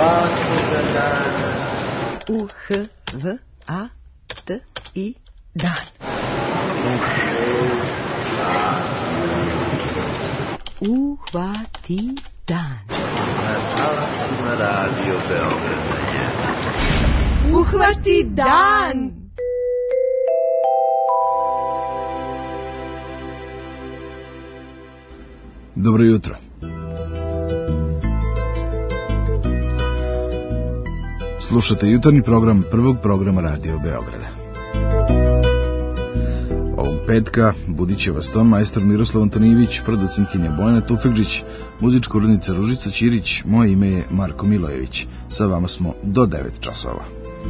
svakoga dana. U-H-V-A-T-I dan. U 6 Uhvati dan. na talasima Radio Beograda 1. Uhvati dan. Dobro jutro. Slušate jutarnji program prvog programa Radio Beograda. Ovog petka budit će vas ton majstor Miroslav Antonijević, producentkinja Bojana Tufekđić, muzička urednica Ružica Ćirić, moje ime je Marko Milojević. Sa vama smo do 9 časova.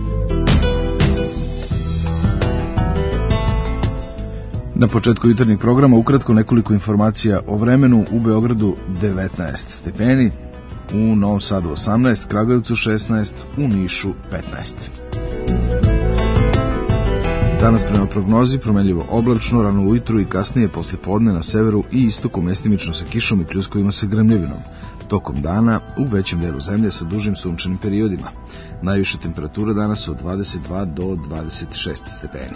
Na početku jutarnjeg programa ukratko nekoliko informacija o vremenu. U Beogradu 19 stepeni, u Novom Sadu 18, Kragujevcu 16, u Nišu 15. Danas prema prognozi promenljivo oblačno, rano ujutru i kasnije posle podne na severu i istoku mestimično sa kišom i pljuskovima sa grmljavinom. Tokom dana u većem delu zemlje sa dužim sunčanim periodima. Najviše temperature danas od 22 do 26 stepeni.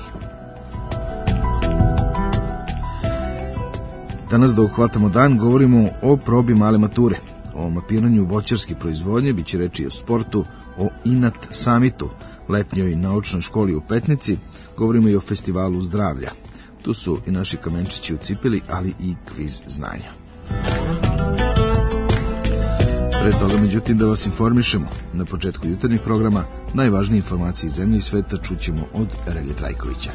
Danas dok hvatamo dan govorimo o probi male mature, o mapiranju voćarske proizvodnje, bit će reći o sportu, o INAT samitu, letnjoj naučnoj školi u Petnici, govorimo i o festivalu zdravlja. Tu su i naši kamenčići u cipeli, ali i kviz znanja. Pre toga, međutim, da vas informišemo. Na početku jutarnjeg programa najvažnije informacije iz zemlje i sveta čućemo od Relje Trajkovića.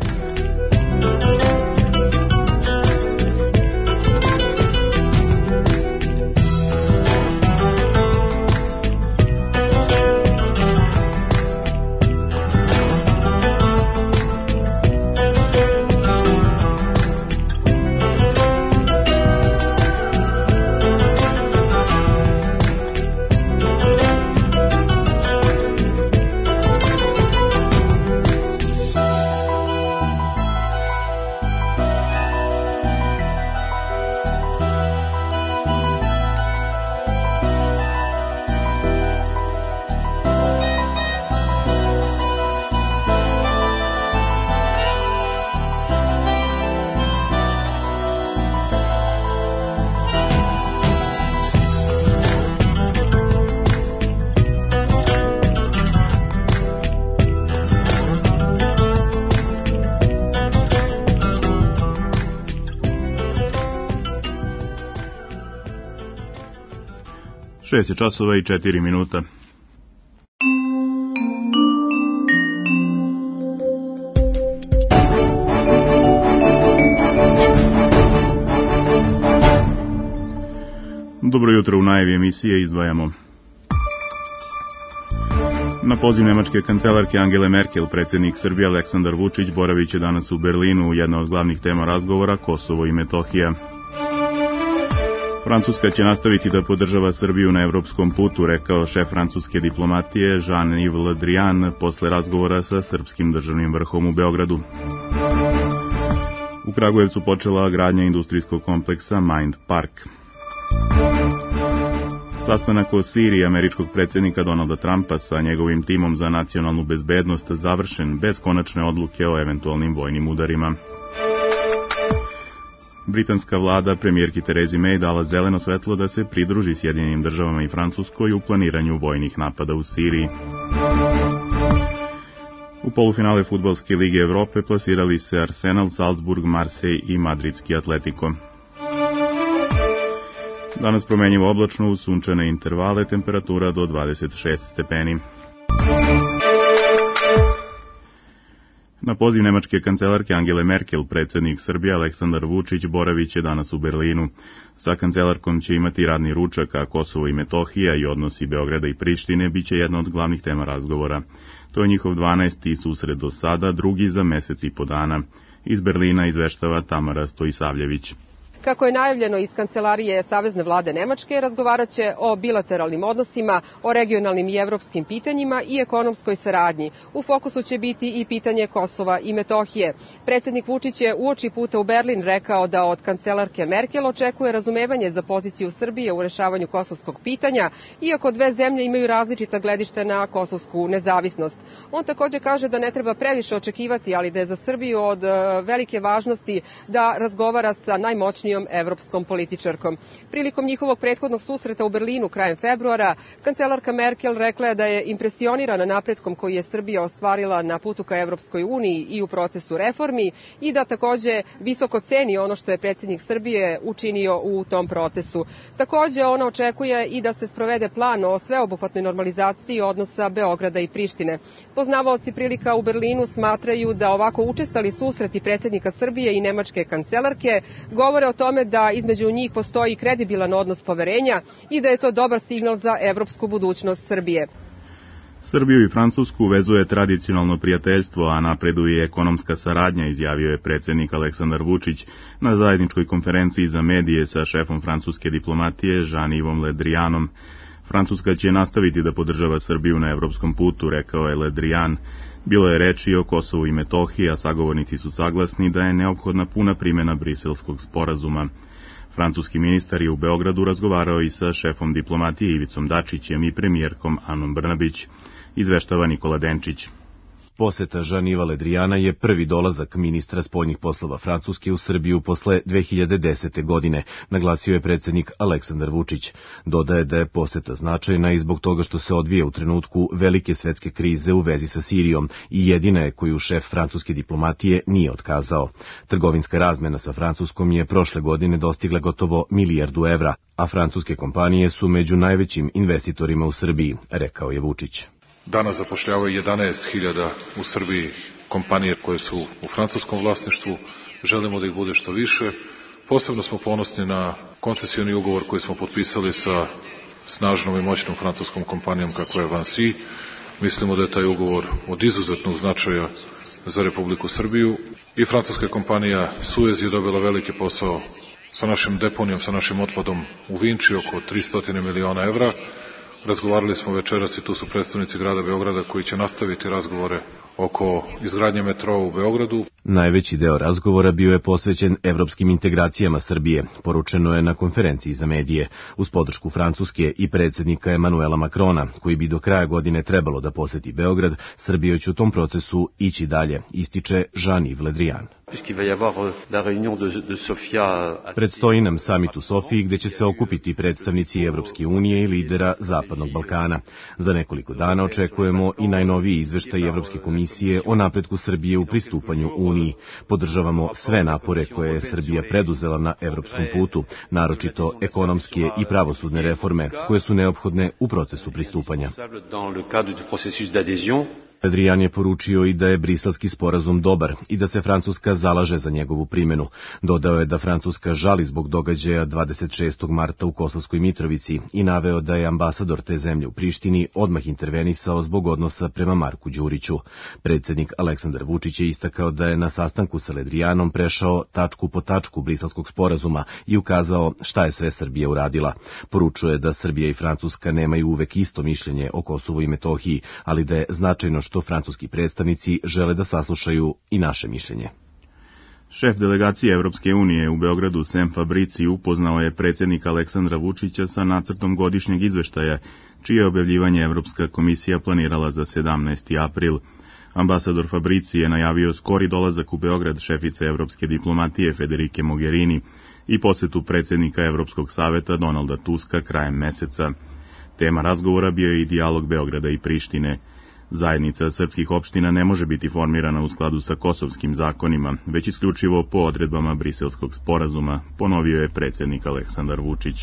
Šest je časova i 4 minuta. Dobro jutro, u najavi emisije izdvajamo. Na poziv nemačke kancelarke Angele Merkel, predsjednik Srbije Aleksandar Vučić boravit će danas u Berlinu. Jedna od glavnih tema razgovora Kosovo i Metohija. Francuska će nastaviti da podržava Srbiju na evropskom putu, rekao šef francuske diplomatije Jean-Yves Le Drian posle razgovora sa srpskim državnim vrhom u Beogradu. U Kragujevcu počela gradnja industrijskog kompleksa Mind Park. Sastanak o Siriji američkog predsjednika Donalda Trumpa sa njegovim timom za nacionalnu bezbednost završen bez konačne odluke o eventualnim vojnim udarima. Britanska vlada premijerki Terezi May dala zeleno svetlo da se pridruži Sjedinjenim državama i Francuskoj u planiranju vojnih napada u Siriji. U polufinale Fudbalske lige Evrope plasirali se Arsenal, Salzburg, Marseille i Madridski Atletico. Danas promenjivo oblačno uz sunčane intervale, temperatura do 26 stepeni. Na poziv nemačke kancelarke Angele Merkel, predsjednik Srbije Aleksandar Vučić boravit će danas u Berlinu. Sa kancelarkom će imati radni ručak, a Kosovo i Metohija i odnosi Beograda i Prištine bit će jedna od glavnih tema razgovora. To je njihov 12. susret do sada, drugi za mesec i po dana. Iz Berlina izveštava Tamara Stojisavljević. Kako je najavljeno iz kancelarije Savezne vlade Nemačke, razgovarat će o bilateralnim odnosima, o regionalnim i evropskim pitanjima i ekonomskoj saradnji. U fokusu će biti i pitanje Kosova i Metohije. Predsjednik Vučić je uoči puta u Berlin rekao da od kancelarke Merkel očekuje razumevanje za poziciju Srbije u rešavanju kosovskog pitanja, iako dve zemlje imaju različita gledišta na kosovsku nezavisnost. On također kaže da ne treba previše očekivati, ali da je za Srbiju od velike važnosti da razgovara sa najmoćnijom evropskom političarkom. Prilikom njihovog prethodnog susreta u Berlinu krajem februara, kancelarka Merkel rekla je da je impresionirana napretkom koji je Srbija ostvarila na putu ka Evropskoj uniji i u procesu reformi i da također visoko ceni ono što je predsjednik Srbije učinio u tom procesu. Također ona očekuje i da se sprovede plan o sveobuhvatnoj normalizaciji odnosa Beograda i Prištine. Poznavaoci prilika u Berlinu smatraju da ovako učestali susreti predsjednika Srbije i nemačke kancelarke govore o tome da između njih postoji kredibilan odnos poverenja i da je to dobar signal za evropsku budućnost Srbije. Srbiju i Francusku vezuje tradicionalno prijateljstvo, a napreduje i ekonomska saradnja, izjavio je predsjednik Aleksandar Vučić na zajedničkoj konferenciji za medije sa šefom francuske diplomatije Jean-Yves Le Drianom. Francuska će nastaviti da podržava Srbiju na evropskom putu, rekao je Le Drian. Bilo je reči o Kosovu i Metohiji, a sagovornici su saglasni da je neophodna puna primjena Briselskog sporazuma. Francuski ministar je u Beogradu razgovarao i sa šefom diplomatije Ivicom Dačićem i premijerkom Anom Brnabić, izveštava Nikola Denčić. Poseta Jean-Yves Le Driana je prvi dolazak ministra spoljnih poslova Francuske u Srbiju posle 2010. godine, naglasio je predsjednik Aleksandar Vučić. Dodaje da je poseta značajna i zbog toga što se odvija u trenutku velike svetske krize u vezi sa Sirijom i jedina je koju šef francuske diplomatije nije otkazao. Trgovinska razmena sa Francuskom je prošle godine dostigla gotovo milijardu evra, a francuske kompanije su među najvećim investitorima u Srbiji, rekao je Vučić. Danas zapošljavaju 11.000 u Srbiji kompanije koje su u francuskom vlasništvu. Želimo da ih bude što više. Posebno smo ponosni na koncesioni ugovor koji smo potpisali sa snažnom i moćnom francuskom kompanijom kakva je Vinci. Mislimo da je taj ugovor od izuzetnog značaja za Republiku Srbiju. I francuska kompanija Suez je dobila veliki posao sa našim deponijom, sa našim otpadom u Vinči, oko 300 miliona evra. Razgovarali smo večeras i tu su predstavnici grada Beograda koji će nastaviti razgovore oko izgradnje metroa u Beogradu. Najveći deo razgovora bio je posvećen evropskim integracijama Srbije, poručeno je na konferenciji za medije, uz podršku Francuske i predsjednika Emanuela Macrona, koji bi do kraja godine trebalo da poseti Beograd. Srbija će u tom procesu ići dalje, ističe Jean-Yves Le Drian. Predstoji nam samit u Sofiji gdje će se okupiti predstavnici Evropske unije i lidera Zapadnog Balkana. Za nekoliko dana očekujemo i najnoviji izveštaj Evropske komisije o napretku Srbije u pristupanju Uniji. Podržavamo sve napore koje je Srbija preduzela na evropskom putu, naročito ekonomske i pravosudne reforme koje su neophodne u procesu pristupanja. Adrian je poručio i da je Briselski sporazum dobar i da se Francuska zalaže za njegovu primjenu. Dodao je da Francuska žali zbog događaja 26. marta u Kosovskoj Mitrovici i naveo da je ambasador te zemlje u Prištini odmah intervenisao zbog odnosa prema Marku Đuriću. Predsjednik Aleksandar Vučić je istakao da je na sastanku sa Le Drianom prešao tačku po tačku Briselskog sporazuma i ukazao šta je sve Srbija uradila. Poručuje da Srbija i Francuska nemaju uvek isto mišljenje o Kosovu i Metohiji, ali da je značajno što francuski predstavnici žele da saslušaju i naše mišljenje. Šef delegacije Evropske unije u Beogradu Sem Fabrici upoznao je predsjednika Aleksandra Vučića sa nacrtom godišnjeg izveštaja, čije objavljivanje Evropska komisija planirala za 17. april. Ambasador Fabrici je najavio skori dolazak u Beograd šefice evropske diplomatije Federike Mogherini i posetu predsjednika Evropskog saveta Donalda Tuska krajem meseca. Tema razgovora bio je i dijalog Beograda i Prištine. Zajednica srpskih opština ne može biti formirana u skladu sa kosovskim zakonima, već isključivo po odredbama Briselskog sporazuma, ponovio je predsjednik Aleksandar Vučić.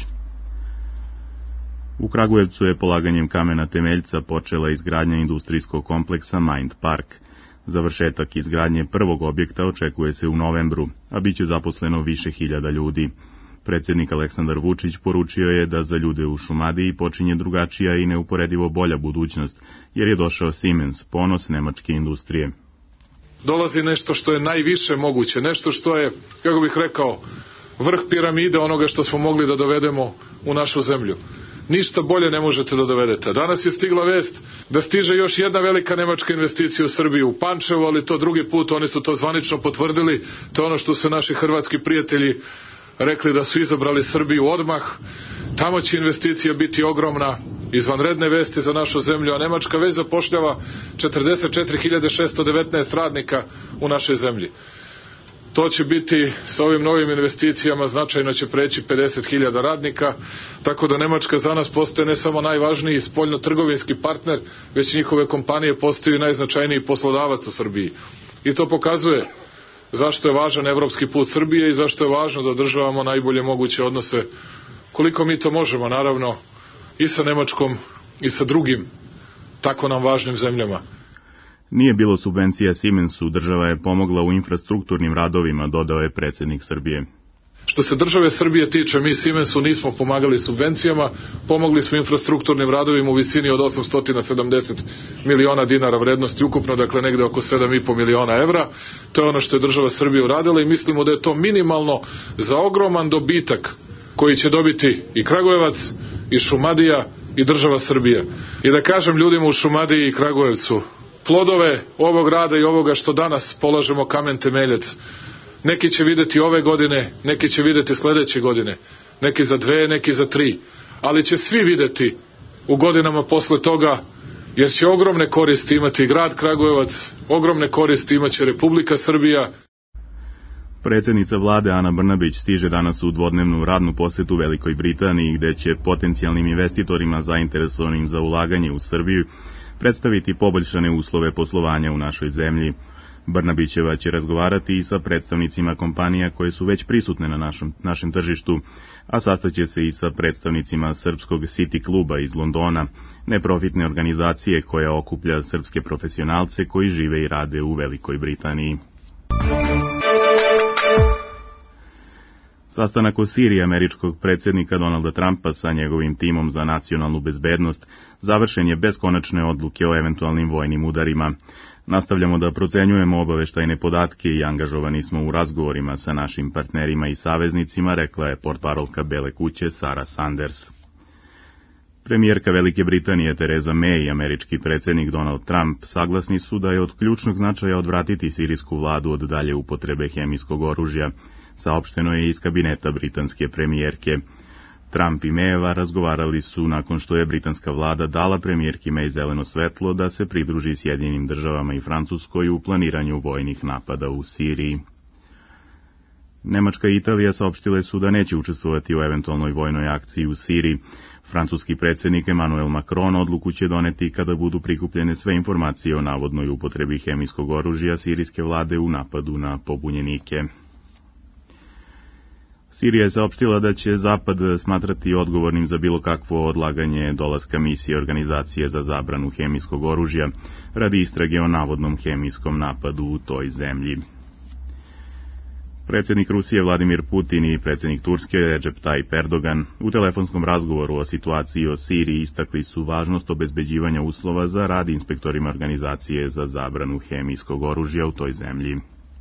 U Kragujevcu je polaganjem kamena temeljca počela izgradnja industrijskog kompleksa Mind Park. Završetak izgradnje prvog objekta očekuje se u novembru, a bit će zaposleno više hiljada ljudi. Predsjednik Aleksandar Vučić poručio je da za ljude u Šumadiji počinje drugačija i neuporedivo bolja budućnost, jer je došao Siemens, ponos nemačke industrije. Dolazi nešto što je najviše moguće, nešto što je, kako bih rekao, vrh piramide onoga što smo mogli da dovedemo u našu zemlju. Ništa bolje ne možete da dovedete. Danas je stigla vest da stiže još jedna velika nemačka investicija u Srbiju, u Pančevu, ali to drugi put, oni su to zvanično potvrdili. To je ono što su naši hrvatski prijatelji rekli, da su izabrali Srbiju odmah. Tamo će investicija biti ogromna, izvanredne vesti za našu zemlju, a Nemačka već zapošljava 44.619 radnika u našoj zemlji. To će biti, sa ovim novim investicijama, značajno će preći 50.000 radnika, tako da Nemačka za nas postaje ne samo najvažniji spoljno-trgovinski partner, već njihove kompanije postaju najznačajniji poslodavac u Srbiji. I to pokazuje zašto je važan evropski put Srbije i zašto je važno da održavamo najbolje moguće odnose, koliko mi to možemo, naravno, i sa Nemačkom i sa drugim tako nam važnim zemljama. Nije bilo subvencija Siemensu, država je pomogla u infrastrukturnim radovima, dodao je predsjednik Srbije. Što se države Srbije tiče, mi Siemensu nismo pomagali subvencijama, pomogli smo infrastrukturnim radovima u visini od 870 miliona dinara vrednosti ukupno, dakle negde oko 7,5 miliona evra. To je ono što je država Srbije uradila i mislimo da je to minimalno za ogroman dobitak koji će dobiti i Kragujevac, i Šumadija, i država Srbija. I da kažem ljudima u Šumadiji i Kragujevcu, plodove ovog rada i ovoga što danas polažemo kamen temeljac, neki će videti ove godine, neki će videti sledeće godine, neki za 2, neki za 3, ali će svi videti u godinama posle toga, jer će ogromne koristi imati grad Kragujevac, ogromne koristi imaće Republika Srbija. Predsjednica vlade Ana Brnabić stiže danas u dvodnevnu radnu posetu Velikoj Britaniji, gde će potencijalnim investitorima zainteresovanim za ulaganje u Srbiju predstaviti poboljšane uslove poslovanja u našoj zemlji. Brnabićeva će razgovarati i sa predstavnicima kompanija koje su već prisutne na našem tržištu, a sastaće se i sa predstavnicima Srpskog City kluba iz Londona, neprofitne organizacije koja okuplja srpske profesionalce koji žive i rade u Velikoj Britaniji. Sastanak o Siriji američkog predsjednika Donalda Trumpa sa njegovim timom za nacionalnu bezbednost završen je bez konačne odluke o eventualnim vojnim udarima. Nastavljamo da procenjujemo obaveštajne podatke i angažovani smo u razgovorima sa našim partnerima i saveznicima, rekla je portparolka Bele kuće Sara Sanders. Premijerka Velike Britanije Theresa May i američki predsjednik Donald Trump saglasni su da je od ključnog značaja odvratiti sirijsku vladu od dalje upotrebe hemijskog oružja, saopšteno je iz kabineta britanske premijerke. Trump i Mayeva razgovarali su nakon što je britanska vlada dala premijerki May zeleno svetlo da se pridruži Sjedinjenim državama i Francuskoj u planiranju vojnih napada u Siriji. Nemačka i Italija saopštile su da neće učestvovati u eventualnoj vojnoj akciji u Siriji. Francuski predsjednik Emmanuel Macron odluku će doneti kada budu prikupljene sve informacije o navodnoj upotrebi hemijskog oružja sirijske vlade u napadu na pobunjenike. Sirija je saopštila da će Zapad smatrati odgovornim za bilo kakvo odlaganje dolaska misije Organizacije za zabranu hemijskog oružja radi istrage o navodnom hemijskom napadu u toj zemlji. Predsjednik Rusije Vladimir Putin i predsjednik Turske Recep Tayyip Erdogan u telefonskom razgovoru o situaciji o Siriji istakli su važnost obezbeđivanja uslova za rad inspektorima Organizacije za zabranu hemijskog oružja u toj zemlji.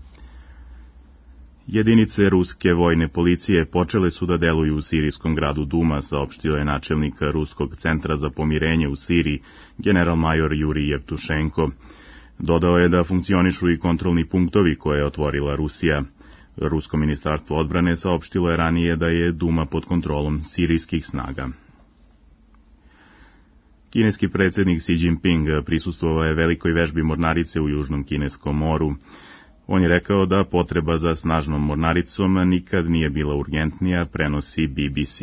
Jedinice ruske vojne policije počele su da deluju u sirijskom gradu Duma, saopštio je načelnik Ruskog centra za pomirenje u Siriji, general-major Jurij Jevtušenko. Dodao je da funkcionišu i kontrolni punktovi koje je otvorila Rusija. Rusko ministarstvo odbrane saopštilo je ranije da je Duma pod kontrolom sirijskih snaga. Kineski predsjednik Xi Jinping prisustvovao je velikoj vežbi mornarice u Južnom Kineskom moru. On je rekao da potreba za snažnom mornaricom nikad nije bila urgentnija, prenosi BBC.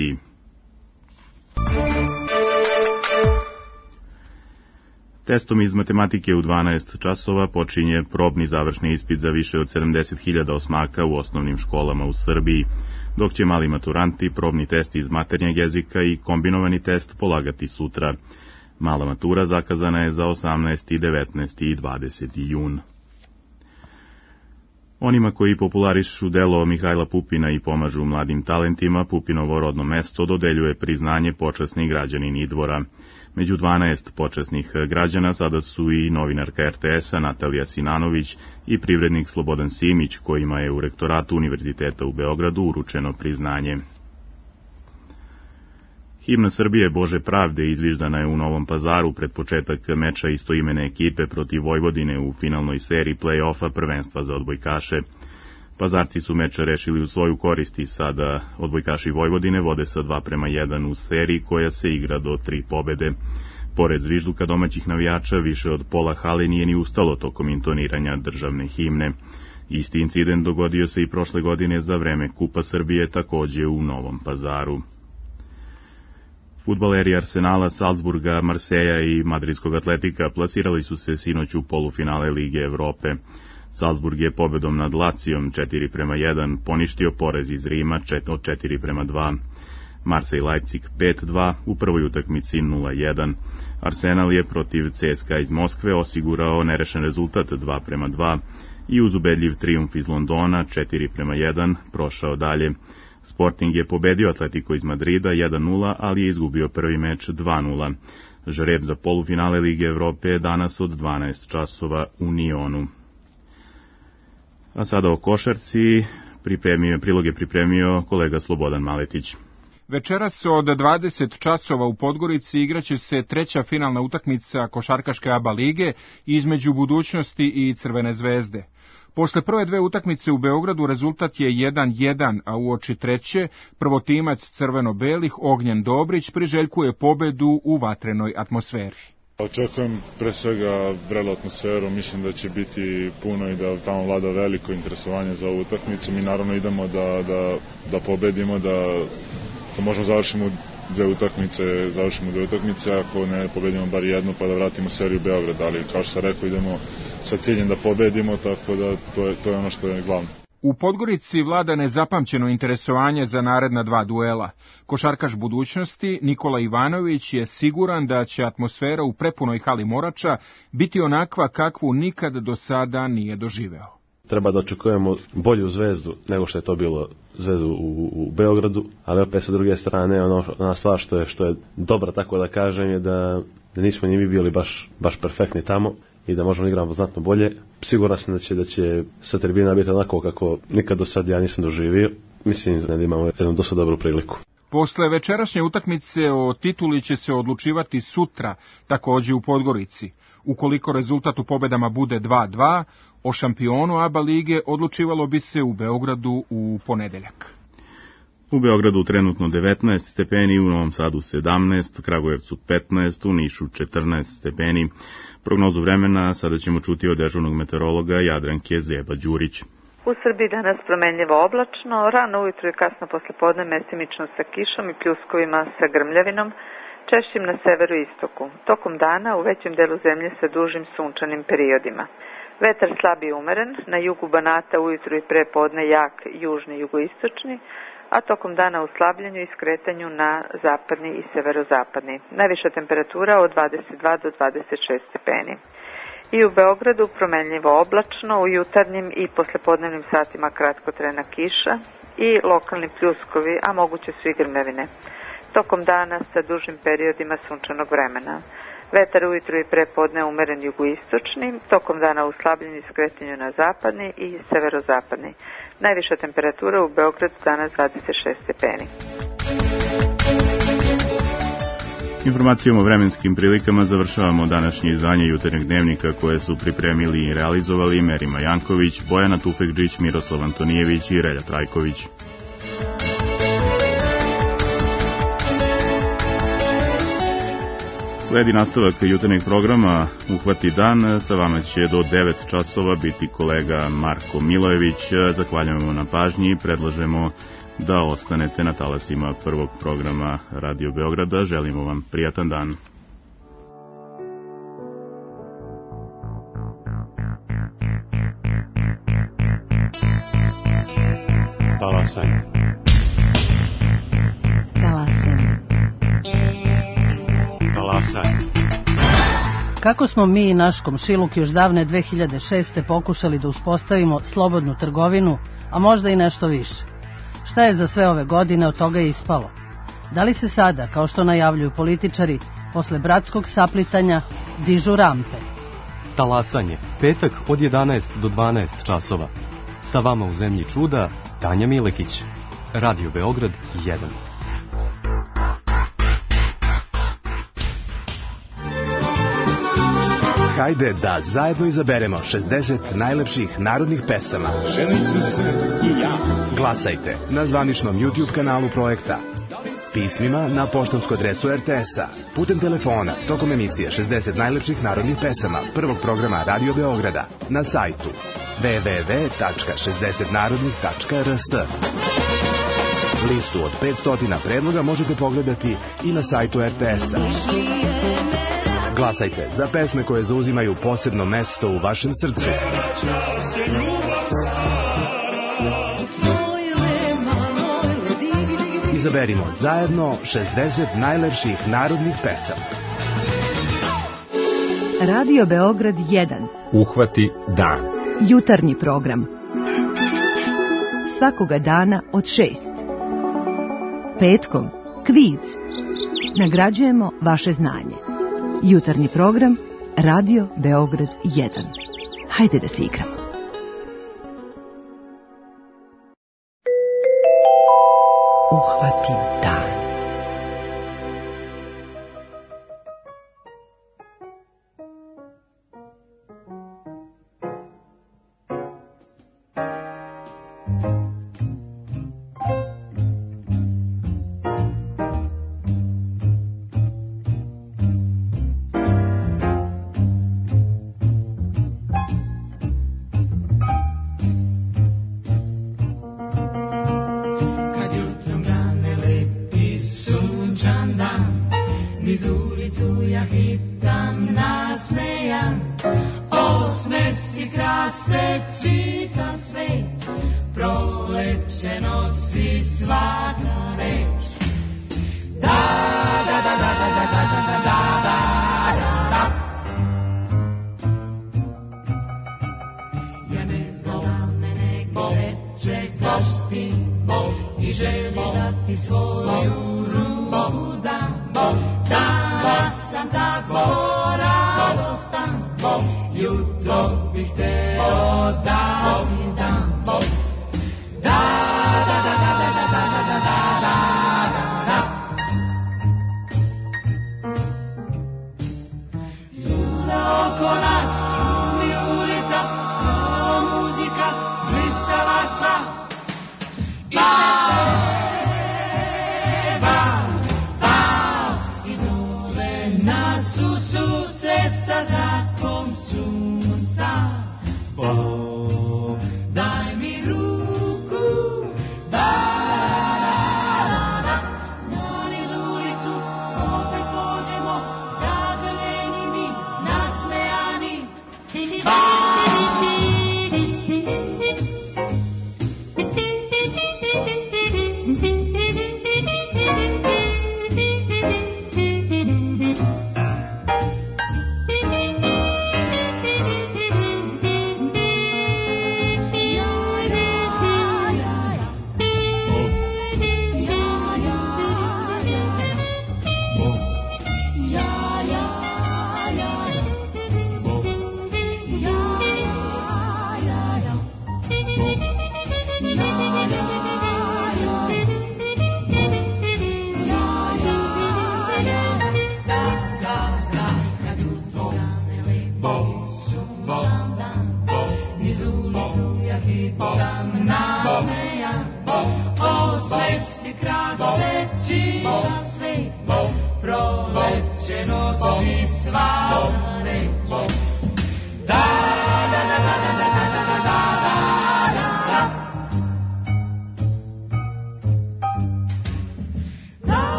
Testom iz matematike u 12 časova počinje probni završni ispit za više od 70.000 osmaka u osnovnim školama u Srbiji, dok će mali maturanti probni test iz maternjeg jezika i kombinovani test polagati sutra. Mala matura zakazana je za 18., 19. i 20. jun. Onima koji popularišu delo Mihajla Pupina i pomažu mladim talentima, Pupinovo rodno mesto dodeljuje priznanje počasni građanin Idvora. Među 12 počasnih građana sada su i novinarka RTS-a Natalija Sinanović i privrednik Slobodan Simić, kojima je u rektoratu Univerziteta u Beogradu uručeno priznanje. Himna Srbije Bože pravde izviždana je u Novom Pazaru pred početak meča istoimene ekipe protiv Vojvodine u finalnoj seriji play-offa prvenstva za odbojkaše. Pazarci su meč rešili u svoju korist i sada odbojkaši Vojvodine vode sa 2:1 u seriji koja se igra do 3 pobede. Pored zvižduka domaćih navijača, više od pola hale nije ni ustalo tokom intoniranja državne himne. Isti incident dogodio se i prošle godine za vreme Kupa Srbije, takođe u Novom Pazaru. Fudbaleri Arsenala, Salzburga, Marseja i Madridskog Atletika plasirali su se sinoć u polufinale Lige Evrope. Salzburg je pobedom nad Lacijom 4:1 poništio poraz iz Rima od 4:2. Marseille Leipzig 5:2, u prvoj utakmici 0:1. Arsenal je protiv CSKA iz Moskve osigurao nerešen rezultat 2:2 i uz ubedljiv trijumf iz Londona 4:1 prošao dalje. Sporting je pobedio Atletico iz Madrida 1:0, ali je izgubio prvi meč 2:0. Žreb za polufinale Lige Evrope je danas od 12 časova u Nionu. A sada o košarci, prilog je pripremio kolega Slobodan Maletić. Večeras od 20 časova u Podgorici igraće se treća finalna utakmica košarkaške ABA lige između Budućnosti i Crvene zvezde. Posle prve dve utakmice u Beogradu rezultat je 1:1, a uoči treće prvotimac crveno-belih Ognjen Dobrić priželjkuje pobedu u vatrenoj atmosferi. Očekujem pre svega vrelu atmosferu, mislim da će biti puno i da tamo vlada veliko interesovanje za ovu utakmicu. Mi naravno idemo da pobedimo, da možemo završimo dve utakmice, ako ne pobedimo bar jednu pa da vratimo seriju Beograd, ali kao što sam rekao idemo sa ciljem da pobedimo, tako da to je ono što je glavno. U Podgorici vlada nezapamćeno interesovanje za naredna dva duela. Košarkaš Budućnosti Nikola Ivanović je siguran da će atmosfera u prepunoj hali Morača biti onakva kakvu nikad do sada nije doživeo. Treba da očekujemo bolju Zvezdu nego što je to bilo Zvezdu u Beogradu, ali opet sa druge strane ona stvar što je dobra, tako da kažem, je da nismo ni mi bili baš perfektni tamo i da možemo igrati znatno bolje. Siguran sam da će sa tribina biti onako kako nikad do sad ja nisam doživio. Mislim da imamo jednu dosta dobru priliku. Posle večerašnje utakmice o tituli će se odlučivati sutra, takođe u Podgorici. Ukoliko rezultat u pobedama bude 2:2, o šampionu ABA lige odlučivalo bi se u Beogradu u ponedeljak. U Beogradu trenutno 19 stepeni, u Novom Sadu 17, Kragujevcu 15, u Nišu 14 stepeni. Prognozu vremena sada ćemo čuti od dežurnog meteorologa Jadranke Zeba-Đurić. U Srbiji danas promenljivo oblačno, rano ujutro i kasno poslepodne mesimično sa kišom i pljuskovima sa grmljavinom, češćim na severu i istoku. Tokom dana u većem delu zemlje sa dužim sunčanim periodima. Vetar slab i umeren, na jugu Banata ujutro i pre podne jak južni jugoistočni, a tokom dana u slabljenju i skretanju na zapadni i severozapadni. Najviša temperatura od 22 do 26 stepeni. I u Beogradu promenljivo oblačno, u jutarnjim i poslepodnevnim satima kratkotrajna kiša i lokalni pljuskovi, a moguće su i grmljavine. Tokom dana sa dužim periodima sunčanog vremena. Vetar ujutru i prepodne umeren jugoistočni, tokom dana u slabljenju i skretanju na zapadni i severozapadni. Najviša temperatura u Beogradu danas 26 stepeni. Informacijom o vremenskim prilikama završavamo današnje izdanje Jutarnjeg dnevnika koje su pripremili i realizovali Merima Janković, Bojana Tufekđić, Miroslav Antonijević i Relja Trajković. Sledi nastavak jutarnjeg programa Uhvati dan. Sa vama će do 9 časova biti kolega Marko Milojević. Zahvaljujemo na pažnji i predlažemo da ostanete na talasima prvog programa Radio Beograda. Želimo vam prijatan dan. Talasaj. Talasaj. Talasaj. Kako smo mi i naš komšiluk još davne 2006. pokušali da uspostavimo slobodnu trgovinu, a možda i nešto više? Šta je za sve ove godine od toga ispalo? Da li se sada, kao što najavljuju političari, posle bratskog saplitanja dižu rampe? Talasanje, petak od 11 do 12 časova. Sa vama u zemlji čuda, Tanja Milekić. Radio Beograd 1. Hajde da zajedno izaberemo 60 najlepših narodnih pesama. Ženit ću se i ja. Glasajte na zvaničnom YouTube kanalu projekta, pismima na poštansku adresu RTS-a, putem telefona, tokom emisije 60 najlepših narodnih pesama prvog programa Radio Beograda, na sajtu www.60narodnih.rs. Listu od 500 predloga možete pogledati i na sajtu RTS-a. Glasajte za pesme koje zauzimaju posebno mesto u vašem srcu. Izaberimo zajedno 60 najlepših narodnih pesama. Radio Beograd 1. Uhvati dan. Jutarnji program. Svakoga dana od 6. Petkom kviz. Nagrađujemo vaše znanje. Jutarnji program Radio Beograd 1. Hajde da se igramo. Uhvati dan.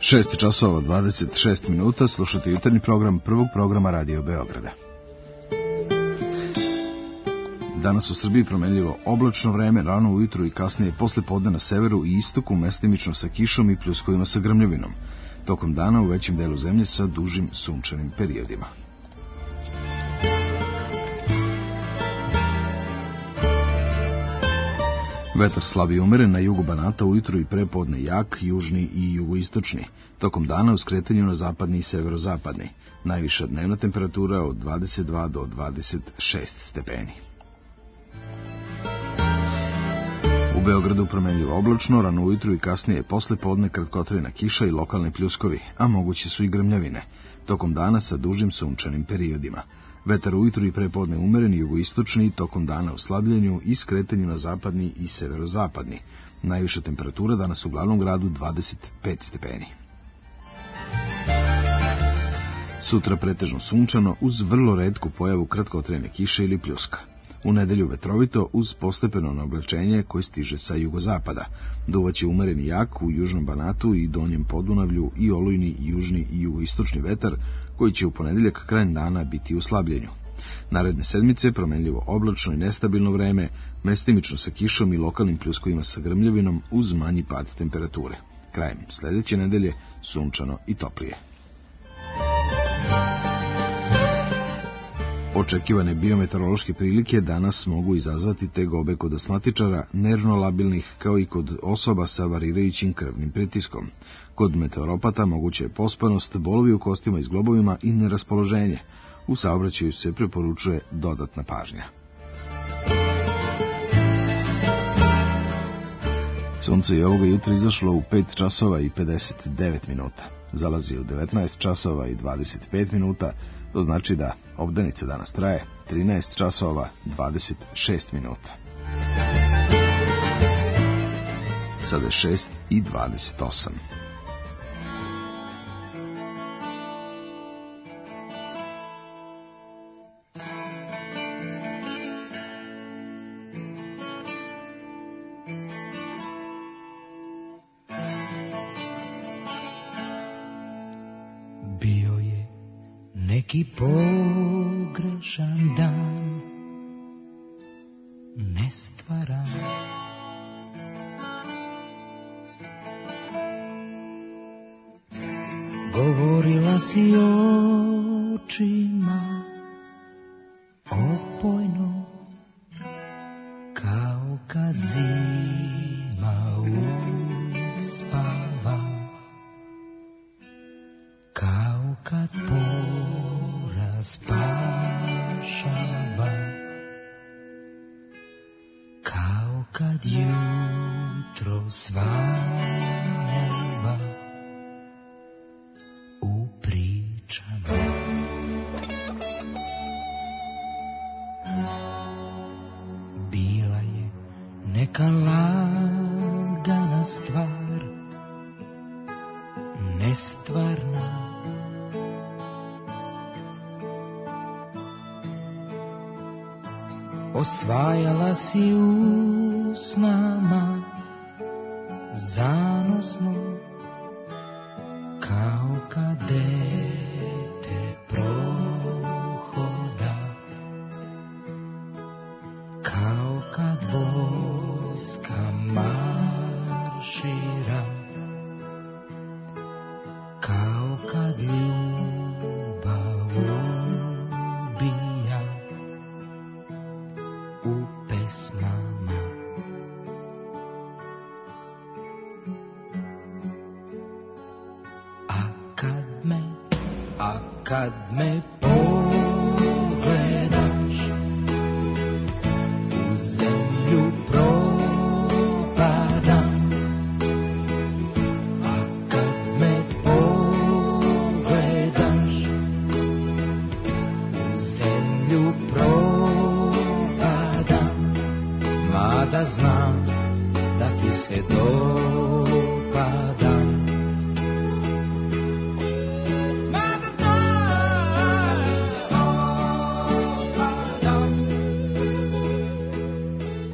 6 časova 26 minuta, slušate jutarnji program prvog programa Radio Beograda. Danas u Srbiji promenljivo oblačno vreme, rano ujutru i kasnije posle podne na severu i istoku, mestimično sa kišom i pljuskovima sa grmljavinom. Tokom dana u većem delu zemlje sa dužim sunčanim periodima. Vetar slab i umeren, na jugu Banata ujutru i prepodne jak, južni i jugoistočni. Tokom dana u skretanju na zapadni i severozapadni. Najviša dnevna temperatura od 22 do 26 stepeni. U Beogradu promenljivo oblačno, rano ujutru i kasnije posle podne kratkotrajna kiša i lokalni pljuskovi, a mogući su i grmljavine. Tokom dana sa dužim sunčanim periodima. Vetar ujutru i prepodne umeren i jugoistočni, tokom dana u slabljenju i skretanju na zapadni i severozapadni. Najviša temperatura danas u glavnom gradu 25 stepeni. Sutra pretežno sunčano uz vrlo retku pojavu kratkotrajne kiše ili pljuska. U nedelju vetrovito uz postepeno naoblačenje koje stiže sa jugozapada. Duvaće umeren i jak u južnom Banatu i donjem Podunavlju i olujni južni i jugoistočni vetar koji će u ponedeljak krajem dana biti u slabljenju. Naredne sedmice promenljivo oblačno i nestabilno vreme, mestimično sa kišom i lokalnim pljuskovima sa grmljavinom uz manji pad temperature. Krajem sledeće nedelje sunčano i toplije. Očekivane biometeorološke prilike danas mogu izazvati tegobe kod astmatičara, nervno labilnih, kao i kod osoba sa varirajućim krvnim pritiskom. Kod meteoropata moguće je pospanost, bolovi u kostima i zglobovima i neraspoloženje. U saobraćaju se preporučuje dodatna pažnja. Sunce je ovoga jutra izašlo u 5 časova i 59 minuta. Zalazi u 19 časova i 25 minuta, to znači da obdanica danas traje 13 časova 26 minuta. Sada je 6 i 28. Neki pogrešan dan, nestvaran, govorila si očima opojno, kao kad zima uspava, kao kad spašava, kao kad jutro svanjava u pričama. Bila je neka lagana stvar, nestvarna, osvajala si u snama zanosno, kao kad dete prohoda, kao kad voska maršira, kao kad ljubav ubija u pesmama. A kad me pogledaš, u zemlju propadam. A kad me pogledaš, u zemlju propadam. Mada znam da ti se dopadam.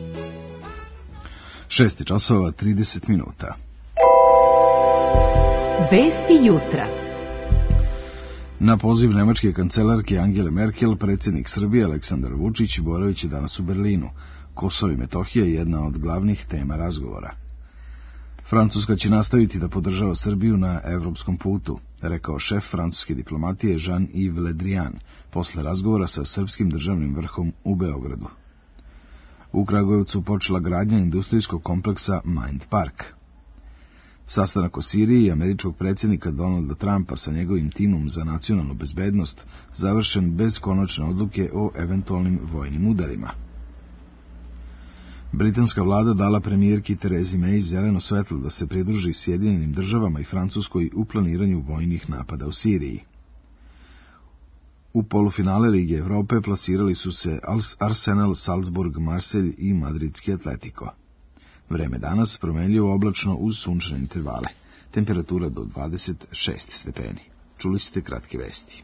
6 časova 30 minuta. Vesti jutra. Na poziv nemačke kancelarke Angele Merkel, predsjednik Srbije Aleksandar Vučić boravit će danas u Berlinu. Kosovo i Metohija je jedna od glavnih tema razgovora. Francuska će nastaviti da podržava Srbiju na evropskom putu, rekao šef francuske diplomatije Jean-Yves Le Drian posle razgovora sa srpskim državnim vrhom u Beogradu. U Kragujevcu počela gradnja industrijskog kompleksa Mind Park. Sastanak o Siriji i američkog predsjednika Donalda Trumpa sa njegovim timom za nacionalnu bezbednost završen bez konačne odluke o eventualnim vojnim udarima. Britanska vlada dala premijerki Terezi May zeleno svetlo da se pridruži Sjedinjenim državama i Francuskoj u planiranju vojnih napada u Siriji. U polufinale Lige Evrope plasirali su se Arsenal, Salzburg, Marselj i madridski Atletico. Vreme danas promenljivo oblačno uz sunčane intervale. Temperatura do 26 stepeni. Čuli ste kratke vesti.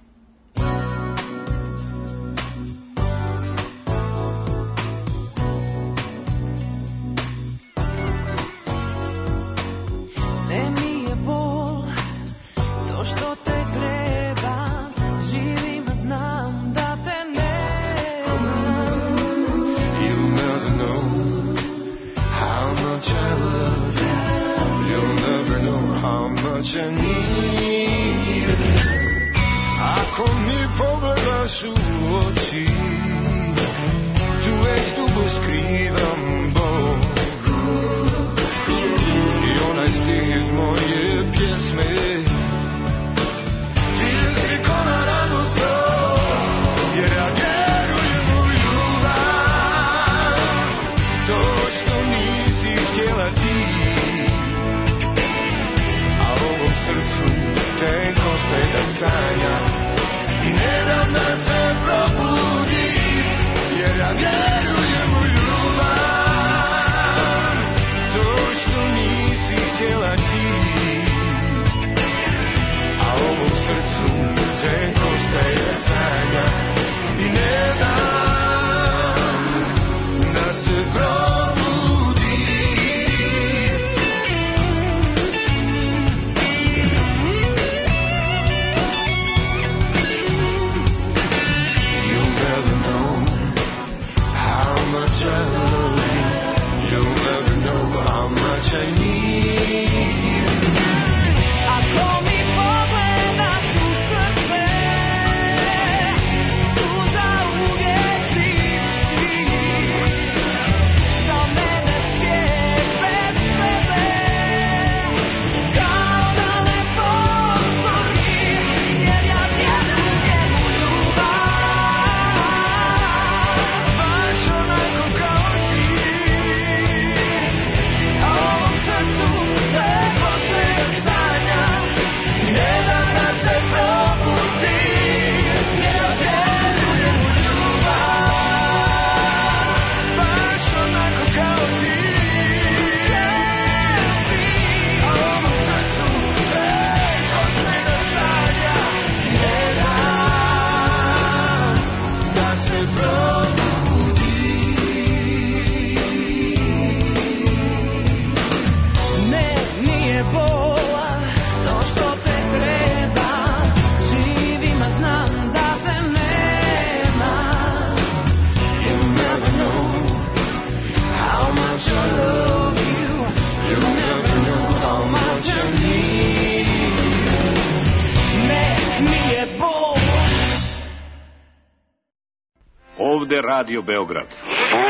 Ovde Radio Beograd. 3, 2, 1,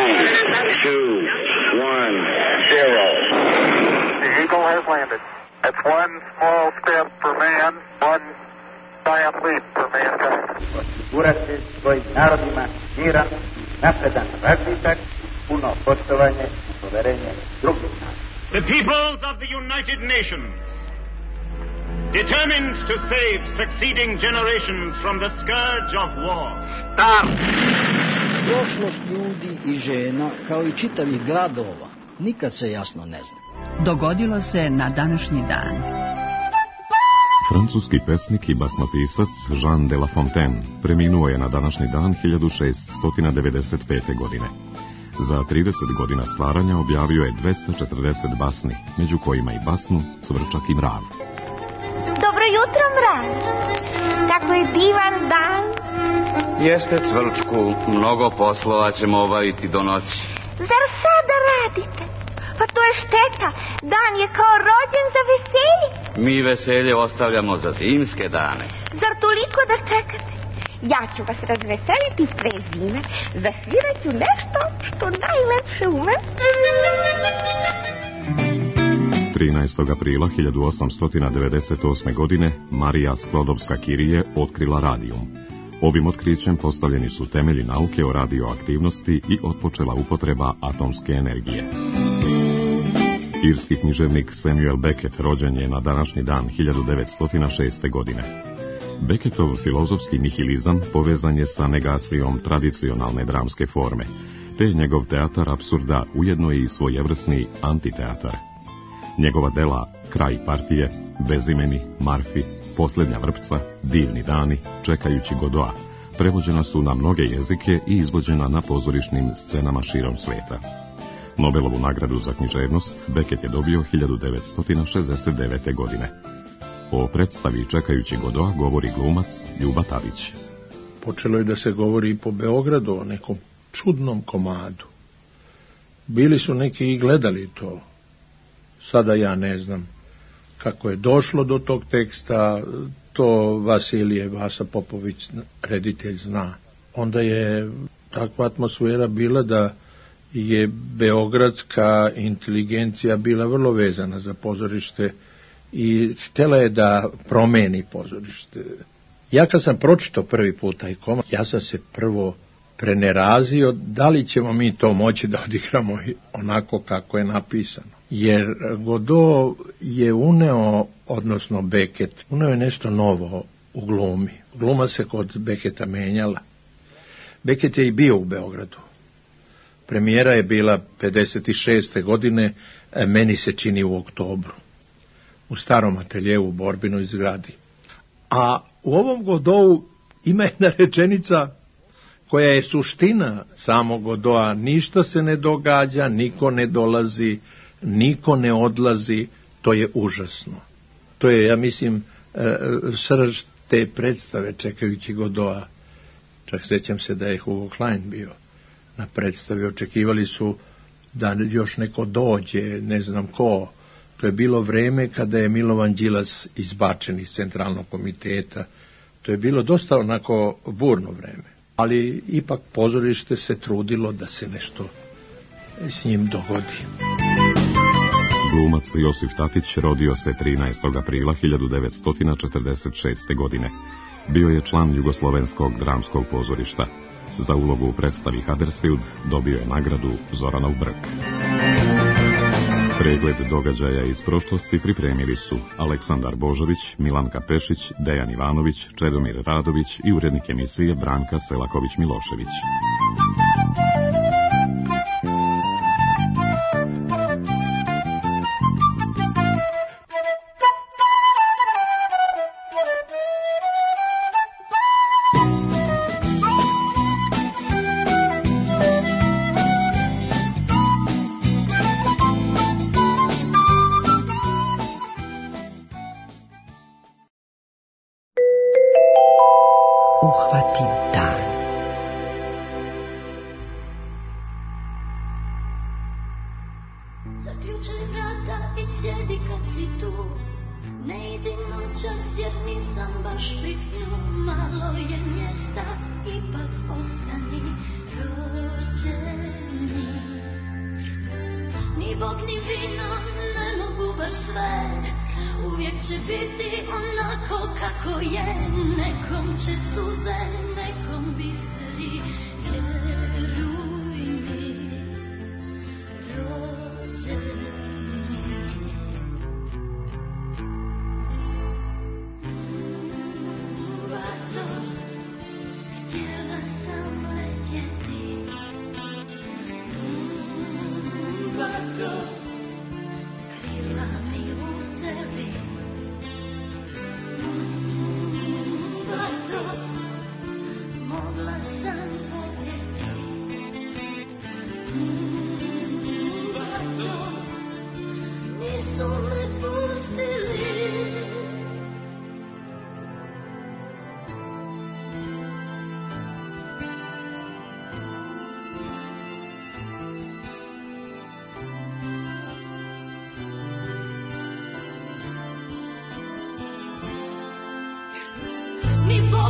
0. The Eagle has landed. That's one small step for man, one giant leap for mankind. Osigurati svojim narodima miran, napredan razvitak, puno poštovanje i poverenje drugih naroda. The peoples of the United Nations, determined to save succeeding generations from the scourge of war. Start! Prošlost ljudi i žena, kao i čitavih gradova, nikad se jasno ne zna. Dogodilo se na današnji dan. Francuski pesnik i basnopisac Jean de La Fontaine preminuo je na današnji dan 1695. godine. Za 30 godina stvaranja objavio je 240 basni, među kojima i basnu Cvrčak i mrav. jutro, mraz. Kako je divan dan. Jeste, Cvrčku, mnogo poslova ćemo obaviti do noći. Zar sada radite? Pa to je šteta. Dan je kao rođen za veselje. Mi veselje ostavljamo za zimske dane. Zar toliko da čekate? Ja ću vas razveseliti pre zime. Zasvirat ću nešto što najlepše umem. 13. aprila 1898. godine Marija Sklodovska-Kirije otkrila radijum. Ovim otkrićem postavljeni su temelji nauke o radioaktivnosti i otpočela upotreba atomske energije. Irski književnik Samuel Beckett rođen je na današnji dan 1906. godine. Beckettov filozofski nihilizam povezan je sa negacijom tradicionalne dramske forme, te je njegov teatar apsurda ujedno i svojevrsni antiteatar. Njegova dela Kraj partije, Bezimeni, Marfi, Posljednja vrpca, Divni dani, Čekajući Godoa prevođena su na mnoge jezike i izvođena na pozorišnim scenama širom sveta. Nobelovu nagradu za književnost Beckett je dobio 1969. godine. O predstavi Čekajući Godoa govori glumac Ljuba Tavić. Počelo je da se govori i po Beogradu o nekom čudnom komadu. Bili su neki i gledali to. Sada ja ne znam kako je došlo do tog teksta, to Vasilije Vasa Popović, reditelj, zna. Onda je takva atmosfera bila da je beogradska inteligencija bila vrlo vezana za pozorište i htjela je da promeni pozorište. Ja kad sam pročitao prvi put taj komad, ja sam se prvo prenerazio da li ćemo mi to moći da odigramo onako kako je napisano. Jer Godot je uneo, odnosno Beckett, uneo je nešto novo u glumi. Gluma se kod Becketta menjala. Beckett je i bio u Beogradu. Premijera je bila 56. godine, meni se čini u oktobru, u starom ateljevu u Borbinoj zgradi. A u ovom Godotu ima jedna rečenica koja je suština samog Godota. Ništa se ne događa, niko ne dolazi, niko ne odlazi, to je užasno. To je, ja mislim, srž te predstave Čekajući Godota. Čak sjećam se da je Hugo Klein bio na predstavi, očekivali su da još neko dođe, ne znam ko. To je bilo vreme kada je Milovan Đilas izbačen iz centralnog komiteta. To je bilo dosta onako burno vreme. Ali ipak pozorište se trudilo da se nešto s njim dogodi. Glumac Josif Tatić rodio se 13. aprila 1946. godine. Bio je član Jugoslovenskog dramskog pozorišta. Za ulogu u predstavi Huddersfield dobio je nagradu Zoranov Brk. Pregled događaja iz prošlosti pripremili su Aleksandar Božović, Milanka Pešić, Dejan Ivanović, Čedomir Radović i urednik emisije Branka Selaković-Milošević. Uhvati dan. Zaključaj vrata i sjedi kad si tu. Ne idi noćas jer nisam baš pri snu. Malo je mjesta, ipak ostani rođeni. Ni Bog ni vino ne mogu baš sve. Uvijek će biti onako kako je. Nekom će suze, nekom biseri. Vjeruj mi, rođeni. Vato, htjela sam letjeti. Vato, krila mi uzeli. Vato,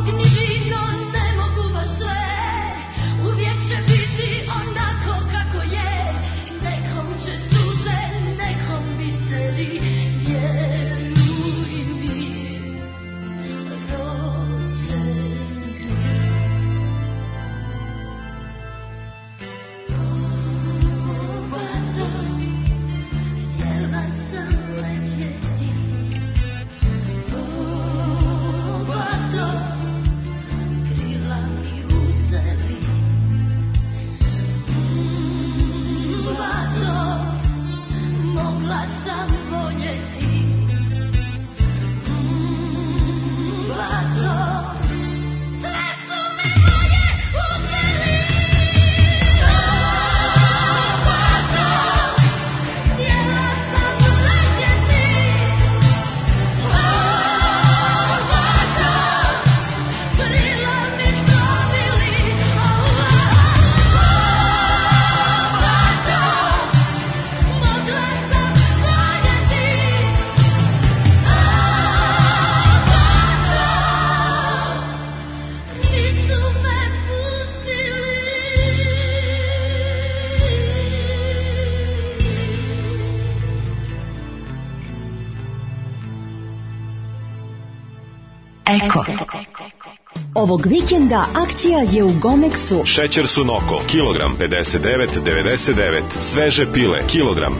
Eko. Ovog vikenda akcija je u Gomexu. Šećer Sunoko, kilogram 59,99. Sveže pile, kilogram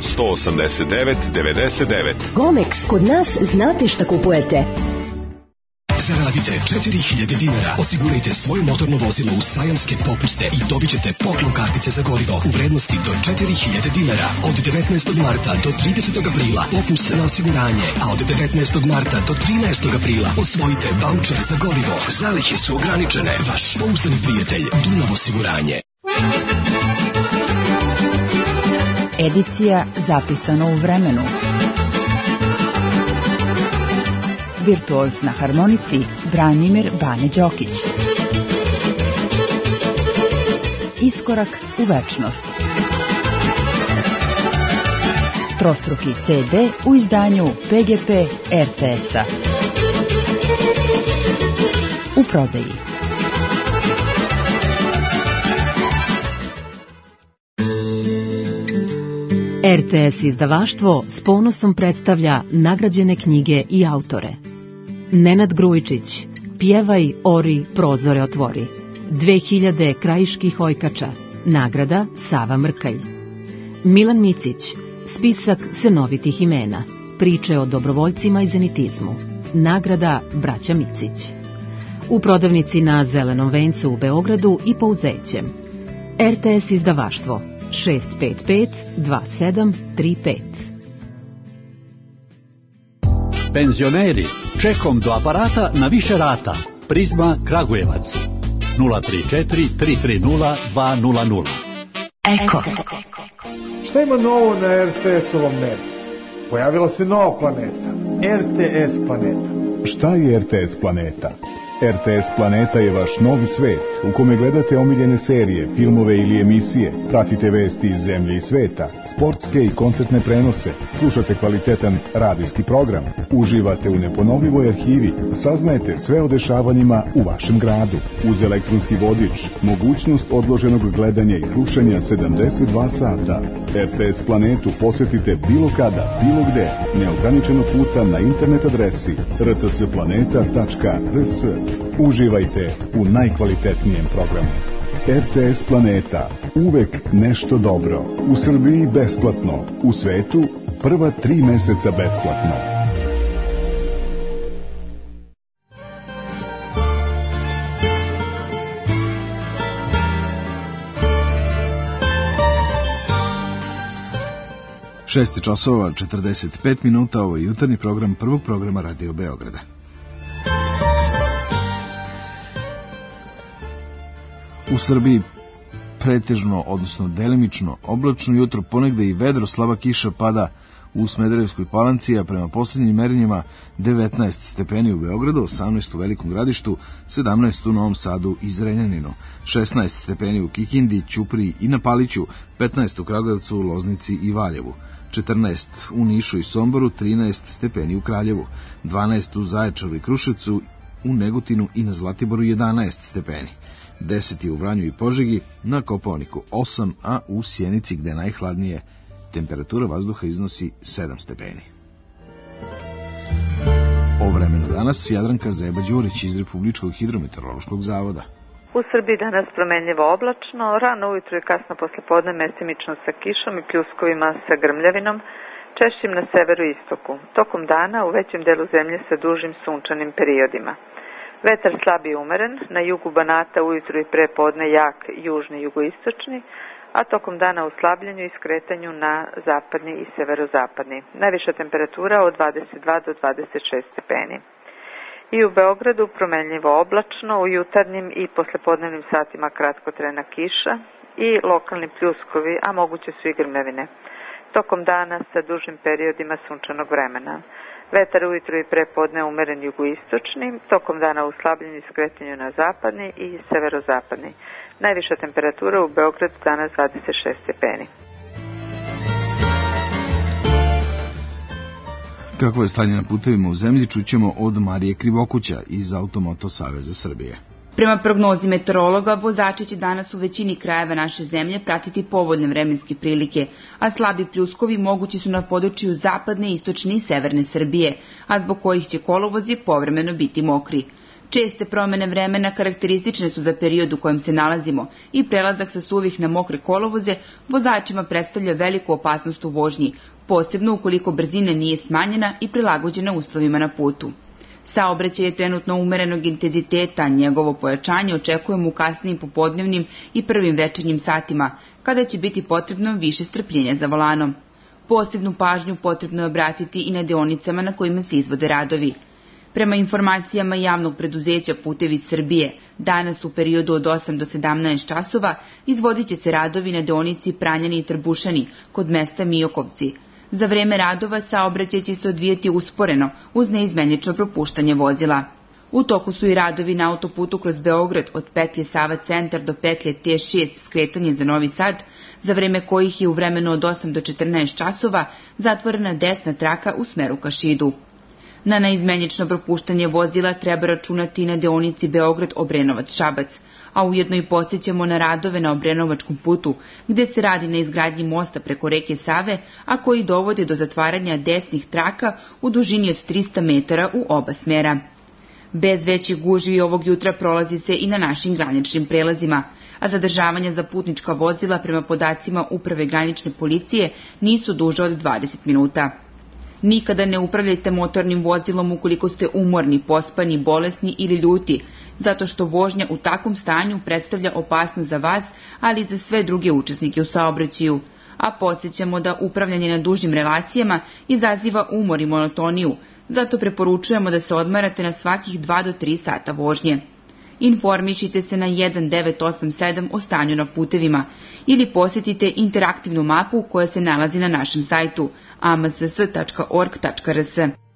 189,99. Gomex, kod nas znate šta kupujete. Zaradite 4000 dinara, osigurajte svoje motorno vozilo u sajamske popuste i dobit ćete poklon kartice za gorivo u vrednosti do 4000 dinara. Od 19. marta do 30. aprila popust na osiguranje, a od 19. marta do 13. aprila osvojite vaučer za gorivo. Zalihe su ograničene. Vaš pouzdani prijatelj Dunav osiguranje. Edicija zapisano u vremenu. Virtuoz na harmonici Branimir Bane Đokić. Iskorak u večnost. Trostruki CD u izdanju PGP RTS-a. U prodaji. RTS izdavaštvo s ponosom predstavlja nagrađene knjige i autore. Nenad Grujičić, Pjevaj, ori, prozore otvori. 2000 krajiških ojkača. Nagrada Sava Mrkalj. Milan Micić, Spisak senovitih imena. Priče o dobrovoljcima i zenitizmu. Nagrada Braća Micić. U prodavnici na Zelenom vencu u Beogradu i Pouzećem. RTS izdavaštvo 655-2735. Penzioneri, čekom do aparata na više rata. Prizma Kragujevac 034 330 200. Eko. Šta ima novo na RTS-ovom nebu? Pojavila se nova planeta, RTS planeta. Šta je RTS planeta? RTS Planeta je vaš novi svet u kome gledate omiljene serije, filmove ili emisije, pratite vesti iz zemlje i sveta, sportske i koncertne prenose, slušate kvalitetan radijski program, uživate u neponovljivoj arhivi, saznajete sve o dešavanjima u vašem gradu. Uz elektronski vodič, mogućnost odloženog gledanja i slušanja 72 sata. RTS Planetu posetite bilo kada, bilo gde, neograničeno puta na internet adresi rtsplaneta.rs. Uživajte u najkvalitetnijem programu. RTS Planeta. Uvek nešto dobro. U Srbiji besplatno. U svetu prva 3 meseca besplatno. Šest časova 45 minuta, ovo je jutarnji program prvog programa Radio Beograda. U Srbiji pretežno, odnosno delimično oblačno jutro, ponegde i vedro, slaba kiša pada u Smederevskoj Palanci, a prema posljednjim merenjima 19 stepeni u Beogradu, 18 u Velikom Gradištu, 17 u Novom Sadu i Zrenjaninu, 16 stepeni u Kikindi, Ćupriji i na Paliću, 15 u Kragujevcu, Loznici i Valjevu, 14 u Nišu i Somboru, 13 stepeni u Kraljevu, 12 u Zaječaru i Kruševcu u Negotinu i na Zlatiboru 11 stepeni. 10 je u Vranju i Požegi, na Kopaoniku 8, a u Sjenici, gde je najhladnije, temperatura vazduha iznosi 7 stepeni. O vremenu danas Jadranka Zeba-Đurić iz Republičkog hidrometeorološkog zavoda. U Srbiji danas promenljivo oblačno, rano ujutro i kasno poslepodne mestimično sa kišom i pljuskovima sa grmljavinom, češćim na severu i istoku. Tokom dana u većem delu zemlje sa dužim sunčanim periodima. Vetar slab i umeren, na jugu Banata ujutro i pre podne jak južni jugoistočni, a tokom dana u slabljenju i skretanju na zapadni i severozapadni. Najviša temperatura od 22 do 26 stepeni. I u Beogradu promenljivo oblačno, u jutarnjim i poslepodnevnim satima kratkotrajna kiša i lokalni pljuskovi, a moguće su i grmljavine. Tokom dana sa dužim periodima sunčanog vremena. Vetar ujutro i prepodne umeren jugoistočni, tokom dana u slabljenju i skretanju na zapadni i severozapadni. Najviša temperatura u Beogradu danas 26 stepeni. Kako je stanje na putevima u zemlji, čućemo od Marije Krivokuća iz Automoto Saveza Srbije. Prema prognozi meteorologa, vozači će danas u većini krajeva naše zemlje pratiti povoljne vremenske prilike, a slabi pljuskovi mogući su na području zapadne, istočne i severne Srbije, a zbog kojih će kolovozi povremeno biti mokri. Česte promene vremena karakteristične su za period u kojem se nalazimo i prelazak sa suvih na mokre kolovoze vozačima predstavlja veliku opasnost u vožnji, posebno ukoliko brzina nije smanjena i prilagođena uslovima na putu. Saobraćaj je trenutno umerenog intenziteta, njegovo pojačanje očekujemo u kasnijim popodnevnim i prvim večernjim satima, kada će biti potrebno više strpljenja za volanom. Posebnu pažnju potrebno je obratiti i na deonicama na kojima se izvode radovi. Prema informacijama javnog preduzeća Putevi Srbije, danas u periodu od 8 do 17 časova izvodit će se radovi na deonici Pranjani i Trbušani kod mesta Mijokovci. Za vreme radova saobraćaj će se odvijati usporeno uz neizmenično propuštanje vozila. U toku su i radovi na autoputu kroz Beograd od petlje Sava centar do petlje T6 skretanje za Novi Sad, za vreme kojih je u vremenu od 8 do 14 časova zatvorena desna traka u smeru ka Šidu. Na neizmenično propuštanje vozila treba računati na deonici Beograd-Obrenovac-Šabac, a ujedno i podsjećamo na radove na Obrenovačkom putu, gde se radi na izgradnji mosta preko reke Save, a koji dovode do zatvaranja desnih traka u dužini od 300 metara u oba smera. Bez većih gužvi ovog jutra prolazi se i na našim graničnim prelazima, a zadržavanja za putnička vozila prema podacima Uprave granične policije nisu duže od 20 minuta. Nikada ne upravljajte motornim vozilom ukoliko ste umorni, pospani, bolesni ili ljuti, zato što vožnja u takvom stanju predstavlja opasnost za vas, ali i za sve druge učesnike u saobraćaju. A podsjećamo da upravljanje na dužim relacijama izaziva umor i monotoniju, zato preporučujemo da se odmarate na svakih 2 do 3 sata vožnje. Informišite se na 1987 o stanju na putevima ili posjetite interaktivnu mapu koja se nalazi na našem sajtu amss.org.rs.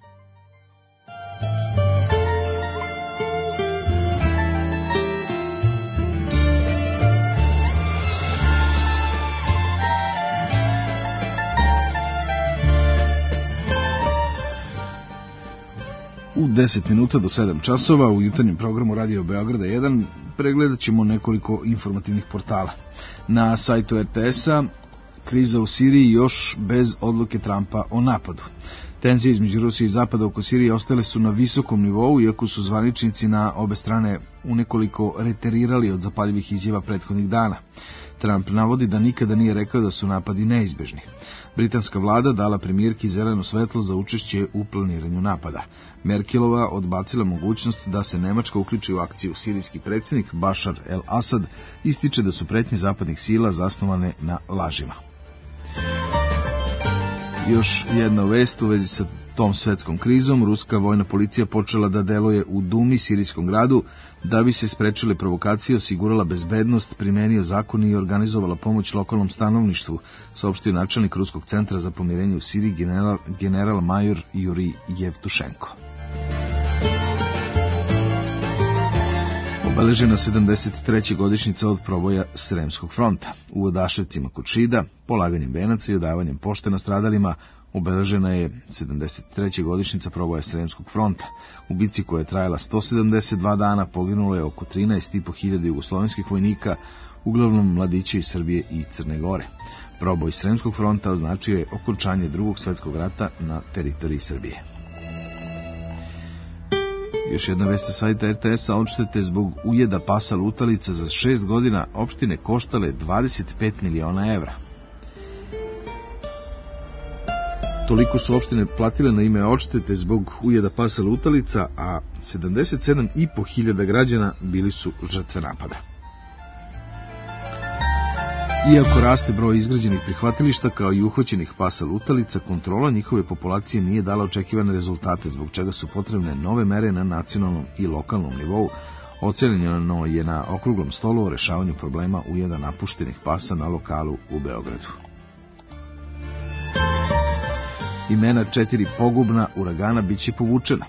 U 10 minuta do 7 časova u jutarnjem programu Radio Beograda 1 pregledat ćemo nekoliko informativnih portala. Na sajtu RTS-a kriza u Siriji još bez odluke Trumpa o napadu. Tenzije između Rusije i Zapada oko Sirije ostale su na visokom nivou, iako su zvaničnici na obe strane unekoliko reterirali od zapaljivih izjava prethodnih dana. Trump navodi da nikada nije rekao da su napadi neizbežni. Britanska vlada dala premijerki zeleno svetlo za učešće u planiranju napada. Merkelova odbacila mogućnost da se Nemačka uključi u akciju. Sirijski predsjednik Bašar el-Asad ističe da su pretnje zapadnih sila zasnovane na lažima. Još jedna vest u vezi sa tom svetskom krizom. Ruska vojna policija počela da deluje u Dumi, sirijskom gradu, da bi se sprečile provokacije, osigurala bezbednost, primenio zakon i organizovala pomoć lokalnom stanovništvu, saopštio načelnik Ruskog centra za pomirenje u Siriji general major Juri Jevtušenko. Obeležena 73. godišnjica od proboja Sremskog fronta. U Odaševcima kod Šida, polaganjem venaca i odavanjem pošte nastradalima, Obeležena je 73. godišnjica proboja Sremskog fronta. U bici koja je trajala 172 dana poginulo je oko 13.500 jugoslovenskih vojnika, uglavnom mladići iz Srbije i Crne Gore. Proboj Sremskog fronta označio je okončanje Drugog svjetskog rata na teritoriji Srbije. Još jedna vest sa sajta RTS-a, odštete zbog ujeda pasa lutalica za 6 godina opštine koštale 25 miliona evra. Toliko su opštine platile na ime odštete zbog ujeda pasa lutalica, a 77.500 građana bili su žrtve napada. Iako raste broj izgrađenih prihvatilišta kao i uhvaćenih pasa lutalica, kontrola njihove populacije nije dala očekivane rezultate, zbog čega su potrebne nove mere na nacionalnom i lokalnom nivou. Ocenjeno je na okruglom stolu o rešavanju problema ujeda napuštenih pasa na lokalu u Beogradu. Imena 4 pogubna uragana biće povučena.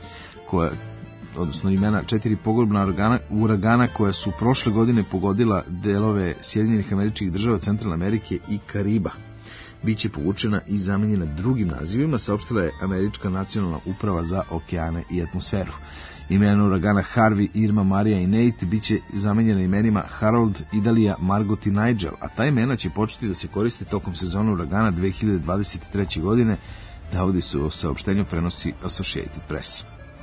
Imena 4 pogubna uragana koja su prošle godine pogodila delove Sjedinjenih Američkih Država, Centralne Amerike i Kariba. Biće povučena i zamenjena drugim nazivima, saopštila je Američka nacionalna uprava za okeane i atmosferu. Imena uragana Harvey, Irma, Marija i Nate biće zamenjena imenima Harold, Idalija, Margot i Nigel, a ta imena će početi da se koriste tokom sezona uragana 2023. godine, navodi se u saopštenju, prenosi Associated Press.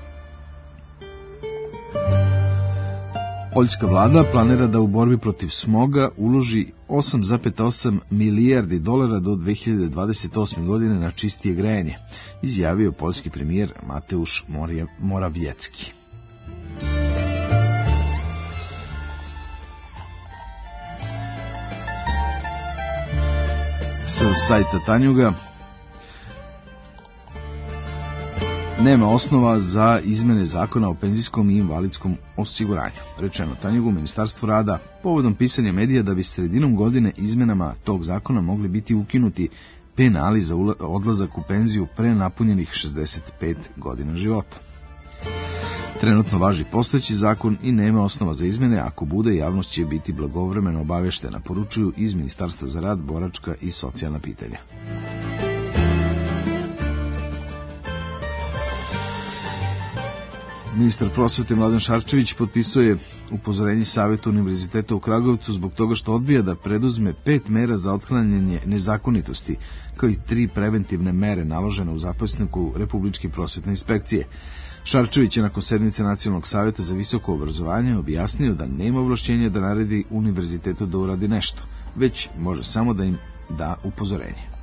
Poljska vlada planira da u borbi protiv smoga uloži 8,8 milijardi dolara do 2028. godine na čistije grejanje, izjavio poljski premijer Mateusz Morawiecki. Sa sajta Tanjuga, nema osnova za izmene zakona o penzijskom i invalidskom osiguranju. Rečeno Tanjugu, Ministarstvo rada, povodom pisanja medija da bi sredinom godine izmenama tog zakona mogli biti ukinuti penali za odlazak u penziju pre napunjenih 65 godina života. Trenutno važi postojeći zakon i nema osnova za izmene, ako bude, javnost će biti blagovremeno obaveštena, poručuju iz Ministarstva za rad, boračka i socijalna pitanja. Ministar prosvete Mladen Šarčević potpisao je upozorenje Saveta Univerziteta u Kragujevcu zbog toga što odbija da preduzme 5 mera za otklanjanje nezakonitosti, kao i 3 preventivne mere naložene u zapisniku Republičke prosvetne inspekcije. Šarčević je nakon sednice Nacionalnog saveta za visoko obrazovanje objasnio da nema ovlašćenja da naredi univerzitetu da uradi nešto, već može samo da im da upozorenje.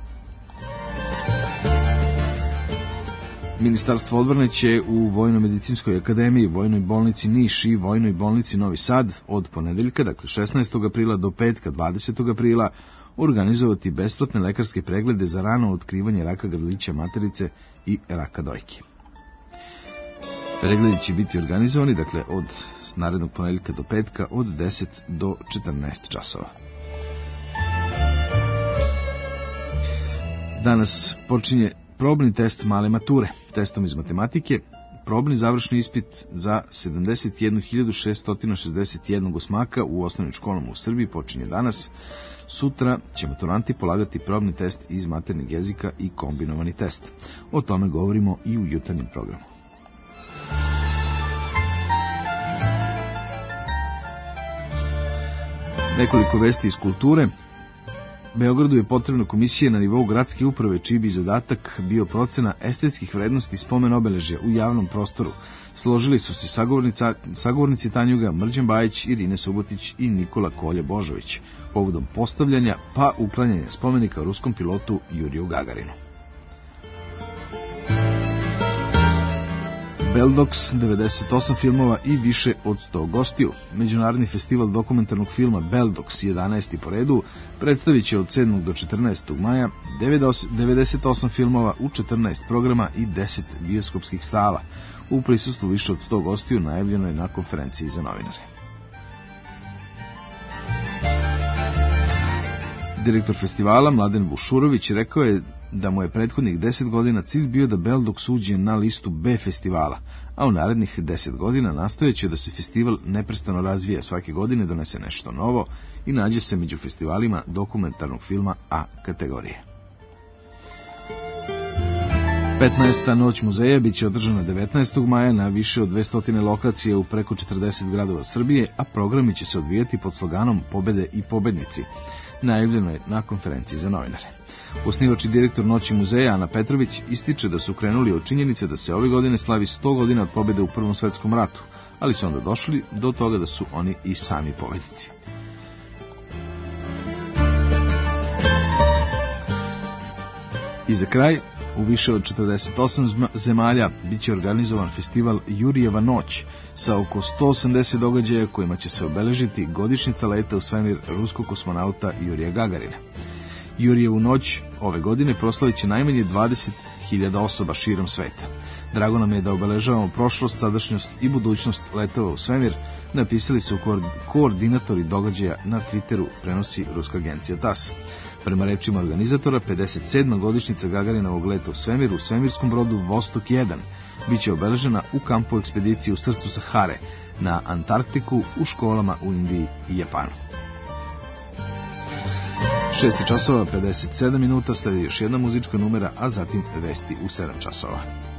Ministarstvo odbrane će u Vojno-medicinskoj akademiji, Vojnoj bolnici Niš i Vojnoj bolnici Novi Sad od ponedeljka, dakle 16. aprila do petka 20. aprila, organizovati besplatne lekarske preglede za rano otkrivanje raka grlića materice i raka dojke. Pregledi će biti organizovani, dakle, od narednog ponedeljka do petka od 10 do 14 časova. Danas počinje probni test male mature. Testom iz matematike probni završni ispit za 71.661 osmaka u osnovnim školama u Srbiji počinje danas. Sutra će maturanti polagati probni test iz maternjeg jezika i kombinovani test. O tome govorimo i u jutarnjem programu. Nekoliko vesti iz kulture. Beogradu je potrebna komisija na nivou gradske uprave, čiji bi zadatak bio procena estetskih vrednosti spomen obeležja u javnom prostoru. Složili su se sagovornici Tanjuga Mrđan Bajić, Irine Subotić i Nikola Kolje-Božović povodom postavljanja pa uklanjanja spomenika ruskom pilotu Juriju Gagarinu. Beldox, 98 filmova i više od 100 gostiju. Međunarodni festival dokumentarnog filma Beldox, 11. po redu, predstavit će od 7. do 14. maja 98 filmova u 14 programa i 10 bioskopskih sala. U prisustvu više od 100 gostiju najavljeno je na konferenciji za novinare. Direktor festivala Mladen Vušurović rekao je da mu je prethodnih 10 godina cilj bio da Beldox uđe na listu B festivala, a u narednih 10 godina nastojeće da se festival neprestano razvija, svake godine donese nešto novo i nađe se među festivalima dokumentarnog filma A kategorije. 15. noć muzeja biće održana 19. maja na više od 200 lokacije u preko 40 gradova Srbije, a programi će se odvijati pod sloganom Pobede i pobednici. Najavljeno je na konferenciji za novinare. Osnivač i direktor Noći muzeja Ana Petrović ističe da su krenuli od činjenice da se ove godine slavi 100 godina od pobede u Prvom svetskom ratu, ali su onda došli do toga da su oni i sami pobednici. I za kraj, u više od 48 zemalja biće organizovan festival Jurijeva noć sa oko 180 događaja kojima će se obeležiti godišnjica leta u svemir ruskog kosmonauta Jurija Gagarina. Jurijevu noć ove godine proslavit će najmanje 20.000 osoba širom sveta. Drago nam je da obeležavamo prošlost, sadašnjost i budućnost letova u svemir, napisali su koordinatori događaja na Twitteru, prenosi ruska agencija TASS. Prema rečima organizatora, 57. godišnjica Gagarinovog leta u svemir u svemirskom brodu Vostok 1 biće obeležena u kampu ekspedicije u srcu Sahare, na Antarktiku, u školama u Indiji i Japanu. 6 časova 57 minuta, sledi još jedna muzička numera, a zatim vesti u 7 časova.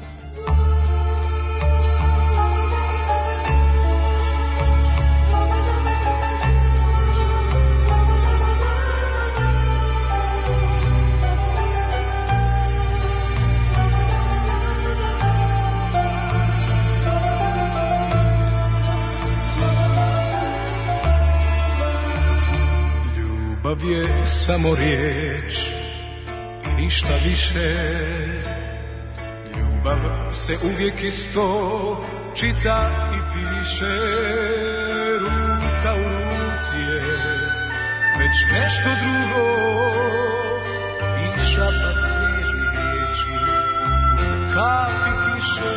Ljubav je samo riječ i ništa više. Ljubav se uvijek isto čita i piše. Ruka u ruci je već nešto drugo i šapat nježnih riječi uz kapi kiše.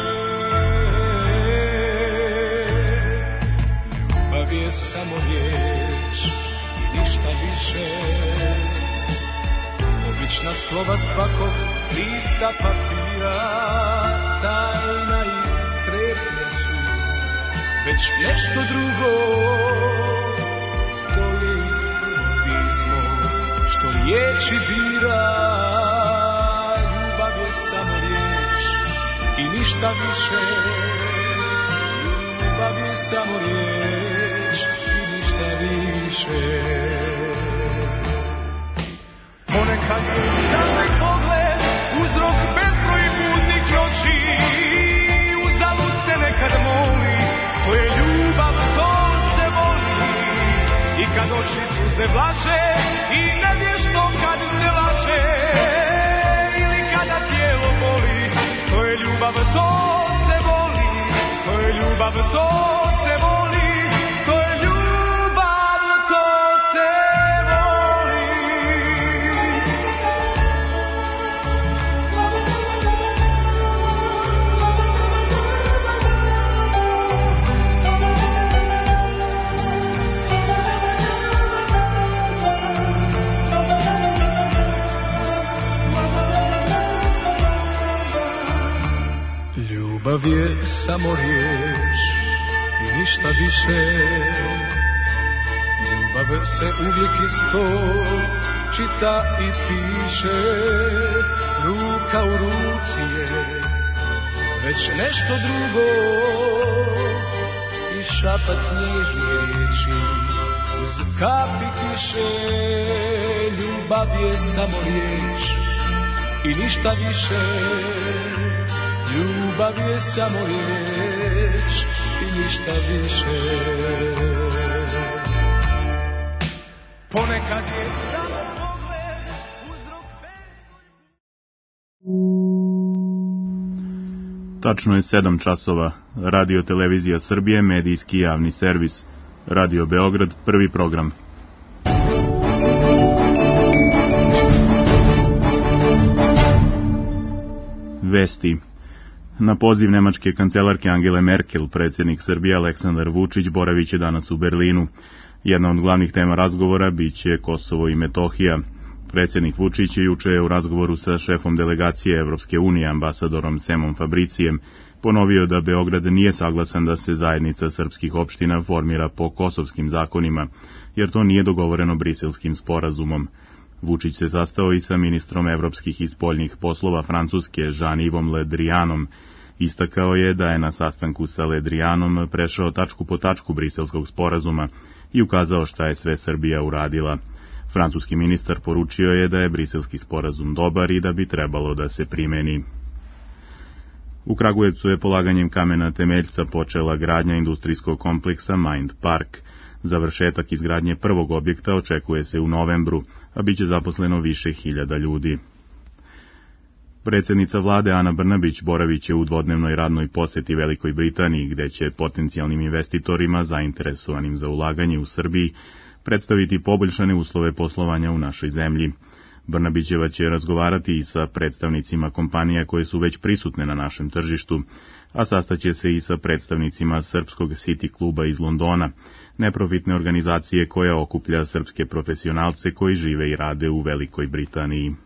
Ljubav je samo riječ, ništa više. Obična slova svakog lista papira, tajna i strepnja su već nešto drugo. To je i pismo što riječi bira. Ljubav je samo riječ i ništa više. Ljubav je samo riječ i ništa više. Ponekad je sam pogled uzrok bezbroj budnih noći. Uzalud se nekad moli, to je ljubav, to se voli. I kad oči suze vlaže i nevješto kad se laže, ili kada tijelo boli, to je ljubav, to se voli. To je ljubav, to se voli. Ljubav je samo riječ i ništa više. Ljubav se uvijek isto čita i piše. Ruka u ruci je već nešto drugo i šapat nježnih riječi uz kapi kiše. Ljubav je samo riječ i ništa više. Ljubav je samo riječ i ništa više. Ponekad je samo pogled uzrok Tačno je 7 časova. Radio Televizija Srbije, medijski javni servis. Radio Beograd, prvi program. Vesti. Na poziv nemačke kancelarke Angele Merkel, predsjednik Srbije Aleksandar Vučić boraviće danas u Berlinu. Jedna od glavnih tema razgovora biće Kosovo i Metohija. Predsjednik Vučić juče je u razgovoru sa šefom delegacije Evropske unije, ambasadorom Semom Fabricijem, ponovio da Beograd nije saglasan da se zajednica srpskih opština formira po kosovskim zakonima, jer to nije dogovoreno Briselskim sporazumom. Vučić se sastao i sa ministrom evropskih i spoljnih poslova Francuske Jean-Yves Le Drianom. Istakao je da je na sastanku sa Le Drianom prešao tačku po tačku Briselskog sporazuma i ukazao šta je sve Srbija uradila. Francuski ministar poručio je da je Briselski sporazum dobar i da bi trebalo da se primeni. U Kragujevcu je polaganjem kamena temeljca počela gradnja industrijskog kompleksa Mind Park. Završetak izgradnje prvog objekta očekuje se u novembru, a bit će zaposleno više hiljada ljudi. Predsjednica vlade Ana Brnabić boravit će u dvodnevnoj radnoj poseti Velikoj Britaniji, gde će potencijalnim investitorima zainteresovanim za ulaganje u Srbiji predstaviti poboljšane uslove poslovanja u našoj zemlji. Brnabićeva će razgovarati i sa predstavnicima kompanija koje su već prisutne na našem tržištu, a sastaće se i sa predstavnicima Srpskog City kluba iz Londona, neprofitne organizacije koja okuplja srpske profesionalce koji žive i rade u Velikoj Britaniji.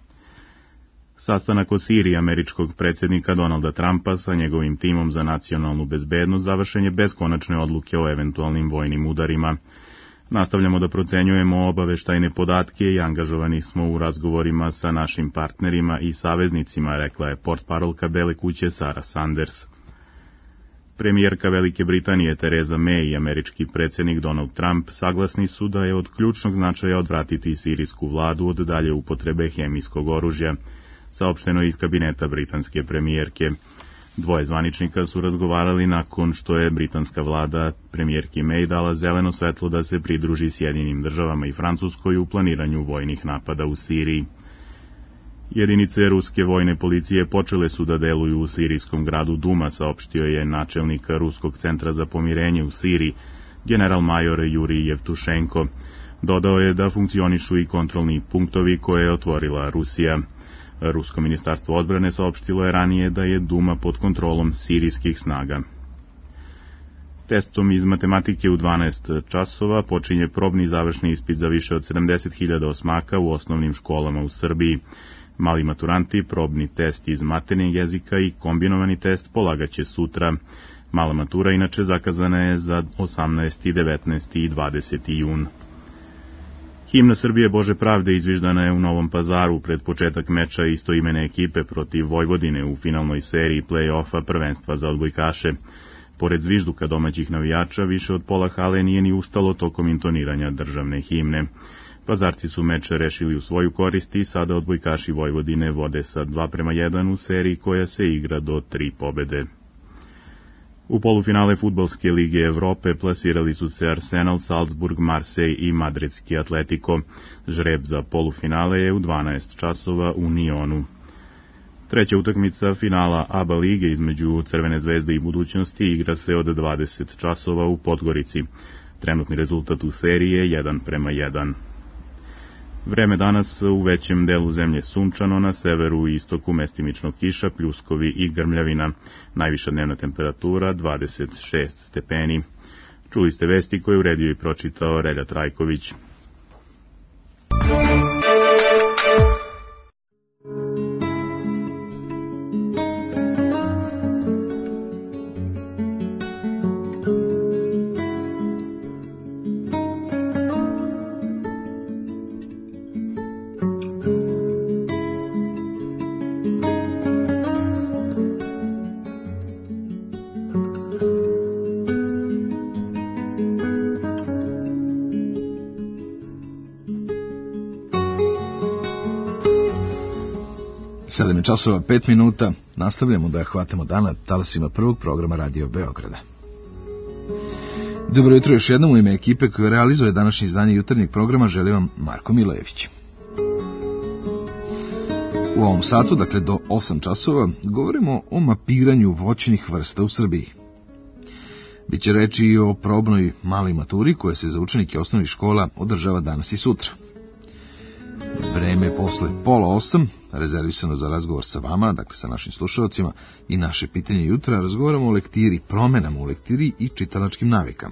Sastanak o Siriji američkog predsjednika Donalda Trumpa sa njegovim timom za nacionalnu bezbednost završen je bez konačne odluke o eventualnim vojnim udarima. Nastavljamo da procenjujemo obaveštajne podatke i angažovani smo u razgovorima sa našim partnerima i saveznicima, rekla je portparolka Bele kuće Sarah Sanders. Premijerka Velike Britanije Theresa May i američki predsjednik Donald Trump saglasni su da je od ključnog značaja odvratiti sirijsku vladu od dalje upotrebe hemijskog oružja, saopšteno iz kabineta britanske premijerke. Dvoje zvaničnika su razgovarali nakon što je britanska vlada premijerki May dala zeleno svetlo da se pridruži Sjedinjenim državama i Francuskoj u planiranju vojnih napada u Siriji. Jedinice ruske vojne policije počele su da deluju u sirijskom gradu Duma, saopštio je načelnik Ruskog centra za pomirenje u Siriji, general-major Jurij Jevtušenko. Dodao je da funkcionišu i kontrolni punktovi koje je otvorila Rusija. Rusko ministarstvo odbrane saopštilo je ranije da je Duma pod kontrolom sirijskih snaga. Testom iz matematike u 12 časova počinje probni završni ispit za više od 70.000 osmaka u osnovnim školama u Srbiji. Mali maturanti probni test iz maternjeg jezika i kombinovani test polagaće sutra. Mala matura inače zakazana je za 18., 19. i 20. jun. Himna Srbije Bože pravde izviždana je u Novom Pazaru pred početak meča istoimene ekipe protiv Vojvodine u finalnoj seriji play-offa prvenstva za odbojkaše. Pored zvižduka domaćih navijača, više od pola hale nije ni ustalo tokom intoniranja državne himne. Pazarci su meč rešili u svoju korist i sada odbojkaši Vojvodine vode sa 2:1 u seriji koja se igra do 3 pobede. U polufinale Fudbalske lige Evrope plasirali su se Arsenal, Salzburg, Marseille i Madridski Atletico. Žreb za polufinale je u 12 časova u Nionu. Treća utakmica finala ABA lige između Crvene zvezde i Budućnosti igra se od 20 časova u Podgorici. Trenutni rezultat u seriji je 1:1. Vreme danas u većem delu zemlje sunčano, na severu i istoku mestimično kiša, pljuskovi i grmljavina. Najviša dnevna temperatura 26 stepeni. Čuli ste vesti koje uredio i pročitao Relja Trajković. Časova 5 minuta, nastavljamo da hvatamo dana talasima prvog programa Radio Beograda. Dobro jutro još jednom u ime ekipe koja realizuje današnje izdanje jutarnjeg programa, želim vam Marko Milojević. U ovom satu, dakle do 8 časova, govorimo o mapiranju voćnih vrsta u Srbiji. Biće reči i o probnoj maloj maturi koja se za učenike osnovnih škola održava danas i sutra. Vreme posle 7:30, rezervisano za razgovor sa vama, dakle sa našim slušalcima, i naše pitanje jutra, razgovaramo o lektiri, promenama u lektiri i čitalačkim navikama.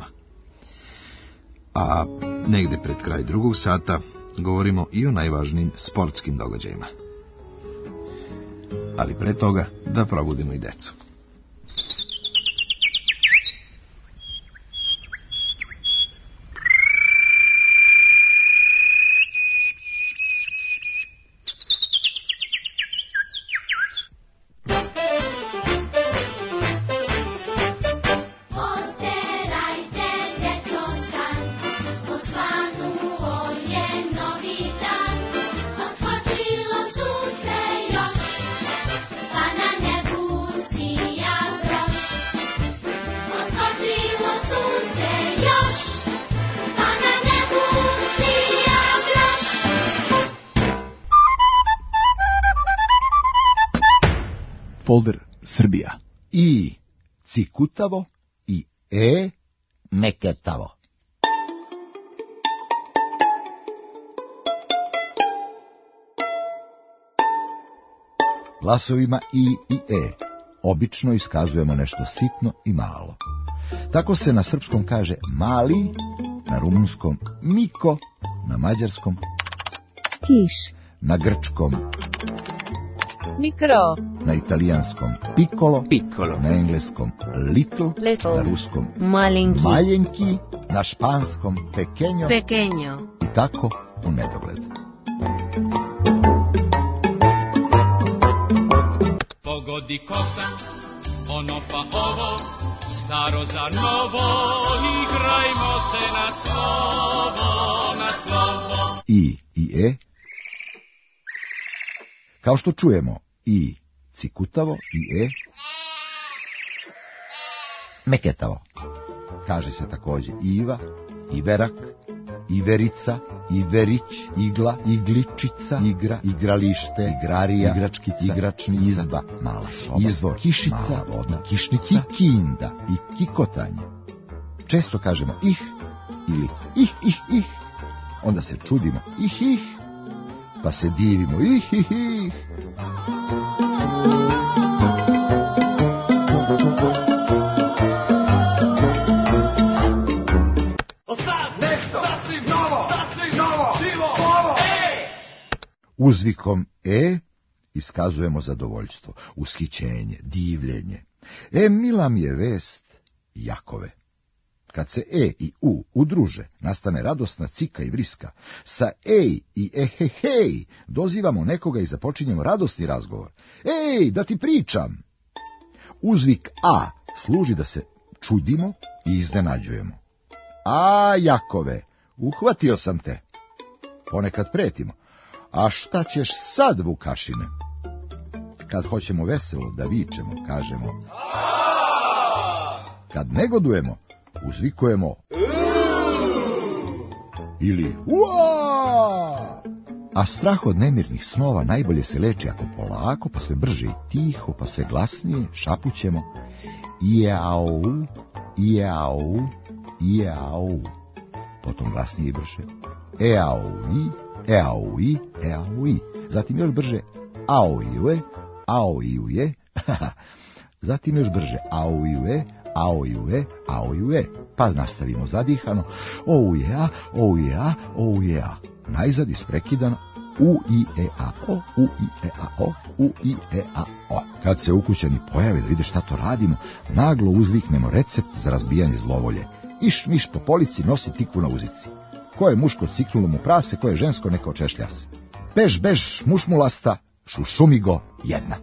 A negde pred kraj drugog sata govorimo i o najvažnijim sportskim događajima. Ali pre toga da probudimo i decu. folder Srbija. I cikutavo i meketavo. Glasovima I i obično iskazujemo nešto sitno i malo. Tako se na srpskom kaže mali, na rumunskom miko, na mađarskom kiš, na grčkom mikro, na italijanskom piccolo, na engleskom little, na ruskom malenki, na španskom pequeño, i tako u nedogled. Pogodi kosa, ono pa ovo, staro za novo, igrajmo se na slovo. I kao što čujemo, i cikutavo i meketavo. Kaže se također Iva, Iverak, Iverica, Iverić, igla, igličica, igra, igralište, igrarija, igračkica, igračnica, izba, mala soba, izvor, kišica, mala voda, kišnica, kikinda i kikotanje. Često kažemo ih ili ih, onda se čudimo ih, pa se divimo ih. Uzvikom iskazujemo zadovoljstvo, ushićenje, divljenje. Mila mi je vest Jakove. Kad se i u udruže, nastane radosna cika i vriska. Sa ej i ehehej dozivamo nekoga i započinjemo radosni razgovor. Ej, da ti pričam! Uzvik a služi da se čudimo i iznenađujemo. A, Jakove, uhvatio sam te. Ponekad pretimo. A šta ćeš sad, Vukašine? Kad hoćemo veselo da vičemo, kažemo kad negodujemo, uzvikujemo ili ua! A strah od nemirnih snova najbolje se leči ako polako, pa sve brže i tiho, pa sve glasnije šapućemo iau, iau, iau. Potom glasnije i brže eaui, eaui, eaui. Zatim još brže auiue, auiuje. Zatim još brže auiue, auiue, auiue. Pa nastavimo zadihano oujea, oujea, oujea. Najzad isprekidano u i e a o, u i e a o, u i e a o. Kad se ukućani pojave da vide šta to radimo, naglo uzviknemo recept za razbijanje zlovolje. Iš miš po polici nosi tikvu na uzici. Ko je muško ciknulo mu prase, ko je žensko neka očešlja se. Bež, bež, mušmulasta, šušumigo jedna.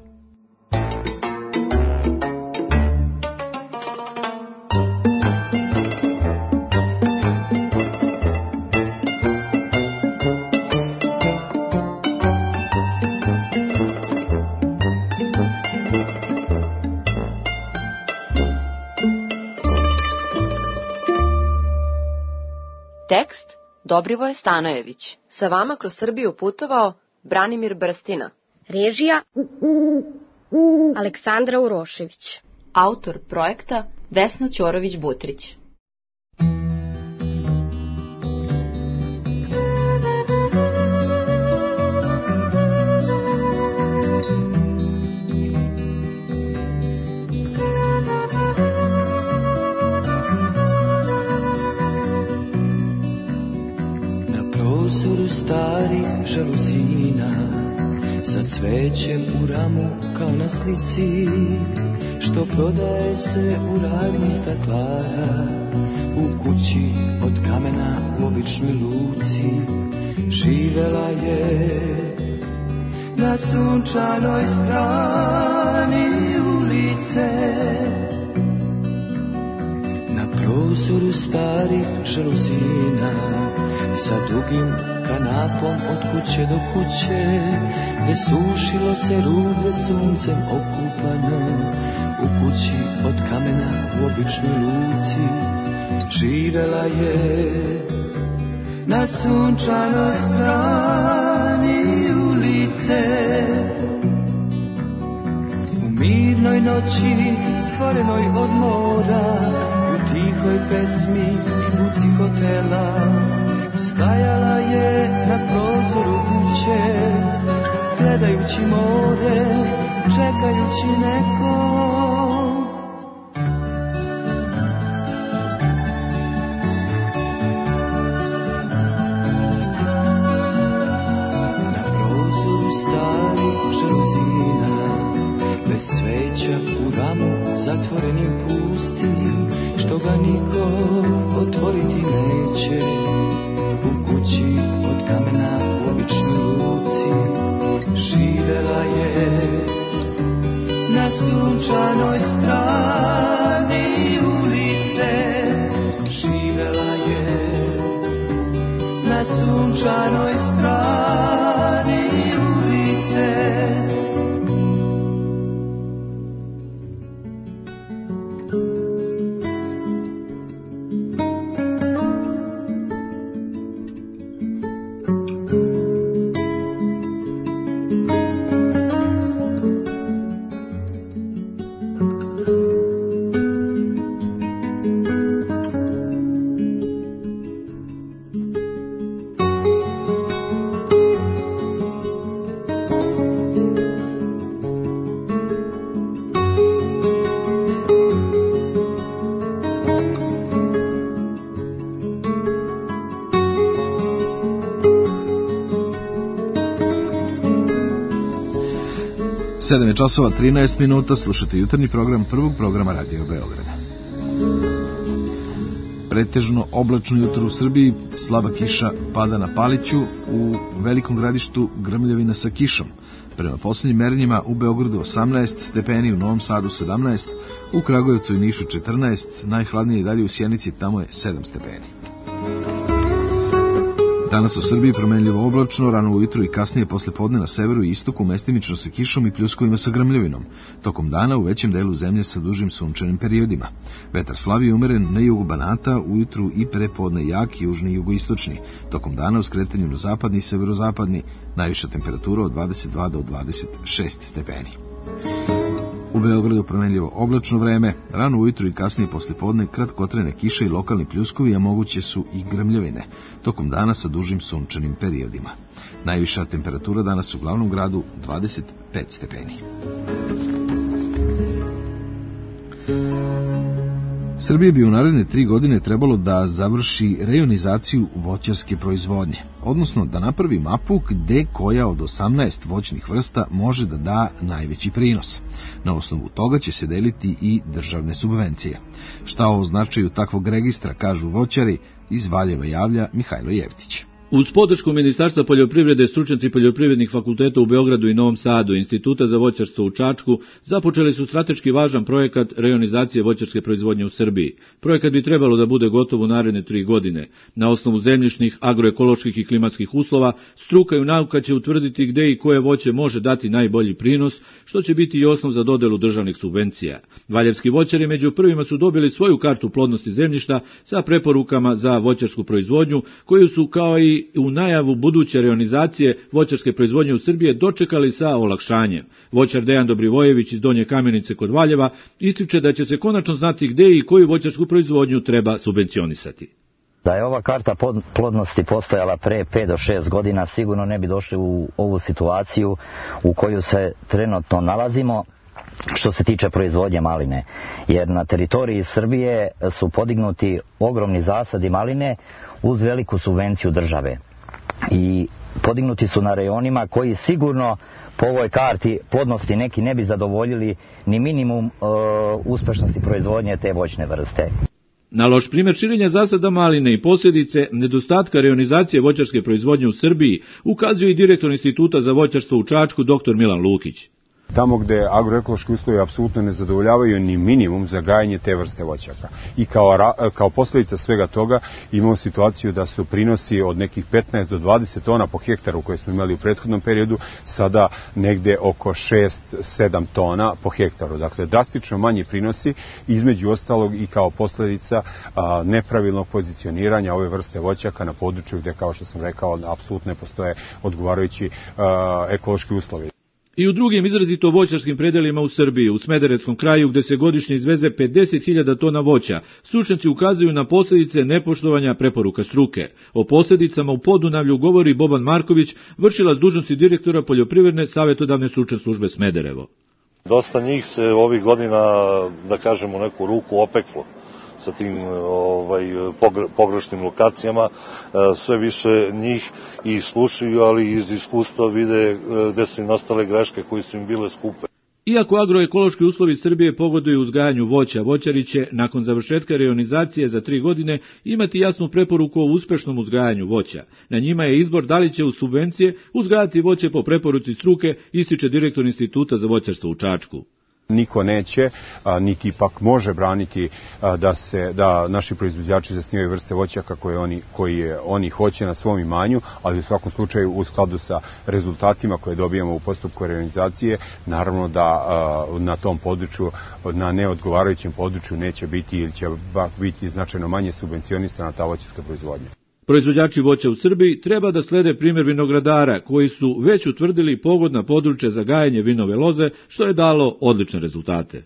Tekst Dobrivoje Stanojević. Sa vama kroz Srbiju putovao Branimir Brstina. Režija Aleksandra Urošević. Autor projekta Vesna Ćorović-Butrić. Starih žaluzina sa cvećem u ramu kao na slici što prodaje se u radnji staklara u kući od kamena u običnoj luci živela je na sunčanoj strani ulice na prozoru starih žaluzina sa dugim kanapom od kuće do kuće, gde sušilo se rublje suncem okupano, u kući od kamena u običnoj luci, živela je na sunčanoj strani ulice. U mirnoj noći stvorenoj od mora, u tihoj pesmi i buci hotela, stajala je na prozoru kuće, gledajući more, čekajući nekog. Na prozoru starih žaluzina, bez sveća u ramu zatvorenim pustim, što ga niko otvoriti neće. U kući od kamena u običnoj luci živela je na sunčanoj strani ulice. Živela je na sunčanoj strani ulice. Sedam je časova 13 minuta, slušate jutarnji program prvog programa Radio Beograda. Pretežno oblačno jutro u Srbiji, slaba kiša pada na Paliću, u Velikom Gradištu grmljavina sa kišom. Prema posljednjim merenjima u Beogradu 18 stepeni, u Novom Sadu 17, u Kragujevcu i Nišu 14, najhladnije i dalje u Sjenici, tamo je 7 stepeni. Danas u Srbiji promenljivo oblačno, rano ujutru i kasnije posle podne na severu i istoku mestimično sa kišom i pljuskovima sa grmljavinom. Tokom dana u većem delu zemlje sa dužim sunčanim periodima. Vetar slabi i umeren na jugu Banata, ujutru i prepodne jak južni i jugoistočni. Tokom dana u skretanju na zapadni i severozapadni, najviša temperatura od 22 do 26 stepeni. U Beogradu promenljivo oblačno vreme, rano ujutru i kasnije posle podne kratkotrajne kiše i lokalni pljuskovi, a moguće su i grmljavine, tokom dana sa dužim sunčanim periodima. Najviša temperatura danas u glavnom gradu 25 stepeni. Srbije bi u naredne 3 godine trebalo da završi rejonizaciju voćarske proizvodnje, odnosno da napravi mapu gde koja od 18 voćnih vrsta može da da najveći prinos. Na osnovu toga će se deliti i državne subvencije. Šta o značaju takvog registra kažu voćari, iz Valjeva javlja Mihajlo Jevtić. Uz podršku Ministarstva poljoprivrede, stručnjaci poljoprivrednih fakulteta u Beogradu i Novom Sadu, Instituta za voćarstvo u Čačku, započeli su strateški važan projekat rejonizacije voćarske proizvodnje u Srbiji. Projekat bi trebalo da bude gotov u naredne 3 godine. Na osnovu zemljišnih, agroekoloških i klimatskih uslova, struka i nauka će utvrditi gde i koje voće može dati najbolji prinos, što će biti i osnov za dodelu državnih subvencija. Valjevski voćari među prvima su dobili svoju kartu plodnosti zemljišta sa preporukama za voćarsku proizvodnju, koju su kao i u najavu buduće rejonizacije voćarske proizvodnje u Srbiji dočekali sa olakšanjem. Voćar Dejan Dobrivojević iz Donje Kamenice kod Valjeva ističe da će se konačno znati gde i koju voćarsku proizvodnju treba subvencionisati. Da je ova karta plodnosti postojala pre 5 do 6 godina, sigurno ne bi došli u ovu situaciju u koju se trenutno nalazimo što se tiče proizvodnje maline. Jer na teritoriji Srbije su podignuti ogromni zasadi maline uz veliku subvenciju države. I podignuti su na rejonima koji sigurno po ovoj karti plodnosti neki ne bi zadovoljili ni minimum uspešnosti proizvodnje te voćne vrste. Na loš primjer širenja zasada maline i posljedice nedostatka rejonizacije voćarske proizvodnje u Srbiji ukazuje i direktor Instituta za voćarstvo u Čačku dr. Milan Lukić. Tamo gde agroekološki uslovi apsolutno ne zadovoljavaju ni minimum za gajanje te vrste voćaka. I kao posljedica svega toga imamo situaciju da su prinosi od nekih 15 do 20 tona po hektaru koje smo imali u prethodnom periodu, sada negde oko 6-7 tona po hektaru. Dakle, drastično manji prinosi, između ostalog i kao posljedica nepravilnog pozicioniranja ove vrste voćaka na području gde, kao što sam rekao, apsolutno ne postoje odgovarajući ekološki uslovi. I u drugim izrazito voćarskim predelima u Srbiji, u Smederevskom kraju gde se godišnje izveze 50.000 tona voća, stručnjaci ukazuju na posljedice nepoštovanja preporuka struke. O posljedicama u Podunavlju govori Boban Marković, vršilac dužnosti direktora poljoprivredne savjetodavne stručne službe Smederevo. Dosta njih se ovih godina, da kažemo, neku ruku opeklo sa tim pogrešnim lokacijama, sve više njih i slušaju, ali iz iskustva vide gde su im nastale greške koje su im bile skupe. Iako agroekološki uslovi Srbije pogoduju uzgajanju voća, voćari će, nakon završetka rejonizacije za 3 godine, imati jasnu preporuku o uspešnom uzgajanju voća. Na njima je izbor da li će uz subvencije uzgajati voće po preporuci struke, ističe direktor Instituta za voćarstvo u Čačku. Niko neće, niti ipak može braniti da naši proizvođači zasnivaju vrste voćaka koje oni hoće na svom imanju, ali u svakom slučaju u skladu sa rezultatima koje dobijamo u postupku rejonizacije, naravno da na tom području, na neodgovarajućem području neće biti ili će biti značajno manje subvencionisana ta voćarska proizvodnja. Proizvođači voća u Srbiji treba da slede primjer vinogradara koji su već utvrdili pogodna područja za gajenje vinove loze, što je dalo odlične rezultate.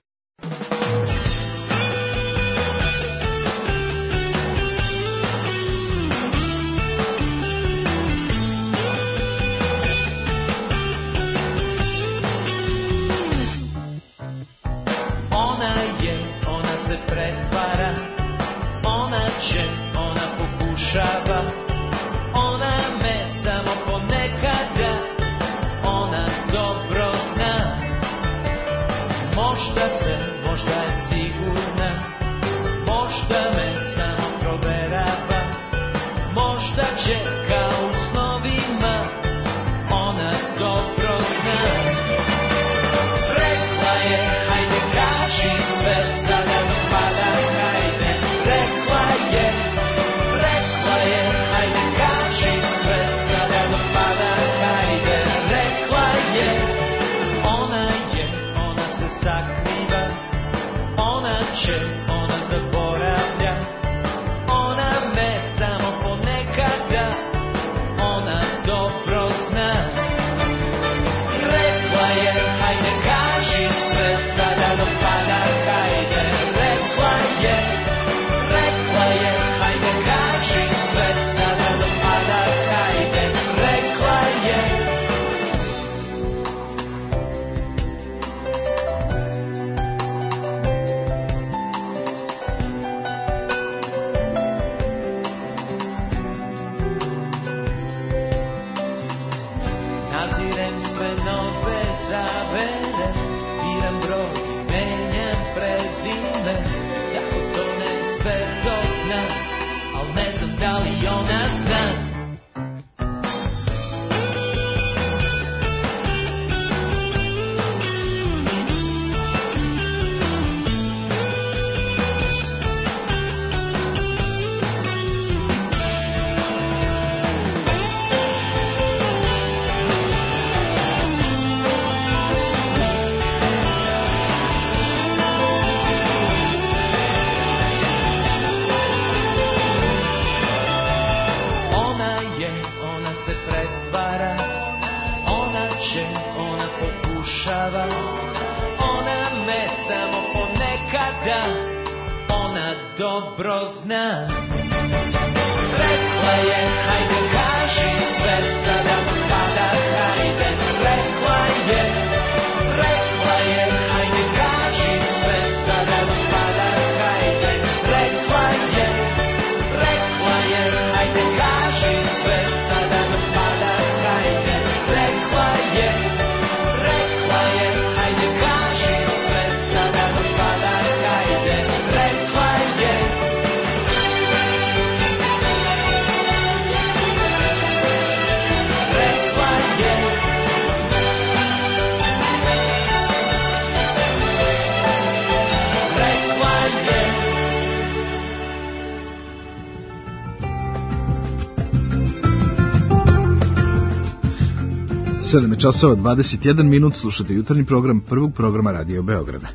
Sedam je časova 21 minut, slušate jutarnji program prvog programa Radio Beograda.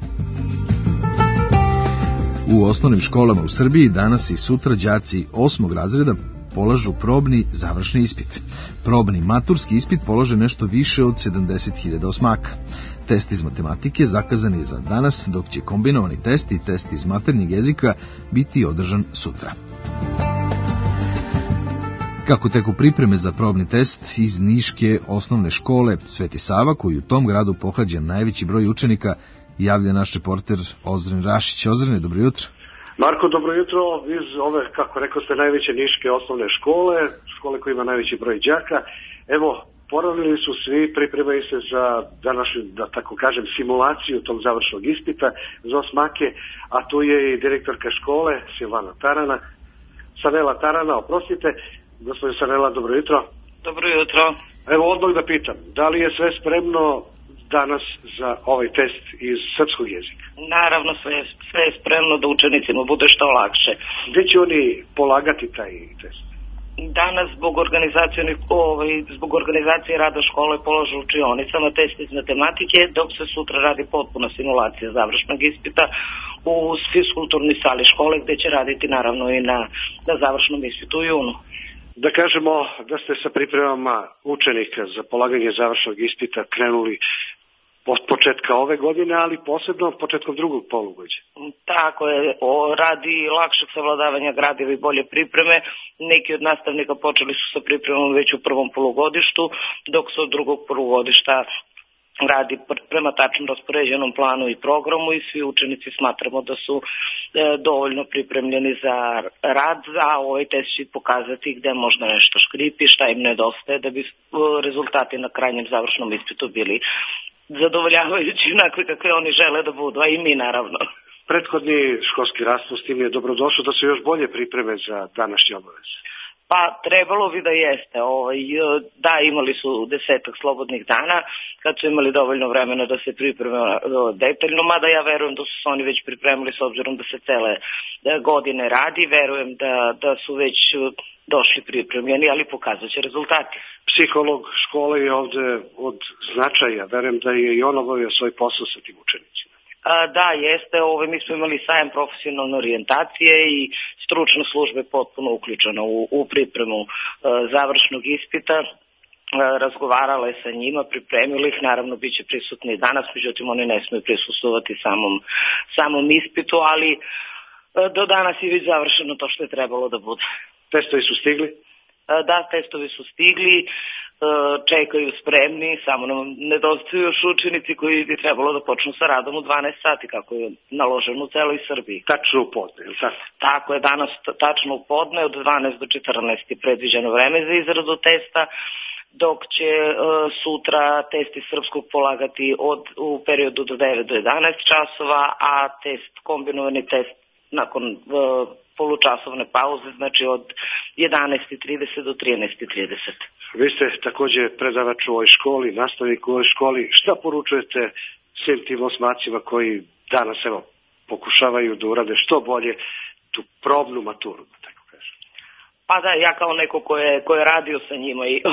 U osnovnim školama u Srbiji danas i sutra đaci 8. razreda polažu probni završni ispit. Probni maturski ispit polože nešto više od 70.000 osmaka. Test iz matematike zakazan je za danas, dok će kombinovani test i test iz maternjeg jezika biti održan sutra. Kako teku pripreme za probni test iz Niške osnovne škole Sveti Sava, koji u tom gradu pohađa najveći broj učenika, javlja naš reporter Ozren Rašić. Ozrene, dobro jutro. Marko, dobro jutro. Iz ove, kako rekao ste, najveće niške osnovne škole koja ima najveći broj đaka. Evo, poravili su svi, pripremaju se za današnju, da tako kažem, simulaciju tog završnog ispita za osmake, a tu je i direktorka škole, Sanela Tarana, oprostite. Gospodin Sanela, dobro jutro. Dobro jutro. Evo, odmah da pitam, da li je sve spremno danas za ovaj test iz srpskog jezika? Naravno, sve je spremno da učenicima bude što lakše. Gde će oni polagati taj test? Danas zbog organizacije rada škole polažu u učionicama test iz matematike, dok se sutra radi potpuna simulacija završnog ispita u fiskulturnoj sali škole, gde će raditi naravno i na završnom ispitu u junu. Da kažemo da ste sa pripremama učenika za polaganje završnog ispita krenuli od početka ove godine, ali posebno početkom drugog polugođa. Tako je, radi lakšeg savladavanja gradiva i bolje pripreme. Neki od nastavnika počeli su sa pripremom već u prvom polugodištu, dok se od drugog polugodišta radi prema tačno raspoređenom planu i programu i svi učenici smatramo da su dovoljno pripremljeni za rad, a ovaj test će pokazati gde možda nešto škripi, šta im nedostaje, da bi rezultati na krajnjem završnom ispitu bili zadovoljavajući onakve kakve oni žele da budu, a i mi naravno. Prethodni školski raspust im je dobrodošao da se još bolje pripreme za današnje obaveze. Pa trebalo bi da jeste. Da, imali su 10 slobodnih dana kad su imali dovoljno vremena da se pripreme detaljno, mada ja verujem da su se oni već pripremili s obzirom da se cele godine radi, verujem da su već došli pripremljeni, ali pokazat će rezultati. Psiholog škole je ovde od značaja, verujem da je i on obavio svoj posao sa tim učenicima. Da, jeste. Mi smo imali sajam profesionalne orijentacije i stručna služba je potpuno uključena u pripremu završnog ispita. Razgovarala je sa njima, pripremila ih, naravno bit će prisutni danas, međutim oni ne smiju prisustvovati samom ispitu, ali do danas je već završeno to što je trebalo da bude. Testovi su stigli? Da, testovi su stigli, čekaju spremni, samo nam nedostaju još učenici koji bi trebalo da počnu sa radom u 12 sati, kako je naloženo u celoj Srbiji. Tačno u podne, ili tako? Tako je, danas tačno u podne, od 12 do 14 je predviđeno vreme za izradu testa, dok će sutra test iz srpskog polagati u periodu do 9 do 11 časova, a kombinovani test nakon polučasovne pauze, znači od 11.30 do 13.30. Vi ste takođe predavač u ovoj školi, nastavnik u ovoj školi. Šta poručujete svim tim osmacima koji danas pokušavaju da urade što bolje tu probnu maturu, tako kažem? Pa da, ja kao neko ko je radio sa njima i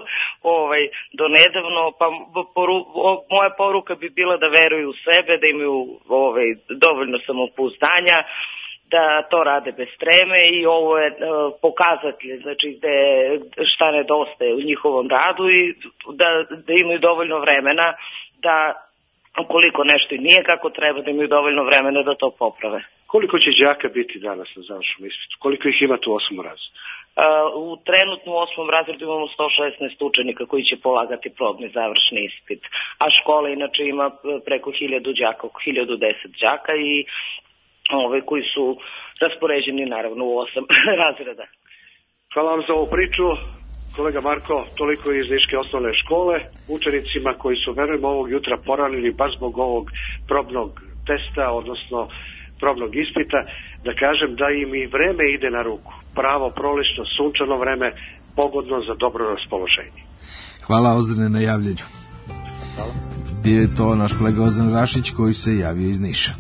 do nedavno, pa moja poruka bi bila da veruju u sebe, da imaju dovoljno samopouzdanja, da to rade bez treme i ovo je pokazatelj, znači šta nedostaje u njihovom radu i da imaju dovoljno vremena da ukoliko nešto i nije kako treba, da imaju dovoljno vremena da to poprave. Koliko će đaka biti danas na završnom ispitu? Koliko ih ima tu u 8. razredu? Trenutno u 8. razredu imamo 116 učenika koji će polagati probni završni ispit, a škola inače ima preko 1000 đaka, oko 1010 đaka i koji su raspoređeni naravno u 8 razreda. Hvala vam za ovu priču. Kolega Marko, toliko iz Niške osnovne škole. Učenicima koji su, verujem, ovog jutra poranili baš zbog ovog probnog testa, odnosno probnog ispita, da kažem da im i vreme ide na ruku. Pravo, prolećno, sunčano vreme, pogodno za dobro raspoloženje. Hvala Ozrene na javljanju. Hvala. Bio je to naš kolega Ozren Rašić koji se javio iz Niša.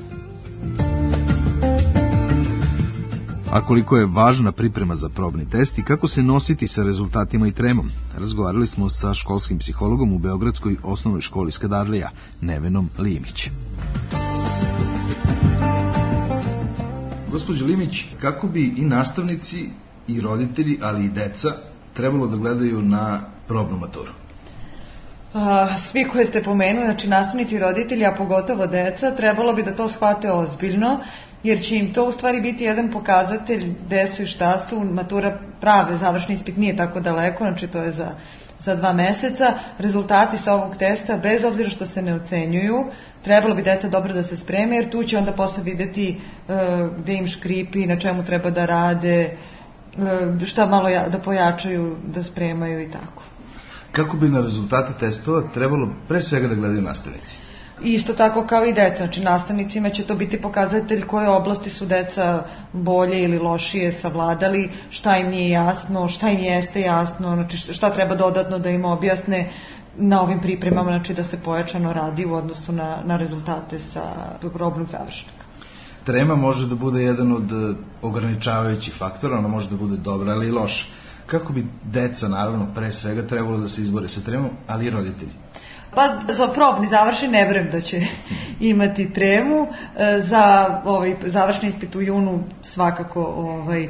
A koliko je važna priprema za probni test i kako se nositi sa rezultatima i tremom, razgovarali smo sa školskim psihologom u Beogradskoj osnovnoj školi Skadarlija, Nevenom Limić. Gospođo Limić, kako bi i nastavnici i roditelji, ali i deca, trebalo da gledaju na probnu maturu? Svi koje ste pomenuli, znači nastavnici i roditelji, a pogotovo deca, trebalo bi da to shvate ozbiljno, jer će im to u stvari biti jedan pokazatelj gde su i šta su. Matura prave, završni ispit nije tako daleko, znači to je za 2 meseca. Rezultati sa ovog testa, bez obzira što se ne ocenjuju, trebalo bi deca dobro da se spreme, jer tu će onda posle videti gde im škripi, na čemu treba da rade, šta malo da pojačaju, da spremaju i tako. Kako bi na rezultate testova trebalo pre svega da gledaju nastavnici? Isto tako kao i deca, znači nastavnicima će to biti pokazatelj koje oblasti su deca bolje ili lošije savladali, šta im nije jasno, šta im jeste jasno, znači šta treba dodatno da im objasne na ovim pripremama, znači da se pojačano radi u odnosu na rezultate sa probnog završnika. Trema može da bude jedan od ograničavajućih faktora, ona može da bude dobra, ali i loša. Kako bi deca, naravno, pre svega trebalo da se izbore sa tremom, ali i roditelji? Pa za probni završni ne verujem da će imati tremu, za završni ispit u junu svakako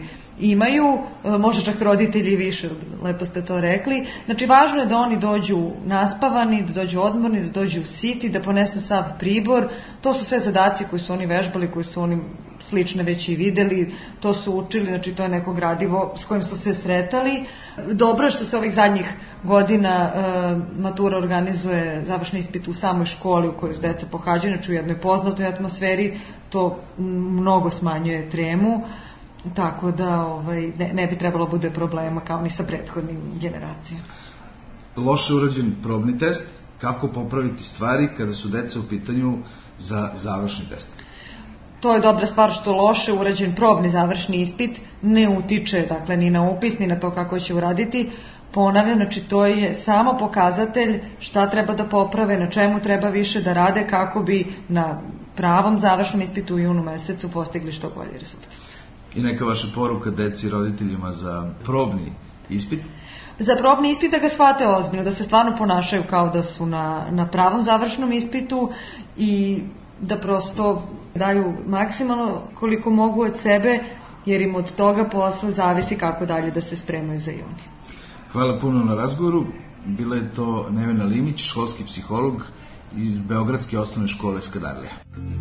imaju, možda čak roditelji više, lepo ste to rekli. Znači važno je da oni dođu naspavani, da dođu odmorni, da dođu siti, da ponesu sav pribor. To su sve zadaci koji su oni vežbali, koji su oni slične već i videli, to su učili, znači to je neko gradivo s kojim su se sretali. Dobro je što se ovih zadnjih godina matura organizuje završni ispit u samoj školi u kojoj deca pohađaju, znači u jednoj poznatoj atmosferi, to mnogo smanjuje tremu, tako da ne bi trebalo bude problema kao ni sa prethodnim generacijama. Loše urađen probni test, kako popraviti stvari kada su deca u pitanju za završni test? To je dobra stvar što loše urađen probni završni ispit ne utiče, dakle, ni na upis, ni na to kako će uraditi. Ponavljam, znači to je samo pokazatelj šta treba da poprave, na čemu treba više da rade kako bi na pravom završnom ispitu u junu mesecu postigli što bolji rezultat. I neka vaša poruka deci i roditeljima za probni ispit? Za probni ispit da ga shvate ozbiljno, da se stvarno ponašaju kao da su na pravom završnom ispitu i da prosto daju maksimalno koliko mogu od sebe, jer im od toga posle zavisi kako dalje da se spremaju za juni. Hvala puno na razgovoru. Bila je to Nevena Limić, školski psiholog iz Beogradske osnovne škole Skadarlija.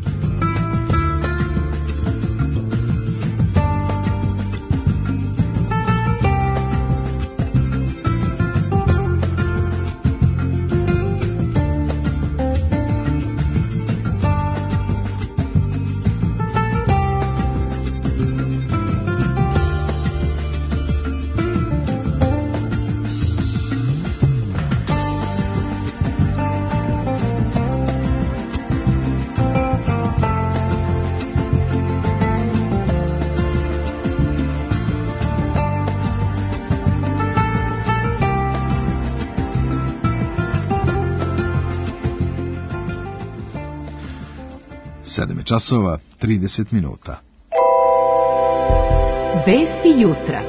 Časova 30 minuta. Vesti jutra.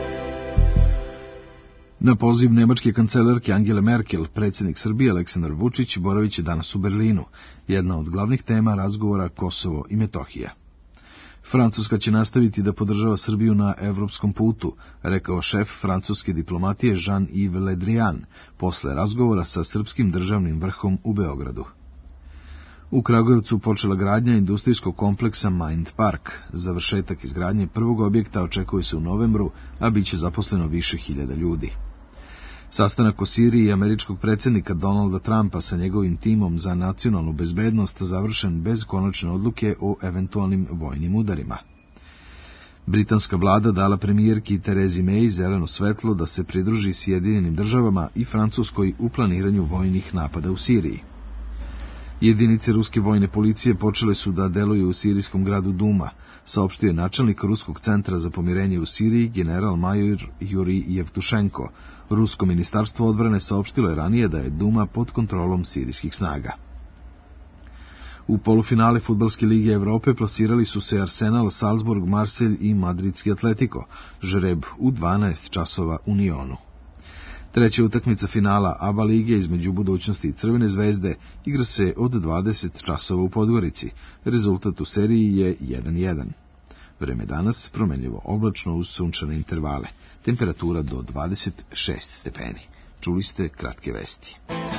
Na poziv nemačke kancelarke Angele Merkel, predsjednik Srbije Aleksandar Vučić boraviće danas u Berlinu. Jedna od glavnih tema razgovora Kosovo i Metohija. Francuska će nastaviti da podržava Srbiju na evropskom putu, rekao šef francuske diplomatije Jean-Yves Le Drian, posle razgovora sa srpskim državnim vrhom u Beogradu. U Kragujevcu počela gradnja industrijskog kompleksa Mind Park. Završetak izgradnje prvog objekta očekuje se u novembru, a bit će zaposleno više hiljada ljudi. Sastanak o Siriji i američkog predsjednika Donalda Trumpa sa njegovim timom za nacionalnu bezbednost završen bez konačne odluke o eventualnim vojnim udarima. Britanska vlada dala premijerki Terezi May zeleno svetlo da se pridruži Sjedinjenim državama i Francuskoj u planiranju vojnih napada u Siriji. Jedinice ruske vojne policije počele su da deluju u sirijskom gradu Duma, saopštio je načelnik Ruskog centra za pomirenje u Siriji general major Jurij Jevtušenko. Rusko ministarstvo odbrane saopštilo je ranije da je Duma pod kontrolom sirijskih snaga. U polufinale Fudbalske lige Evrope plasirali su se Arsenal, Salzburg, Marselj i Madridski Atletico, žreb u 12 časova u Nionu. Treća utakmica finala ABA lige između Budućnosti i Crvene zvezde igra se od 20 časova u Podgorici. Rezultat u seriji je 1:1. Vreme danas promenljivo oblačno uz sunčane intervale. Temperatura do 26 stepeni. Čuli ste kratke vesti.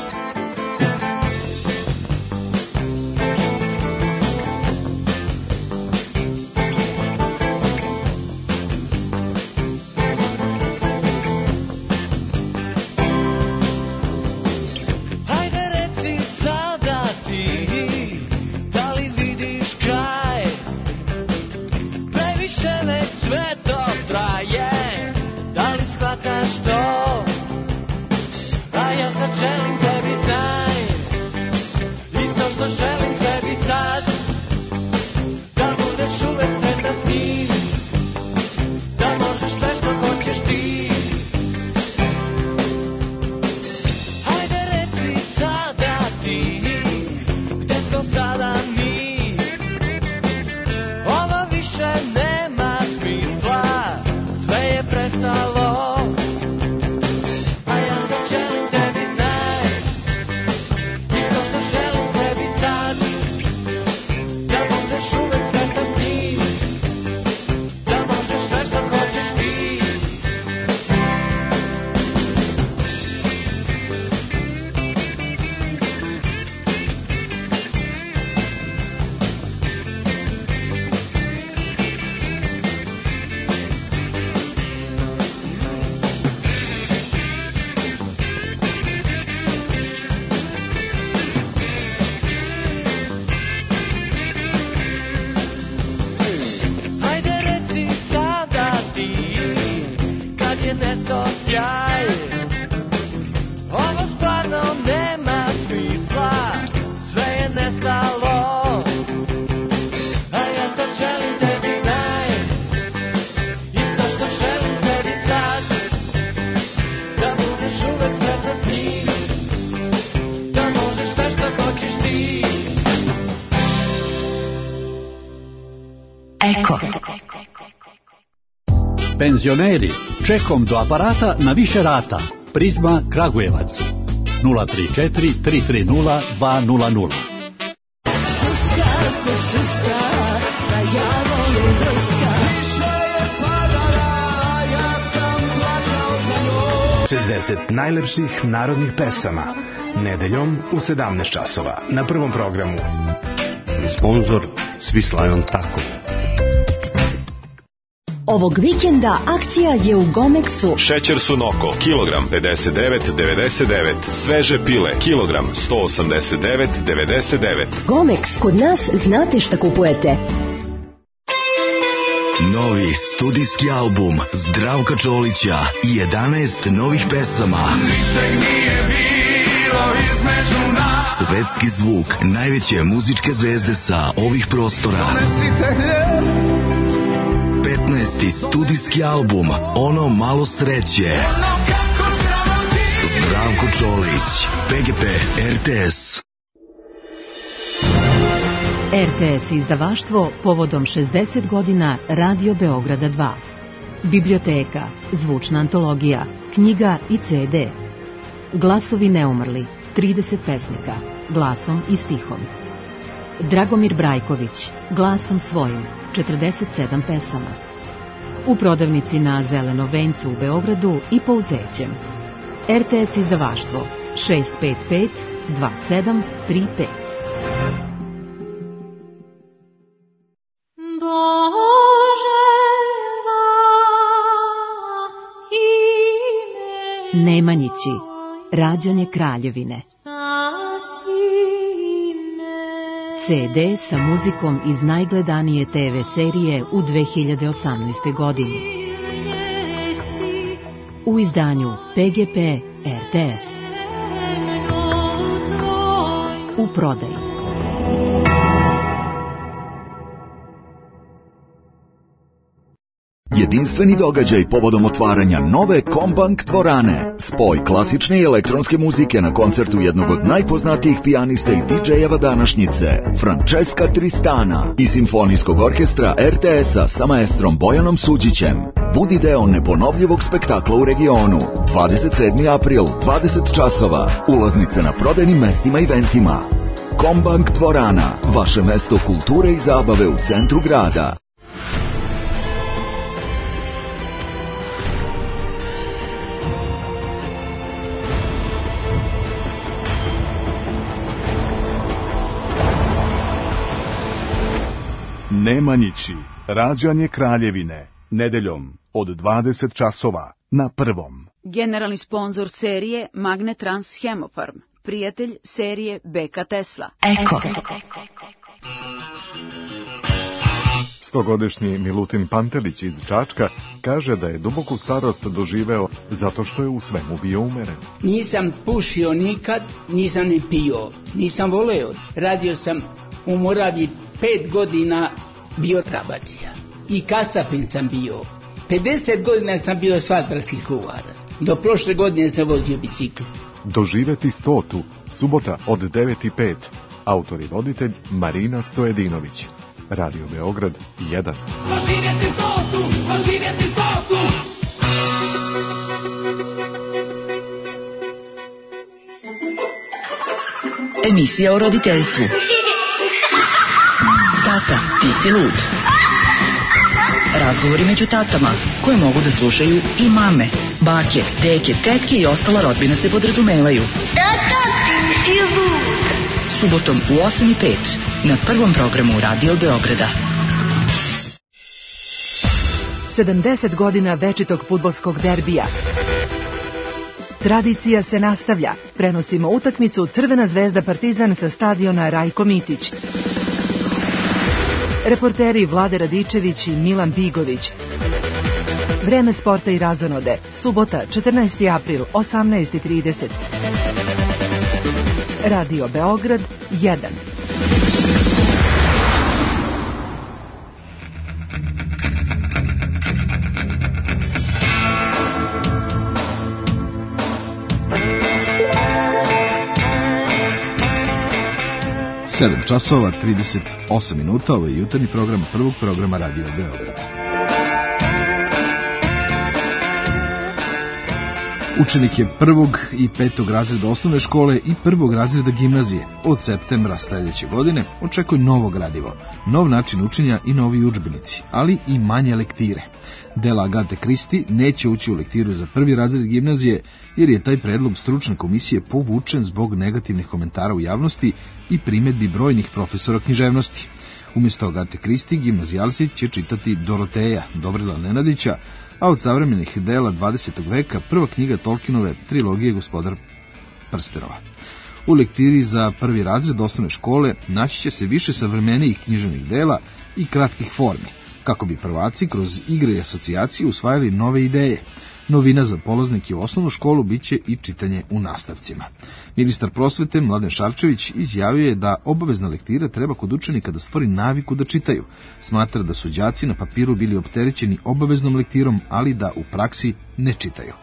Penzioneri, čekom do aparata na više rata. Prizma Kragujevac 034 330 200. Šuška se šuška, da ja volim drška. Više je padala, ja sam plakao za njom. 60 najlepših narodnih pesama. Nedeljom u 17 časova na Prvom programu. Sponzor Swiss Lion Taco. Ovog vikenda akcija je u Gomexu. Šećer Sunoko, kilogram 59,99. Sveže pile, kilogram 189,99. Gomex, kod nas znate šta kupujete. Novi studijski album Zdravka Čolića i 11 novih pesama. Ničeg nije bilo između nas. Svetski zvuk najveće muzičke zvezde sa ovih prostora. Donesite hljeb. 15. studijski album Ono malo sreće. Zdravko Čolić, PGP RTS. RTS izdavaštvo povodom 60 godina Radio Beograda 2. Biblioteka, zvučna antologija, knjiga i CD. Glasovi neumrli, 30 pesnika, glasom i stihom. Dragomir Brajković, glasom svojim, 47 pesama. U prodavnici na Zelenom vencu u Beogradu i po Uzećem. RTS izdavaštvo 655 2735. Nemanjići, rađanje kraljevine. CD sa muzikom iz najgledanije TV serije u 2018. godini. U izdanju PGP RTS. U prodaju. Jedinstveni događaj povodom otvaranja nove Kombank dvorane. Spoj klasične i elektronske muzike na koncertu jednog od najpoznatijih pijanista i DJ-eva današnjice, Francesca Tristana, i simfonijskog orkestra RTS-a sa maestrom Bojanom Suđićem. Budi deo neponovljivog spektakla u regionu. 27. april, 20 časova. Ulaznice na prodajnim mestima i eventima. Kombank dvorana, vaše mesto kulture i zabave u centru grada. Nemanjići, rađanje Kraljevine, nedeljom od 20 časova na Prvom. Generalni sponzor serije Magnetrans Hemofarm, prijatelj serije BK Tesla. Eko. 100-godišnji Milutin Pantelić iz Čačka kaže da je duboku starost doživeo zato što je u svemu bio umeren. Nisam pušio nikad, nisam ni pio, nisam voleo. Radio sam u Moraviji 5 godina, bio trabačija. I kasapin sam bio. 50 godina sam bio svatarski kuvar. Do prošle godine sam vozio bicikl. Doživeti 100-tu, subota od 9:05. Autor i voditelj Marina Stojedinović. Radio Beograd 1. Doživjeti 100-tu, doživjeti 100-tu. Emisija o roditeljstvu. Tata, ti si lud. Razgovori među tatama, koje mogu da slušaju i mame, bake, deke, tetke i ostala rodbina se podrazumevaju. Tata, ti si lud. Subotom u 8:05 na Prvom programu Radio Beograda. 70 godina večitog fudbalskog derbija. Tradicija se nastavlja. Prenosimo utakmicu Crvena zvezda Partizan sa stadiona Rajko Mitić. Reporteri Vlade Radičević i Milan Bigović. Vreme sporta i razonode. Subota, 14. april, 18:30. Radio Beograd 1. Sedam časova, 38 minuta, ovo je jutarnji program Prvog programa Radio Beograda. Učenik je 1. i 5. razreda osnovne škole i 1. razreda gimnazije. Od septembra sljedeće godine očekuje novo gradivo, nov način učenja i novi udžbenici, ali i manje lektire. Dela Agate Kristi neće ući u lektiru za 1. razred gimnazije, jer je taj predlog stručne komisije povučen zbog negativnih komentara u javnosti i primjedbi brojnih profesora književnosti. Umjesto Agate Kristi, gimnazijalci će čitati Doroteja, Dobrila Nenadića, a od savremenih dela 20. veka prva knjiga Tolkienove trilogije Gospodar prstenova. U lektiri za 1. razred osnovne škole naći će se više savremenijih književnih dela i kratkih formi, kako bi prvaci kroz igre i asocijacije usvajali nove ideje. Novina za polaznike u osnovnu školu biće i čitanje u nastavcima. Ministar prosvete Mladen Šarčević izjavio je da obavezna lektira treba kod učenika da stvori naviku da čitaju. Smatra da su đaci na papiru bili opterećeni obaveznom lektirom, ali da u praksi ne čitaju.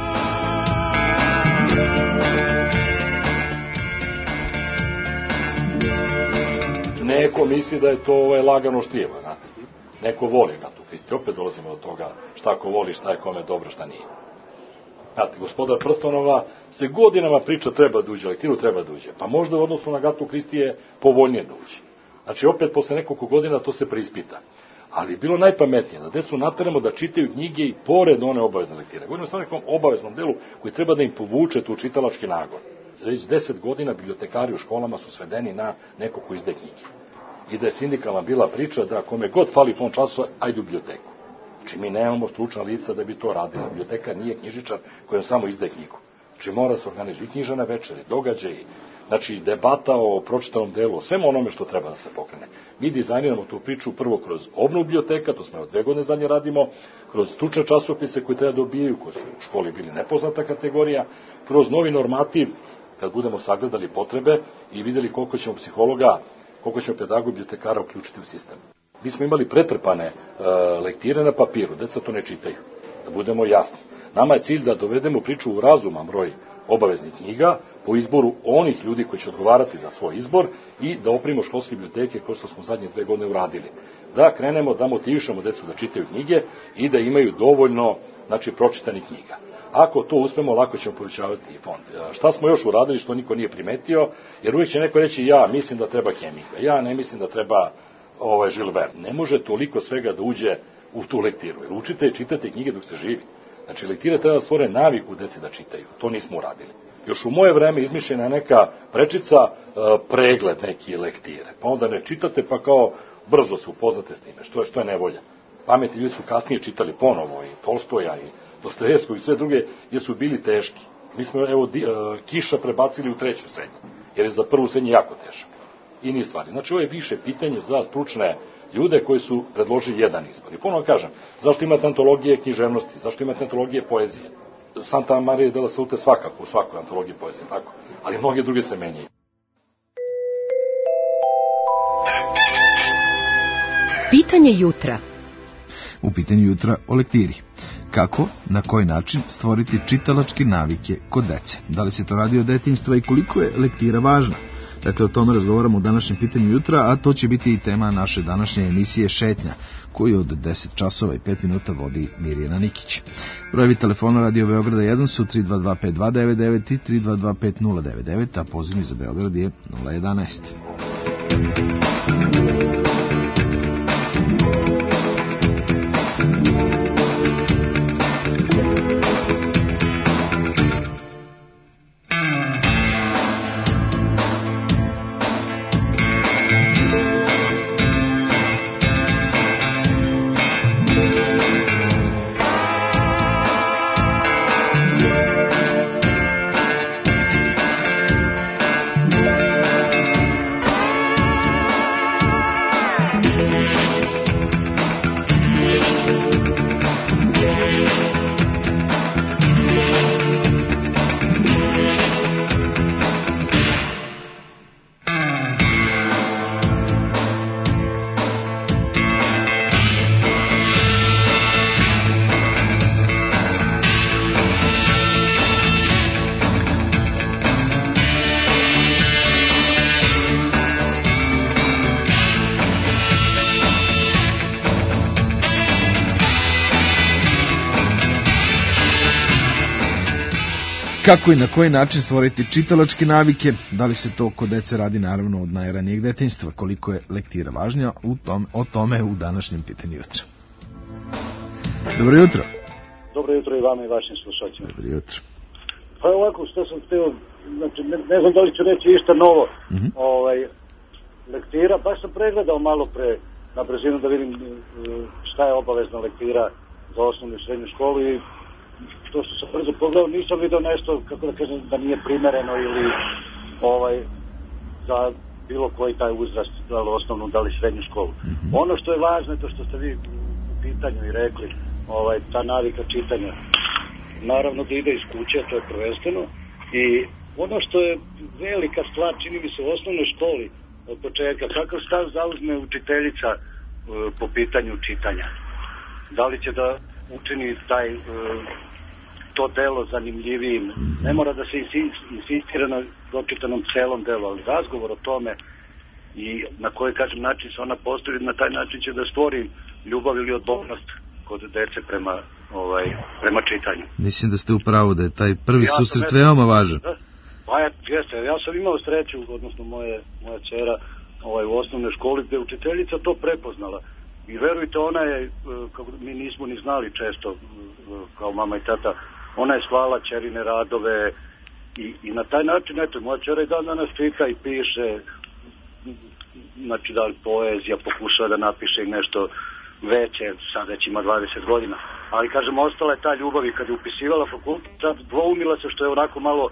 Neko misli da je to lagano štiva, znate. Neko voli Agatu Kristi, opet dolazimo do toga šta ko voli, šta je kome dobro, šta nije. Znate, Gospodar prstenova se godinama priča treba da uđe, lektiru treba da uđe, pa možda u odnosu na Agatu Kristi je povoljnije da uđe. Znači, opet posle nekoliko godina to se preispita. Ali bilo najpametnije da decu nateramo da čitaju knjige i pored one obavezne lektire. Govorimo samo o nekom obaveznom delu koji treba da im povuče tu čitalački nagon. Već 10 godina bibliotekari u školama su svedeni na neko ko izde knjige. I da je sindikalna bila priča da kome god fali fond časova, ajde u biblioteku. Znači mi nemamo stručna lica da bi to radili. Biblioteka nije knjižičar koji samo izdaje knjigu. Znači mora se organizuje i knjižane večeri, događaji, znači debata o pročitanom delu, o svemu onome što treba da se pokrene. Mi dizajniramo tu priču prvo kroz obnovu biblioteka, to smo od 2 godine zadnje radimo, kroz stručne časopise koji treba dobijaju, koji su u školi bili nepoznata kategorija, kroz novi normativ, kad budemo sagledali potrebe i videli koliko ćemo psihologa, koliko ćemo pedagoga i bibliotekara uključiti u sistem. Mi smo imali pretrpane lektire na papiru, deca to ne čitaju, da budemo jasni. Nama je cilj da dovedemo priču u razuman broj obaveznih knjiga po izboru onih ljudi koji će odgovarati za svoj izbor i da oprimo školske biblioteke kao što smo zadnje 2 godine uradili. Da krenemo da motivišemo decu da čitaju knjige i da imaju dovoljno, znači, pročitanih knjiga. Ako to uspemo, lako ćemo povećavati i fond. Šta smo još uradili što niko nije primetio, jer uvijek će neko reći ja mislim da treba hemika, ja ne mislim da treba Jules Verne. Ne može toliko svega da uđe u tu lektiru, jer učite i čitate knjige dok ste živi. Znači, lektire treba da stvore naviku deci da čitaju. To nismo uradili. Još u moje vreme izmišljena neka prečica, pregled neki lektire. Pa onda ne čitate, pa kao brzo se upoznate s time, što je nevolja. Pametni ljudi su kasnije čitali ponovo i Tolstoja i Dostojevskog i sve druge, jer su bili teški. Mi smo, evo, Kiša prebacili u 3. srednju, jer je za 1. srednju jako težak. I niz stvari. Znači, ovo je više pitanje za stručne ljude koji su predložili jedan izbor. I ponovno kažem, zašto imate antologije književnosti, zašto imate antologije poezije? Santa Maria de la Salute svakako, u svakoj antologiji poezije, tako? Ali mnoge druge se menjaju. Pitanje jutra. U pitanju jutra o lektiri. Kako, na koji način stvoriti čitalačke navike kod dece? Da li se to radi od detinjstva i koliko je lektira važna? Dakle, o tome razgovaramo u današnjem pitanju jutra, a to će biti i tema naše današnje emisije Šetnja, koju od 10 časova i 5 minuta vodi Mirjana Nikić. Brojevi telefona Radio Beograda 1 su 3225299 i 3225099, a pozivni za Beograd je 011. Kako i na koji način stvoriti čitalačke navike, da li se to kod dece radi naravno od najranijeg detinjstva, koliko je lektira važnja, o tome u današnjem pitanju jutra. Dobro jutro. Dobro jutro i vama i vašim slušačima. Dobro jutro. Pa ovako, što sam htio, znači ne znam da li ću reći išta novo, lektira, baš sam pregledao malo pre na brzinu da vidim šta je obavezna lektira za osnovnu i srednju školu i to što sam brzo pogledao, nisam vidio nešto, kako da kažem, da nije primereno ili za bilo koji taj uzrast, da li osnovnu, da li srednju školu. Ono što je važno je to što ste vi u pitanju i rekli, ta navika čitanja, naravno da ide iz kuće, to je prvenstveno, i ono što je velika stvar, čini mi se u osnovnoj školi od početka, kakav stav zauzme učiteljica po pitanju čitanja. Da li će da učini taj to delo zanimljivijim, ne mora da se insistira na dočitanom celom delu, ali razgovor o tome i na koji, kažem, način se ona postavi, na taj način će da stvori ljubav ili odbornost kod dece prema čitanju. Mislim da ste u pravu da je taj prvi susret veoma važan. Pa jeste, ja sam imao sreću, odnosno moja ćera u osnovnoj školi gde je učiteljica to prepoznala. I verujte, ona je, kako mi nismo ni znali često, kao mama i tata, ona je slala ćerine radove i na taj način, eto, moja ćera i dan danas čita i piše, znači da li poezija, pokušava da napiše i nešto veće, sad već ima 20 godina. Ali, kažem, ostala je ta ljubav i kad je upisivala fakultet, sad dvoumila se što je onako malo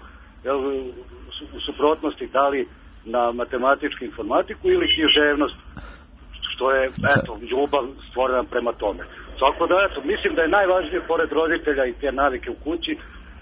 u suprotnosti, da li na matematičku informatiku ili književnost, što je, eto, ljubav stvorena prema tome. Tako da, eto, mislim da je najvažnije, pored roditelja i te navike u kući,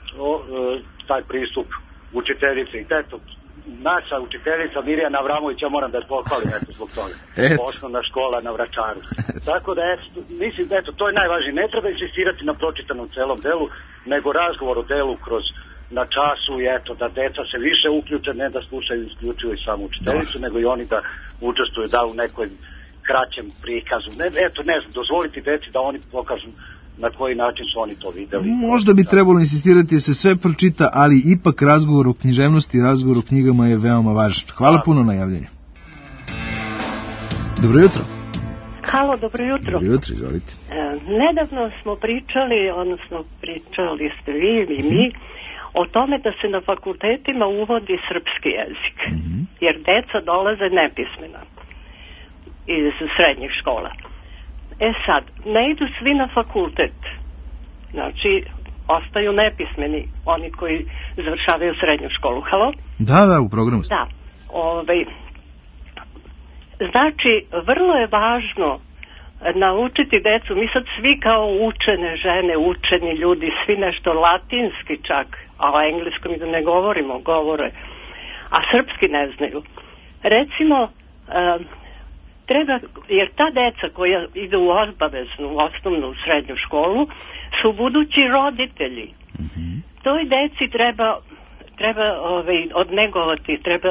taj pristup učiteljice. I eto, naša učiteljica Mirjana Avramović, ja moram da je pohvalim, eto, zbog toga. Osnovna škola na Vračaru. Tako da, eto, mislim da, eto, to je najvažnije. Ne treba insistirati na pročitanom celom delu, nego razgovor o delu kroz na času i eto, da deca se više uključe, ne da slušaju isključivo i samu učiteljicu, nego i oni da učestvuju da u nekoj kraćem prikazu. Eto, ne znam, dozvoliti deci da oni pokažu na koji način su oni to videli. Možda bi trebalo insistirati da se sve pročita, ali ipak razgovor o književnosti i razgovor o knjigama je veoma važan. Hvala puno na javljanju. Dobro jutro. Halo, dobro jutro. Dobro jutro, izvolite. Nedavno smo pričali ste vi i mi, o tome da se na fakultetima uvodi srpski jezik, jer deca dolaze nepismena. iz srednjih škola. Sad, ne idu svi na fakultet. Znači, ostaju nepismeni oni koji završavaju srednju školu. Halo? Da, u programu ste. Da. Znači, vrlo je važno naučiti decu. Mi sad svi kao učene žene, učeni ljudi, svi nešto latinski čak, a o engleskom i da ne govorimo, govore, a srpski ne znaju. Recimo, treba, jer ta deca koja idu u obaveznu, osnovnu, srednju školu, su budući roditelji. Toj deci treba odnegovati, treba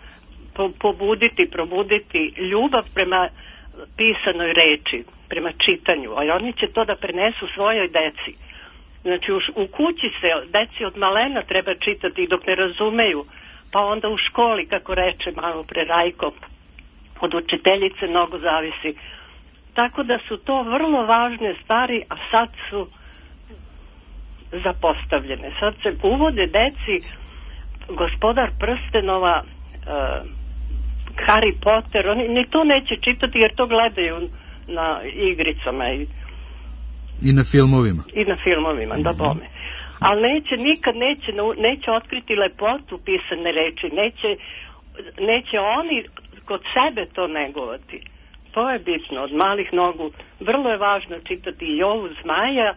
probuditi ljubav prema pisanoj reči, prema čitanju, a oni će to da prenesu svojoj deci. Znači u kući se deci od malena treba čitati i dok ne razumeju, pa onda u školi, kako reče malo pre Rajko, od učiteljice mnogo zavisi. Tako da su to vrlo važne stvari, a sad su zapostavljene. Sad se uvode deci Gospodar prstenova, Harry Potter, oni ni to neće čitati jer to gledaju na igricama i na filmovima. I na filmovima, da bome. Ali neće otkriti lepotu pisane reči, neće oni kod sebe to negovati. To je bitno, od malih nogu. Vrlo je važno čitati i Jovu Zmaja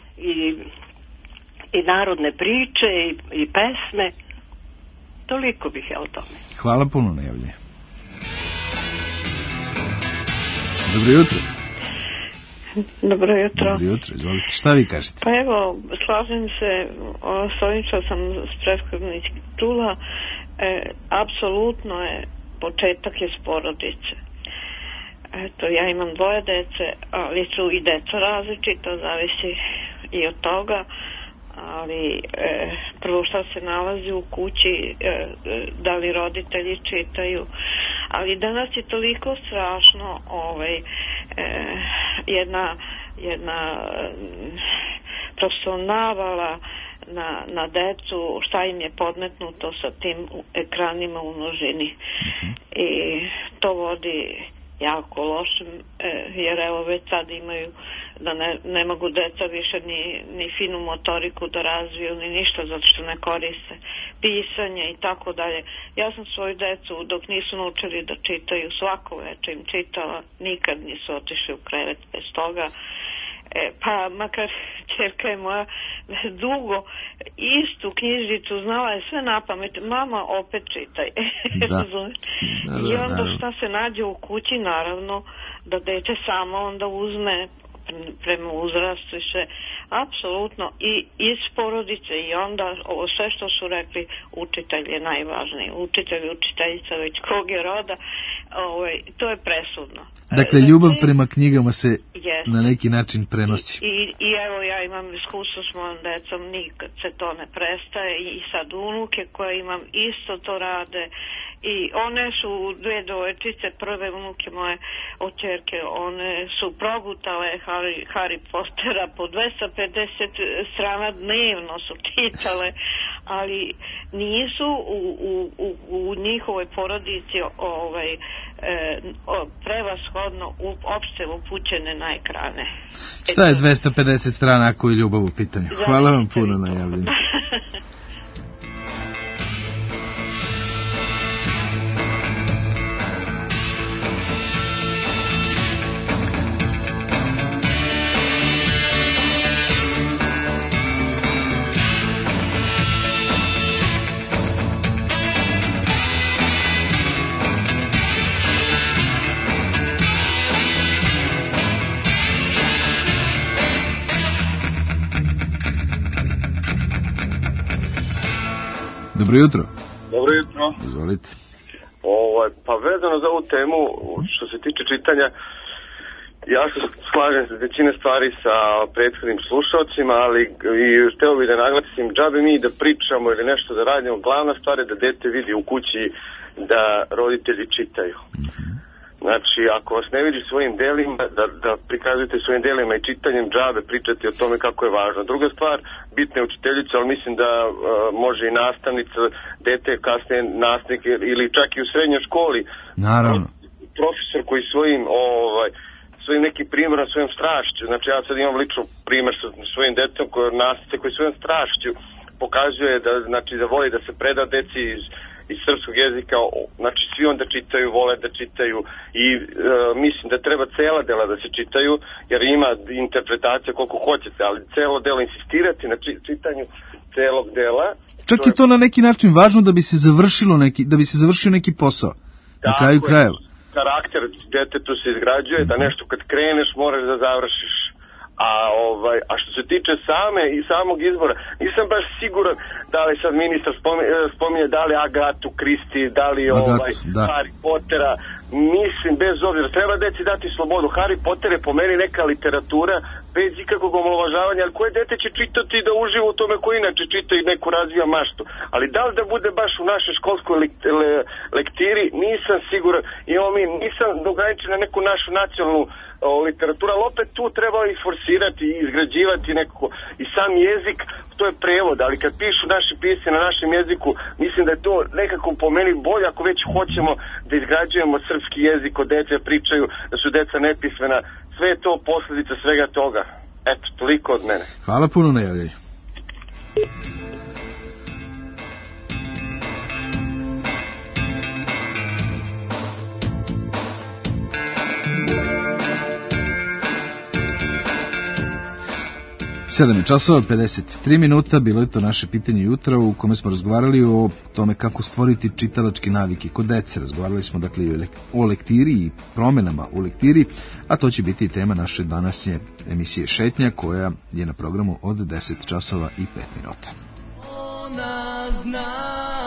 i narodne priče i pesme. Toliko bih ja o tome. Hvala puno na javljanju. Dobro jutro. Dobro jutro. Dobro jutro, izvolite. Šta vi kažete? Pa evo, slažem se s ovim što sam s prethodnih čula. Apsolutno je, početak je s porodice. Eto, ja imam 2 dece, ali su i deca različita, zavisi i od toga. Ali prvo što se nalazi u kući, da li roditelji čitaju, ali danas je toliko strašno jedna profesionavala na decu, šta im je podmetnuto sa tim ekranima u množini i to vodi jako lošim, jer evo već sad imaju da ne mogu deca više ni finu motoriku da razviju, ni ništa, zato što ne koriste pisanje i tako dalje. Ja sam svoju decu, dok nisu naučili da čitaju, svako večer im čitala, nikad nisu otišli u krevet bez toga. Pa makar ćerka je moja dugo istu knjižicu znala je sve na pamet, mama opet čitaj. I onda šta se nađe u kući, naravno da dete samo onda uzme prema uzrastu i sve, apsolutno, i iz porodice, i onda ovo sve što su rekli, učitelj je najvažniji, učitelj, učiteljica, već kog je roda, to je presudno. Dakle, ljubav prema knjigama se na neki način prenosi. I evo, ja imam iskustvo s mojom decom, nikad se to ne prestaje, i sad unuke koje imam isto to rade, i one su 2 dojčice, prve unuke moje od ćerke, one su progutale Harry Pottera po 250 strana dnevno su čitale, ali nisu u njihovoj porodici prevashodno uopšte upućene na ekrane. Šta je 250 strana ako je ljubav u pitanju? Hvala vam puno na javljanju. Dobro jutro. Dobro jutro. Izvolite. Pa vezano za ovu temu, što se tiče čitanja, ja se slažem sa većine stvari sa prethodnim slušalcima, ali i hteo bih da naglasim, džabe mi da pričamo ili nešto da radimo, glavna stvar je da dete vidi u kući da roditelji čitaju. Znači, ako vas ne vidi svojim delima, da prikazujete svojim delima i čitanjem, džabe pričati o tome kako je važno. Druga stvar, bitna je učiteljica, ali mislim da može i nastavnica, dete kasnije nastavnik ili čak i u srednjoj školi. Naravno. profesor koji svojim nekim primjerom, svojom strašću, znači ja sad imam lično primjer sa svojim detom koji svojom strašću pokazuje da voli da se preda deci iz srpskog jezika, znači svi onda čitaju, vole da čitaju i mislim da treba cela dela da se čitaju, jer ima interpretacija koliko hoćete, ali celo delo insistirati na čitanju celog dela. Čak je to na neki način važno da bi se završio neki posao, na kraju krajeva. Karakter detetu se izgrađuje, da nešto kad kreneš moraš da završiš. A što se tiče samog izbora, nisam baš siguran da li sad ministar spominje da li Agatu Kristi, da li Harry Pottera. Mislim, bez obzira, treba deci dati slobodu. Harry Potter je po meni neka literatura bez ikakvog omalovažavanja, ali koje dete će čitati da uživa u tome koji inače čita i neku razvija maštu. Ali da li da bude baš u našoj školskoj lektiri, nisam siguran. Nisam ograničen na neku našu nacionalnu literatura, ali opet tu treba i forsirati i izgrađivati nekako. I sam jezik, to je prevod, ali kad pišu naši pisci na našem jeziku, mislim da je to nekako po meni bolje ako već hoćemo da izgrađujemo srpski jezik, od dece pričaju da su deca nepismena, sve je to posljedica svega toga. Eto, toliko od mene. Hvala puno na javljanju. Sedam časova, 53 minuta, bilo je to naše pitanje jutra u kome smo razgovarali o tome kako stvoriti čitalačke navike kod dece. Razgovarali smo dakle o lektiri i promenama u lektiri, a to će biti i tema naše današnje emisije Šetnja koja je na programu od 10 časova i 5 minuta. Ona zna,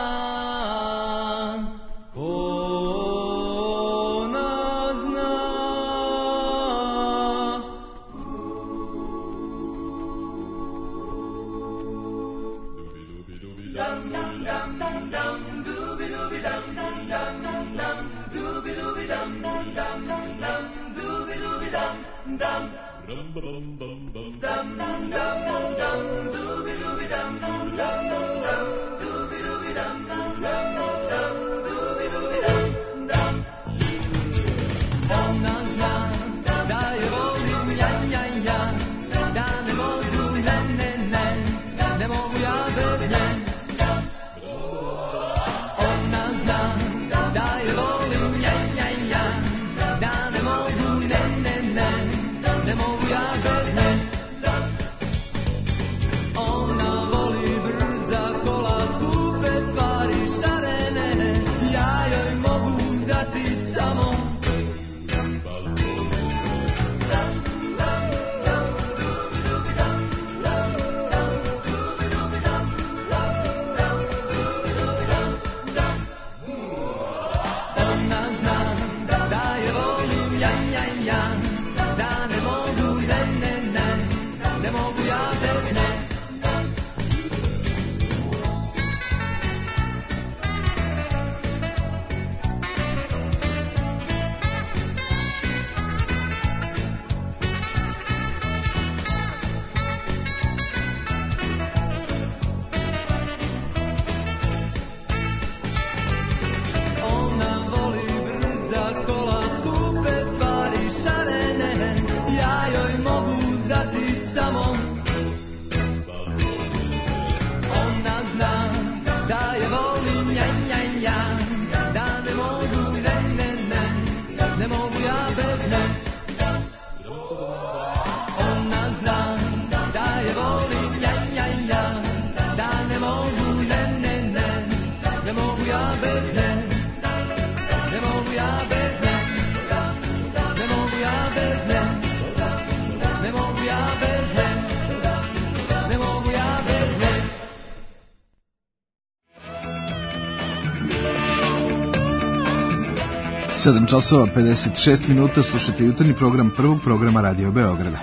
Sedam časova 56 minuta, slušate jutarnji program prvog programa Radio Beograda.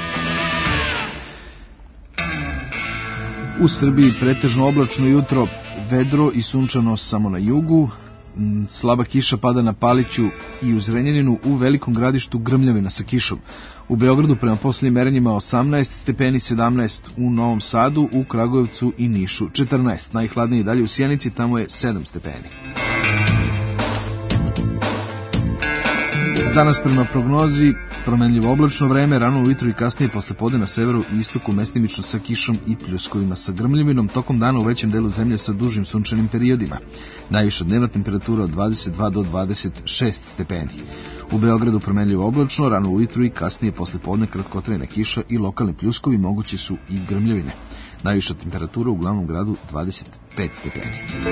U Srbiji pretežno oblačno jutro, vedro i sunčano samo na jugu, slaba kiša pada na Paliću i u Zrenjaninu, u Velikom Gradištu grmljavina sa kišom. U Beogradu prema posljednjim merenjima 18 stepeni, 17 u Novom Sadu, u Kragujevcu i Nišu 14. Najhladnije dalje u Sjenici, tamo je 7 stepeni. Danas prema prognozi promenljivo oblačno vreme, rano ujutru i kasnije poslepodne na severu i istoku mestimično sa kišom i pljuskovima sa grmljevinom, tokom dana u većem delu zemlje sa dužim sunčanim periodima. Najviša dnevna temperatura od 22 do 26 stepeni. U Beogradu promenljivo oblačno, rano ujutru i kasnije poslepodne kratkotrajna kiša i lokalni pljuskovi, mogući su i grmljevine. Najviša temperatura u glavnom gradu 25 stepeni.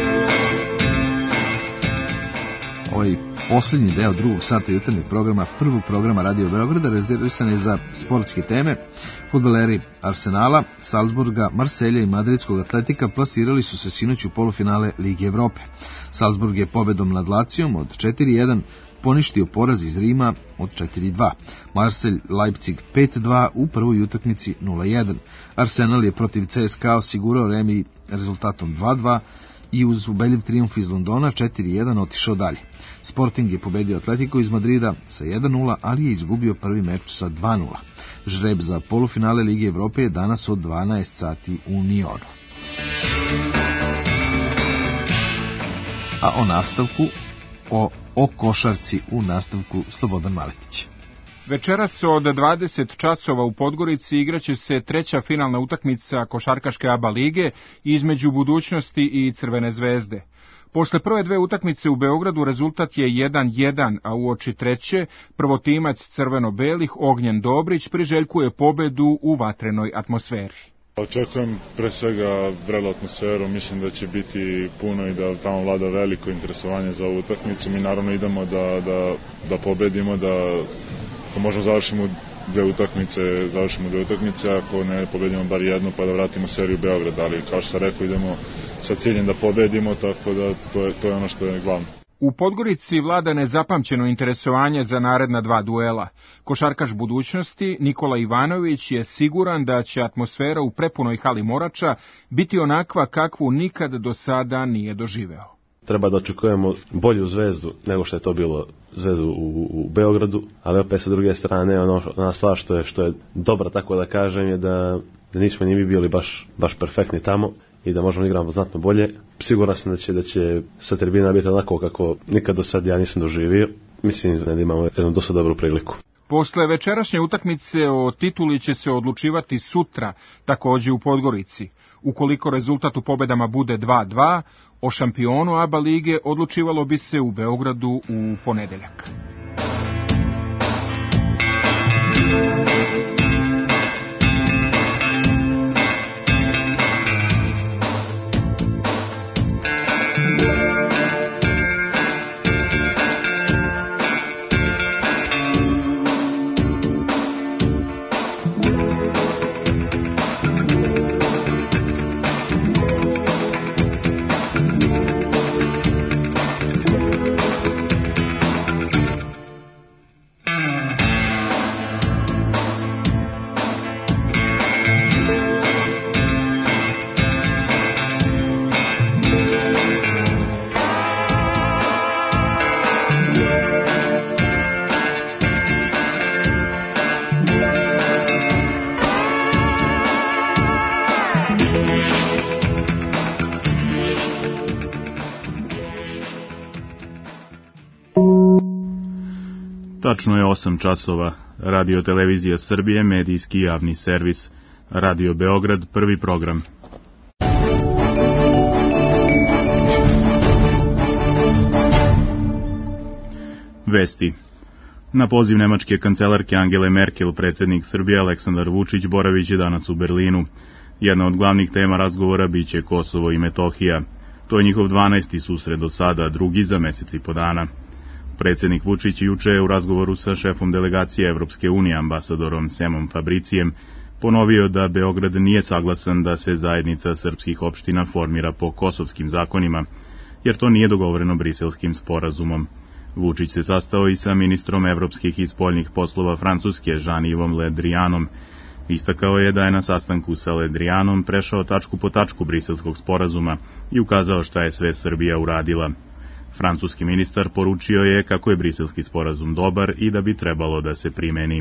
Ovaj posljednji deo drugog sata jutarnjeg programa, prvog programa Radio Beograda, rezervisan je za sportske teme. Fudbaleri Arsenala, Salzburga, Marselja i Madridskog Atletika plasirali su se sinoć u polufinale Lige Evrope. Salzburg je pobedom nad Lacijom od 4-1 poništio poraz iz Rima od 4-2. Marselj Leipzig 5-2 u prvoj utakmici 0-1. Arsenal je protiv CSKA osigurao remi rezultatom 2-2 i uz ubedljiv trijumf iz Londona 4-1 otišao dalje. Sporting je pobedio Atletico iz Madrida sa 1-0, ali je izgubio prvi meč sa 2-0. Žreb za polufinale Lige Evrope je danas od 12 sati u Nionu. A o nastavku, o košarci u nastavku Slobodan Maletić. Večeras od 20 časova u Podgorici igraće se treća finalna utakmica košarkaške ABA lige između Budućnosti i Crvene zvezde. Posle prve dve utakmice u Beogradu rezultat je 1-1, a uoči treće prvotimac crveno-belih Ognjen Dobrić priželjkuje pobedu u vatrenoj atmosferi. Očekujem pre svega vrelu atmosferu, mislim da će biti puno i da tamo vlada veliko interesovanje za ovu utakmicu. Mi naravno idemo da pobedimo, da ako možemo završimo dve utakmice, ako ne pobedimo bar jednu pa da vratimo seriju Beograd, ali kao što sam rekao idemo sa ciljem da pobedimo, tako da to je ono što je glavno. U Podgorici vlada nezapamćeno interesovanje za naredna dva duela. Košarkaš Budućnosti Nikola Ivanović je siguran da će atmosfera u prepunoj hali Morača biti onakva kakvu nikad do sada nije doživeo. Treba da očekujemo bolju Zvezdu nego što je to bilo Zvezdu u Beogradu, ali opet sa druge strane ona stvar što je dobra, tako da kažem, je da nismo ni mi bili baš perfektni tamo i da možemo igrati znatno bolje. Siguran sam da će sa tribina biti onako kako nikad do sad ja nisam doživio. Mislim da imamo jednu dosta dobru priliku. Posle večerašnje utakmice o tituli će se odlučivati sutra, također u Podgorici. Ukoliko rezultat u pobedama bude 2-2, o šampionu ABA lige odlučivalo bi se u Beogradu u ponedeljak. Tačno je 8 časova. Radio Televizija Srbije, medijski javni servis. Radio Beograd, prvi program. Vesti. Na poziv nemačke kancelarke Angele Merkel, predsjednik Srbije Aleksandar Vučić boraviće danas u Berlinu. Jedna od glavnih tema razgovora biće Kosovo i Metohija. To je njihov 12. susret do sada, drugi za mjesec i po dana. Predsjednik Vučić juče je u razgovoru sa šefom delegacije Evropske unije, ambasadorom Semom Fabricijem, ponovio da Beograd nije saglasan da se zajednica srpskih opština formira po kosovskim zakonima, jer to nije dogovoreno briselskim sporazumom. Vučić se sastao i sa ministrom evropskih i spoljnih poslova Francuske, Jean-Yves Le Drianom. Istakao je da je na sastanku sa Le Drianom prešao tačku po tačku briselskog sporazuma i ukazao šta je sve Srbija uradila. Francuski ministar poručio je kako je briselski sporazum dobar i da bi trebalo da se primeni.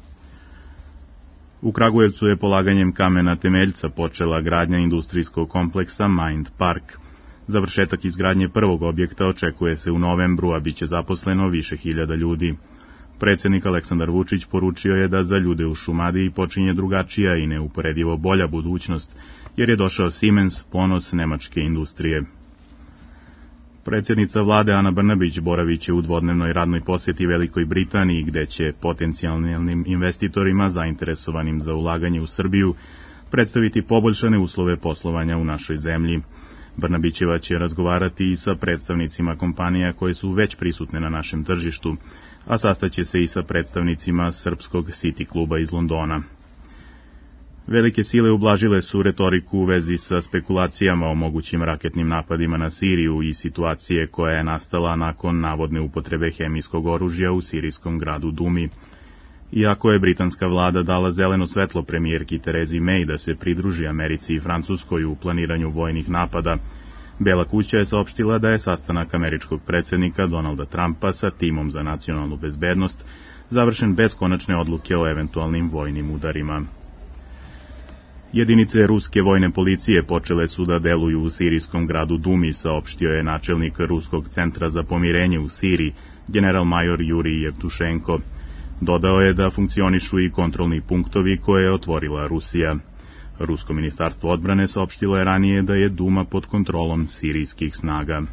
U Kragujevcu je polaganjem kamena temeljca počela gradnja industrijskog kompleksa Mind Park. Završetak izgradnje prvog objekta očekuje se u novembru, a bit će zaposleno više hiljada ljudi. Predsjednik Aleksandar Vučić poručio je da za ljude u Šumadiji počinje drugačija i neuporedivo bolja budućnost, jer je došao Siemens, ponos nemačke industrije. Predsjednica vlade Ana Brnabić boravit će u dvodnevnoj radnoj posjeti Velikoj Britaniji, gde će potencijalnim investitorima zainteresovanim za ulaganje u Srbiju predstaviti poboljšane uslove poslovanja u našoj zemlji. Brnabićeva će razgovarati i sa predstavnicima kompanija koje su već prisutne na našem tržištu, a sastaće se i sa predstavnicima srpskog City kluba iz Londona. Velike sile ublažile su retoriku u vezi sa spekulacijama o mogućim raketnim napadima na Siriju i situacije koja je nastala nakon navodne upotrebe hemijskog oružja u sirijskom gradu Dumi. Iako je britanska vlada dala zeleno svetlo premijerki Terezi May da se pridruži Americi i Francuskoj u planiranju vojnih napada, Bela kuća je saopštila da je sastanak američkog predsjednika Donalda Trumpa sa timom za nacionalnu bezbednost završen bez konačne odluke o eventualnim vojnim udarima. Jedinice ruske vojne policije počele su da deluju u sirijskom gradu Dumi, saopštio je načelnik Ruskog centra za pomirenje u Siriji, general-major Jurij Jevtušenko. Dodao je da funkcionišu i kontrolni punktovi koje je otvorila Rusija. Rusko ministarstvo odbrane saopštilo je ranije da je Duma pod kontrolom sirijskih snaga.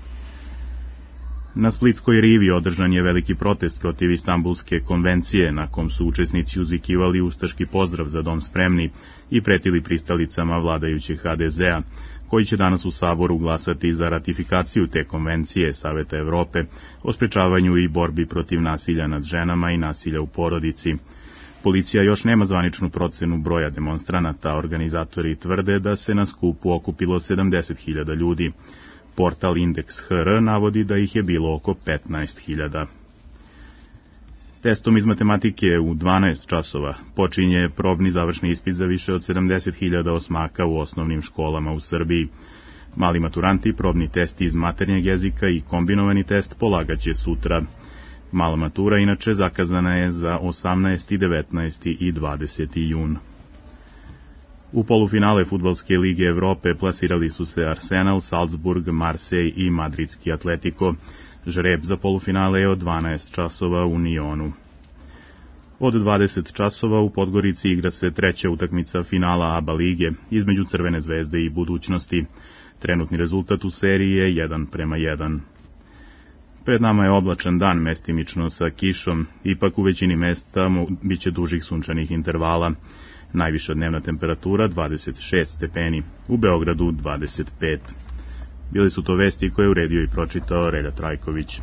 Na Splitskoj rivi održan je veliki protest protiv Istanbulske konvencije, na kom su učesnici uzvikivali ustaški pozdrav za dom spremni i pretili pristalicama vladajućeg HDZ-a, koji će danas u Saboru glasati za ratifikaciju te konvencije Saveta Evrope o sprečavanju i borbi protiv nasilja nad ženama i nasilja u porodici. Policija još nema zvaničnu procenu broja demonstranata, organizatori tvrde da se na skupu okupilo 70.000 ljudi. Portal Indeks.hr navodi da ih je bilo oko 15.000. Testom iz matematike u 12 časova počinje probni završni ispit za više od 70.000 osmaka u osnovnim školama u Srbiji. Mali maturanti probni test iz maternjeg jezika i kombinovani test polagaće sutra. Mala matura inače zakazana je za 18., 19. i 20. jun. U polufinale Fudbalske lige Evrope plasirali su se Arsenal, Salzburg, Marseille i Madridski Atletico. Žreb za polufinale je od 12 časova u Nionu. Od 20 časova u Podgorici igra se treća utakmica finala ABA lige između Crvene zvezde i Budućnosti. Trenutni rezultat u seriji je 1:1. Pred nama je oblačan dan, mestimično sa kišom, ipak u većini mesta biće dužih sunčanih intervala. Najviša dnevna temperatura 26 stepeni, u Beogradu 25. Bili su to vesti koje je uredio i pročitao Relja Trajković.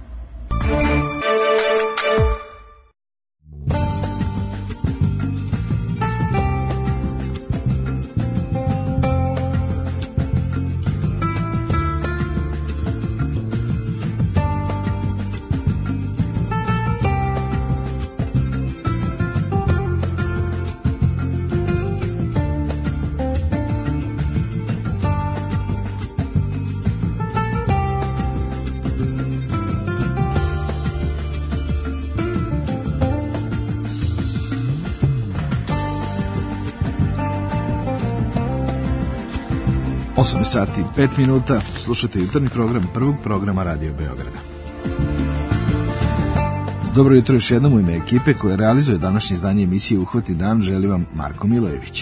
Sati 5 minuta, slušate jutarnji program prvog programa Radio Beograda. Dobro jutro još jednom u ime ekipe koja realizuje današnje izdanje emisije Uhvati dan, želi vam Marko Milojević.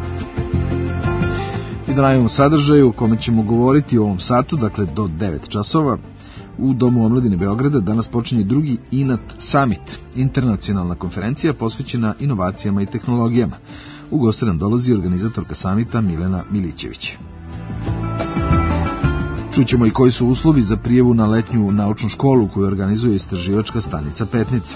I da najavimo sadržaju o kome ćemo govoriti u ovom satu, dakle do 9 časova, u Domu omladine Beograda danas počinje drugi INAT Summit, internacionalna konferencija posvećena inovacijama i tehnologijama. U goste nam dolazi organizatorka samita Milena Milićević. Čućemo i koji su uslovi za prijavu na letnju naučnu školu koju organizuje istraživačka stanica Petnica.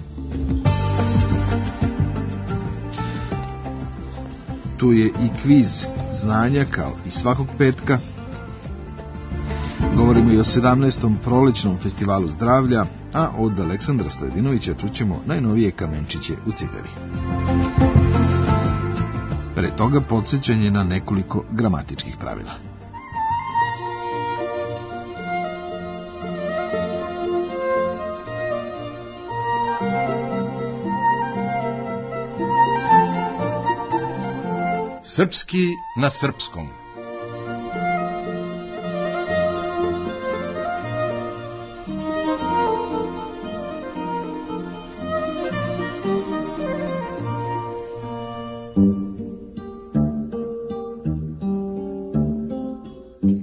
Tu je i kviz znanja kao i svakog petka. Govorimo i o 17. prolećnom festivalu zdravlja, a od Aleksandra Stojedinovića čućemo najnovije kamenčiće u cipeli. Pre toga podsjećanje na nekoliko gramatičkih pravila. Srpski na srpskom.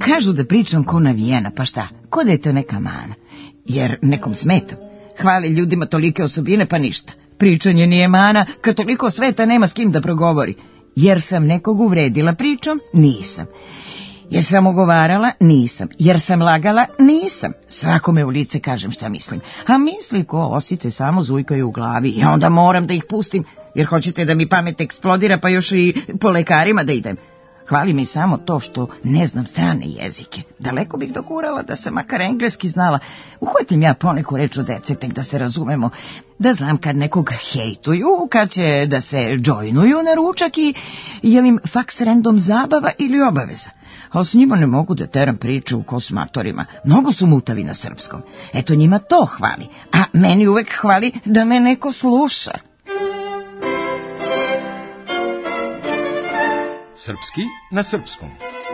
Kažu da pričam ko navijena, pa šta? Ko da je to neka mana? Jer nekom smetam. Hvali ljudima tolike osobine, pa ništa. Pričanje nije mana, kad toliko sveta nema s kim da progovori. Jer sam nekog uvredila pričom? Nisam. Jer sam ogovarala? Nisam. Jer sam lagala? Nisam. Svakome u lice kažem šta mislim. A misli ko osice samo zujkaju u glavi i onda moram da ih pustim, jer hoćete da mi pamet eksplodira pa još i po lekarima da idem. Hvali mi samo to što ne znam strane jezike. Daleko bih dogurala da sam makar engleski znala. Uhvatim ja poneku reč od dece, tek da se razumemo. Da znam kad nekog hejtuju, kad će da se džojnuju na ručak i je li im faks random zabava ili obaveza. A s njima ne mogu da teram priču ko s matorima. Mnogo su mutavi na srpskom. Eto njima to hvali, a meni uvek hvali da me neko sluša. Srpski na srpskom.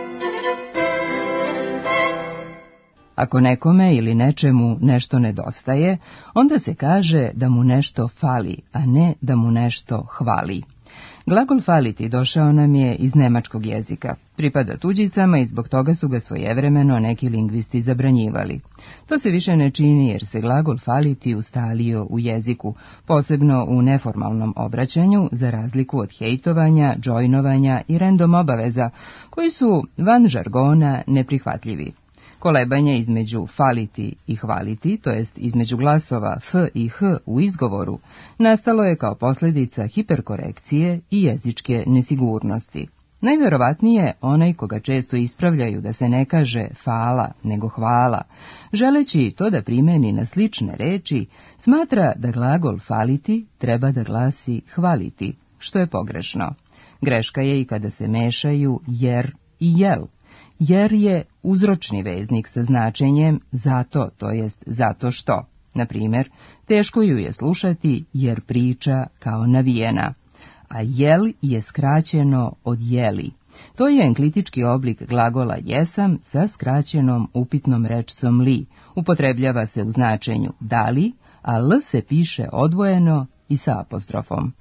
Ako nekome ili nečemu nešto nedostaje, onda se kaže da mu nešto fali, a ne da mu nešto hvali. Glagol faliti došao nam je iz nemačkog jezika. Pripada tuđicama i zbog toga su ga svojevremeno neki lingvisti zabranjivali. To se više ne čini jer se glagol faliti ustalio u jeziku, posebno u neformalnom obraćanju, za razliku od hejtovanja, džojnovanja i random obaveza, koji su van žargona neprihvatljivi. Kolebanje između faliti i hvaliti, to jest između glasova f i h u izgovoru, nastalo je kao posljedica hiperkorekcije i jezičke nesigurnosti. Najvjerovatnije onaj koga često ispravljaju da se ne kaže fala, nego hvala, želeći to da primeni na slične reči, smatra da glagol faliti treba da glasi hvaliti, što je pogrešno. Greška je i kada se mešaju jer i jel. Jer je uzročni veznik sa značenjem zato, to jest zato što. Na primjer, teško ju je slušati jer priča kao navijena, a jel je skraćeno od jeli. To je enklitički oblik glagola jesam sa skraćenom upitnom rečcom li. Upotrebljava se u značenju da li, a l se piše odvojeno i sa apostrofom.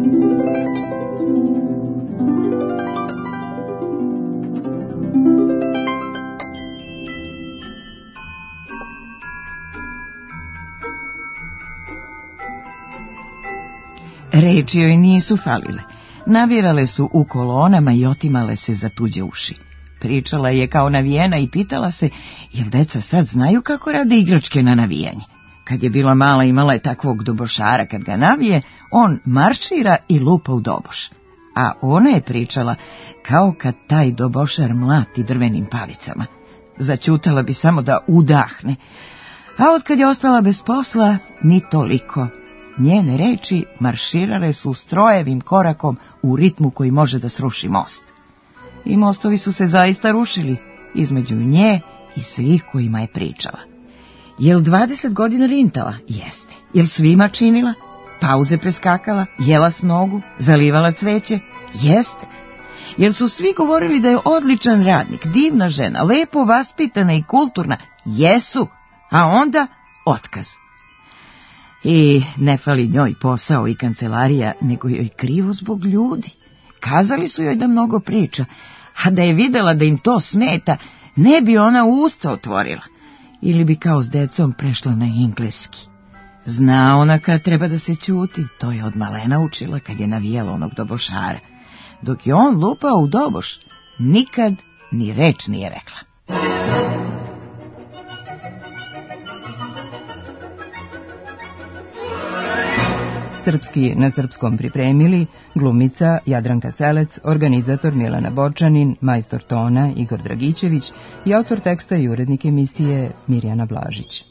Reči joj nisu falile. Navirale su u kolonama i otimale se za tuđe uši. Pričala je kao navijena i pitala se, jel deca sad znaju kako rade igračke na navijanje? Kad je bila mala imala je takvog dobošara, kad ga navije, on maršira i lupa u doboš. A ona je pričala kao kad taj dobošar mlati drvenim palicama. Zaćutala bi samo da udahne. A otkad je ostala bez posla, ni toliko. Njene reči marširale su strojevim korakom u ritmu koji može da sruši most. I mostovi su se zaista rušili između nje i svih kojima je pričala. Jel 20 godina rintala? Jeste. Jel svima činila? Pauze preskakala? Jela s nogu? Zalivala cveće? Jeste. Jel su svi govorili da je odličan radnik, divna žena, lepo vaspitana i kulturna? Jesu. A onda otkaz. I ne fali njoj posao i kancelarija, nego joj krivo zbog ljudi. Kazali su joj da mnogo priča, a da je videla da im to smeta, ne bi ona usta otvorila. Ili bi kao s decom prešla na engleski. Zna ona kad treba da se ćuti, to je od malena učila kad je navijala onog dobošara. Dok je on lupao u doboš, nikad ni reč nije rekla. Srpski na srpskom pripremili glumica Jadranka Selec, organizator Milana Borčanin, majstor tona Igor Dragićević i autor teksta i urednik emisije Mirjana Blažić.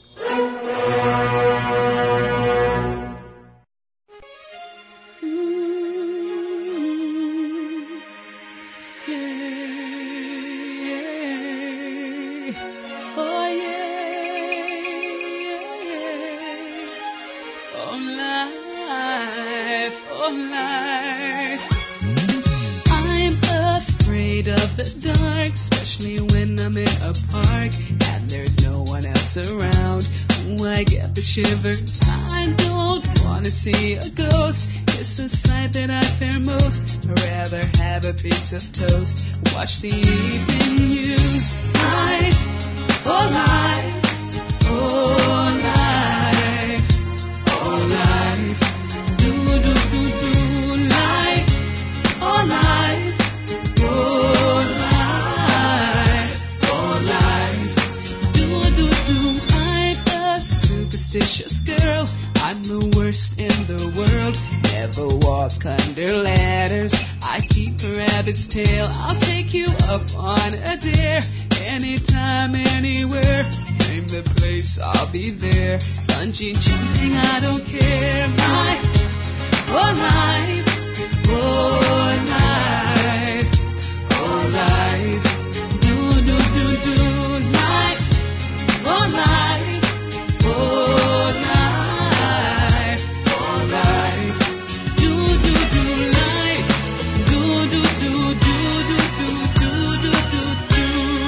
Shivers. I don't want to see a ghost. It's a sight that I there most. I'd rather have a piece of toast, watch the evening news. Life, oh life, oh life, oh life. Do do do do life, oh life, oh life, oh life. Do do do. I'm a superstitious girl. I'm the worst in the world. Never walk under ladders. I keep a rabbit's tail. I'll take you up on a dare. Anytime, anywhere. Name the place, I'll be there. Bungee jumping, I don't care. Life, oh life, oh life, oh life. Do do do do life, oh life, oh life, oh life. Do do do life, do do do do do do do do do do.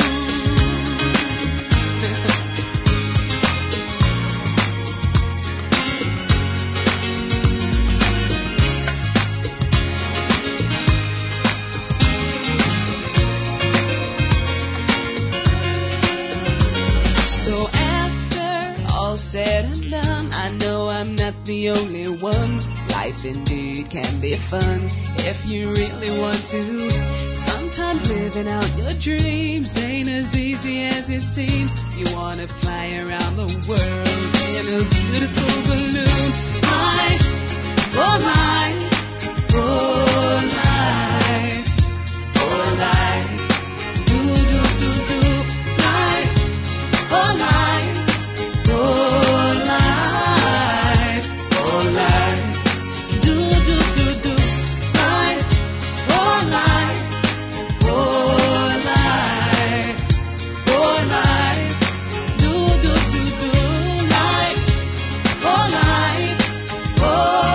So after all said and done, I know I'm not the only one. Life indeed can be fun if you really want to. Sometimes living out your dreams ain't as easy as it seems. You wanna fly around the world in a beautiful balloon. Life, oh life, oh life, oh life. Do do do do life, oh life, oh life, oh life. Do do do do life, oh life, oh life, oh life. Do do do do life, oh life, oh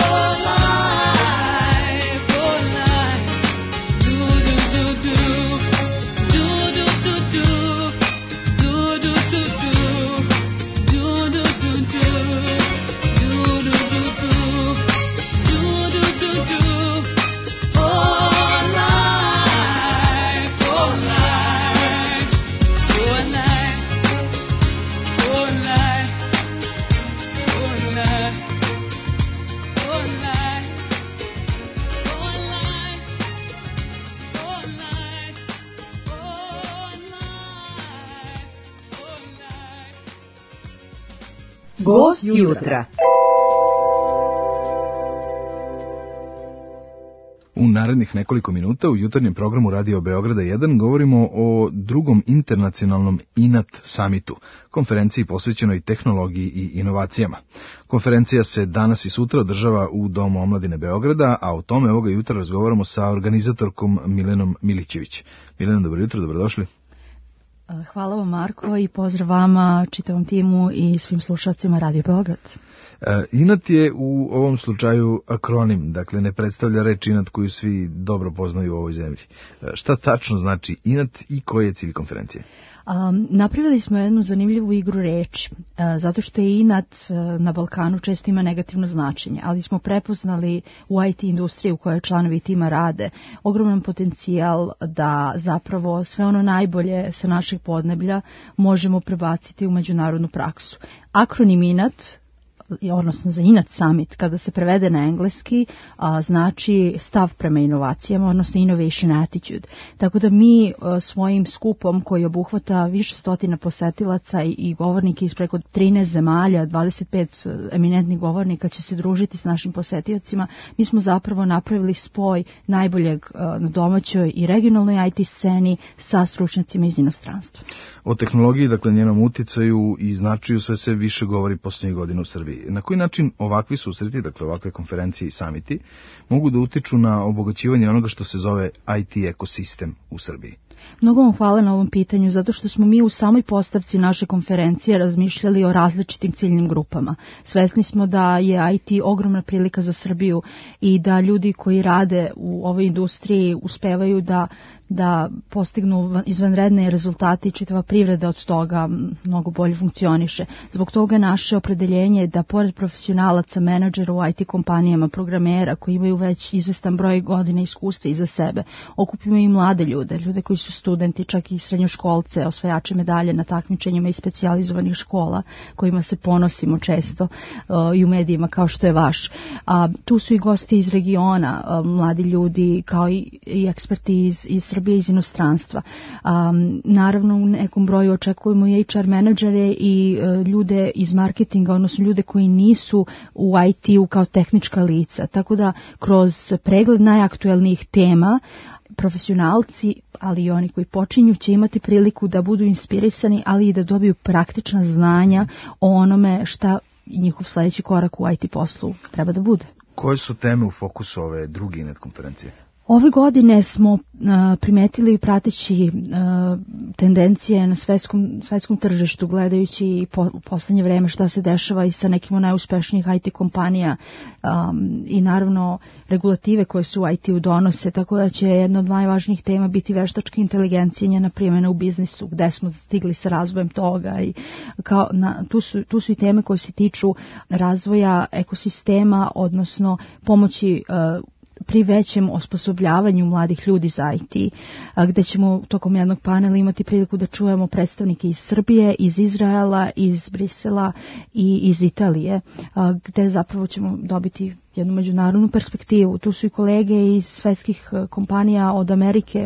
life, oh life. Do do do do, do do do do, do do do do, do do do do, do do do do, do do do do. Oh life, oh life, oh life, oh life, oh life, oh life, oh life, oh life, Gost jutra. U narednih nekoliko minuta u jutarnjem programu Radio Beograda 1 govorimo o drugom internacionalnom INAT samitu, konferenciji posvećenoj tehnologiji i inovacijama. Konferencija se danas i sutra održava u Domu omladine Beograda, a o tome ovoga jutra razgovaramo sa organizatorkom Milenom Milićević. Milena, dobro jutro, dobrodošli. Hvala vam, Marko, i pozdrav vama, čitavom timu i svim slušalcima Radio Beograd. INAT je u ovom slučaju akronim, dakle ne predstavlja reč INAT koju svi dobro poznaju u ovoj zemlji. Šta tačno znači INAT i koji je cilj konferencije? Napravili smo jednu zanimljivu igru reči, zato što je INAT na Balkanu često ima negativno značenje, ali smo prepoznali u IT industriji u kojoj članovi tima rade ogroman potencijal da zapravo sve ono najbolje sa našeg podneblja možemo prebaciti u međunarodnu praksu. Akronim INAT, odnosno za INAT Summit, kada se prevede na engleski, znači stav prema inovacijama, odnosno innovation attitude. Tako da mi svojim skupom koji obuhvata više stotina posetilaca i govornike iz preko 13 zemalja, 25 eminentnih govornika će se družiti s našim posetiocima, mi smo zapravo napravili spoj najboljeg na domaćoj i regionalnoj IT sceni sa stručnjacima iz inostranstva. O tehnologiji, dakle njenom uticaju i značaju sve se više govori posljednjih godina u Srbiji. Na koji način ovakvi susreti, dakle ovakve konferencije i samiti, mogu da utiču na obogaćivanje onoga što se zove IT ekosistem u Srbiji? Mnogo vam hvala na ovom pitanju, zato što smo mi u samoj postavci naše konferencije razmišljali o različitim ciljnim grupama. Svesni smo da je IT ogromna prilika za Srbiju i da ljudi koji rade u ovoj industriji uspevaju da postignu izvanredne rezultate i čitava privreda od toga mnogo bolje funkcioniše. Zbog toga naše opredeljenje je da pored profesionalaca, menadžera u IT kompanijama, programera koji imaju već izvestan broj godina iskustva iza sebe, okupimo i mlade ljude koji su studenti, čak i srednjoškolce, osvajače medalje na takmičenjima i specijalizovanih škola kojima se ponosimo često i u medijima kao što je vaš. Tu su i gosti iz regiona, mladi ljudi kao i eksperti iz Srbije, iz inostranstva. Naravno u nekom broju očekujemo i HR menadžere i ljude iz marketinga, odnosno ljude koji nisu u IT-u kao tehnička lica. Tako da kroz pregled najaktuelnijih tema profesionalci, ali i oni koji počinju, će imati priliku da budu inspirisani, ali i da dobiju praktična znanja o onome šta njihov sledeći korak u IT poslu treba da bude. Koje su teme u fokusu ove druge INET konferencije? Ove godine smo primetili prateći tendencije na svetskom tržištu, gledajući i u poslednje vreme šta se dešava i sa nekim od najuspešnijih IT kompanija i naravno regulative koje se u IT-u donose, tako da će jedna od najvažnijih tema biti veštačka inteligencija i njena primjena u biznisu, gde smo stigli sa razvojem toga i tu su i teme koje se tiču razvoja ekosistema, odnosno pomoći pri većem osposobljavanju mladih ljudi za IT, gde ćemo tokom jednog panela imati priliku da čujemo predstavnike iz Srbije, iz Izraela, iz Brisela i iz Italije, gde zapravo ćemo dobiti jednu međunarodnu perspektivu. Tu su i kolege iz svetskih kompanija od Amerike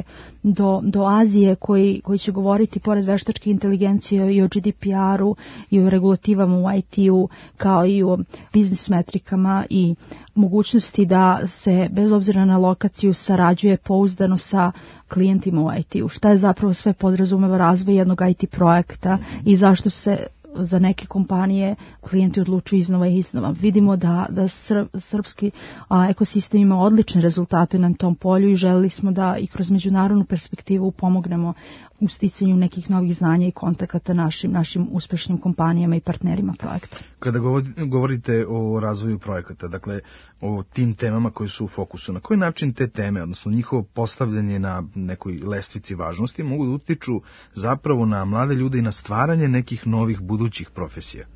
do Azije koji će govoriti pored veštačke inteligencije i o GDPR-u i o regulativama u IT-u, kao i o biznis metrikama i mogućnosti da se bez obzira na lokaciju sarađuje pouzdano sa klijentima u IT-u. Šta je zapravo sve podrazumeva razvoj jednog IT projekta i zašto se za neke kompanije klijenti odlučuju iznova i iznova. Vidimo da srpski ekosistem ima odlične rezultate na tom polju i želeli smo da i kroz međunarodnu perspektivu pomognemo u sticanju nekih novih znanja i kontakata našim uspešnim kompanijama i partnerima projekta. Kada govorite o razvoju projekata, dakle o tim temama koje su u fokusu, na koji način te teme, odnosno njihovo postavljanje na nekoj lestvici važnosti mogu da utiču zapravo na mlade ljude i na stvaranje nekih novih budućih profesija?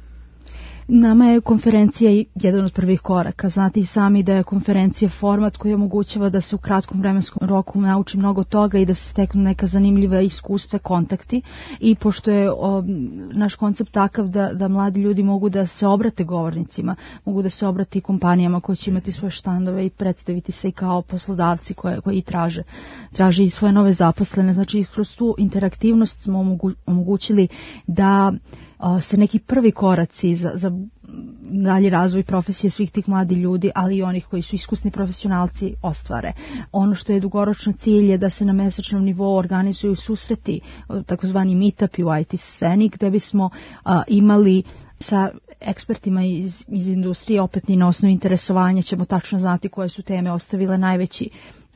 Nama je konferencija jedan od prvih koraka. Znate i sami da je konferencija format koji omogućava da se u kratkom vremenskom roku nauči mnogo toga i da se steknu neka zanimljiva iskustva, kontakti. I pošto je naš koncept takav da mladi ljudi mogu da se obrate govornicima, mogu da se obrate i kompanijama koje će imati svoje štandove i predstaviti se i kao poslodavci koji traže i svoje nove zaposlene. Znači kroz tu interaktivnost smo omogućili da se neki prvi koraci za dalji razvoj profesije svih tih mladih ljudi, ali i onih koji su iskusni profesionalci ostvare. Ono što je dugoročan cilj je da se na mesečnom nivou organizuju susreti, takozvani meetupi u IT sceni, gde bismo imali sa ekspertima iz industrije, opet i na osnovu interesovanja ćemo tačno znati koje su teme ostavile najveći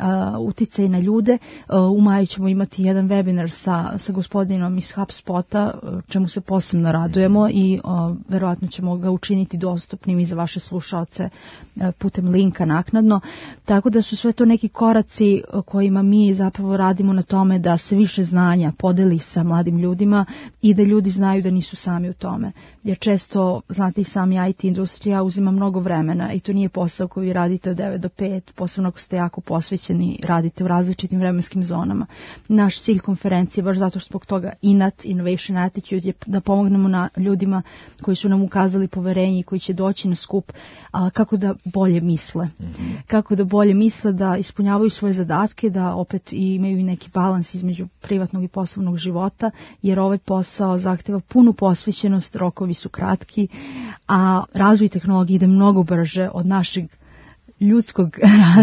uticaj na ljude. U maju ćemo imati jedan webinar sa gospodinom iz HubSpota, čemu se posebno radujemo i verovatno ćemo ga učiniti dostupnim i za vaše slušaoce putem linka naknadno. Tako da su sve to neki koraci kojima mi zapravo radimo na tome da se više znanja podeli sa mladim ljudima i da ljudi znaju da nisu sami u tome. Jer često, znate i sami, IT industrija uzima mnogo vremena i to nije posao koji radite od 9 do 5, posebno ako ste jako posvećeni, radite u različitim vremenskim zonama. Naš cilj konferencije, baš zato što zbog toga INAT, Innovation Attitude, je da pomognemo ljudima koji su nam ukazali poverenje i koji će doći na skup, kako da bolje misle. Kako da bolje misle, da ispunjavaju svoje zadatke, da opet imaju neki balans između privatnog i poslovnog života, jer ovaj posao zahteva punu posvećenost, rokovi su kratki, a razvoj tehnologije ide mnogo brže od našeg ljudskog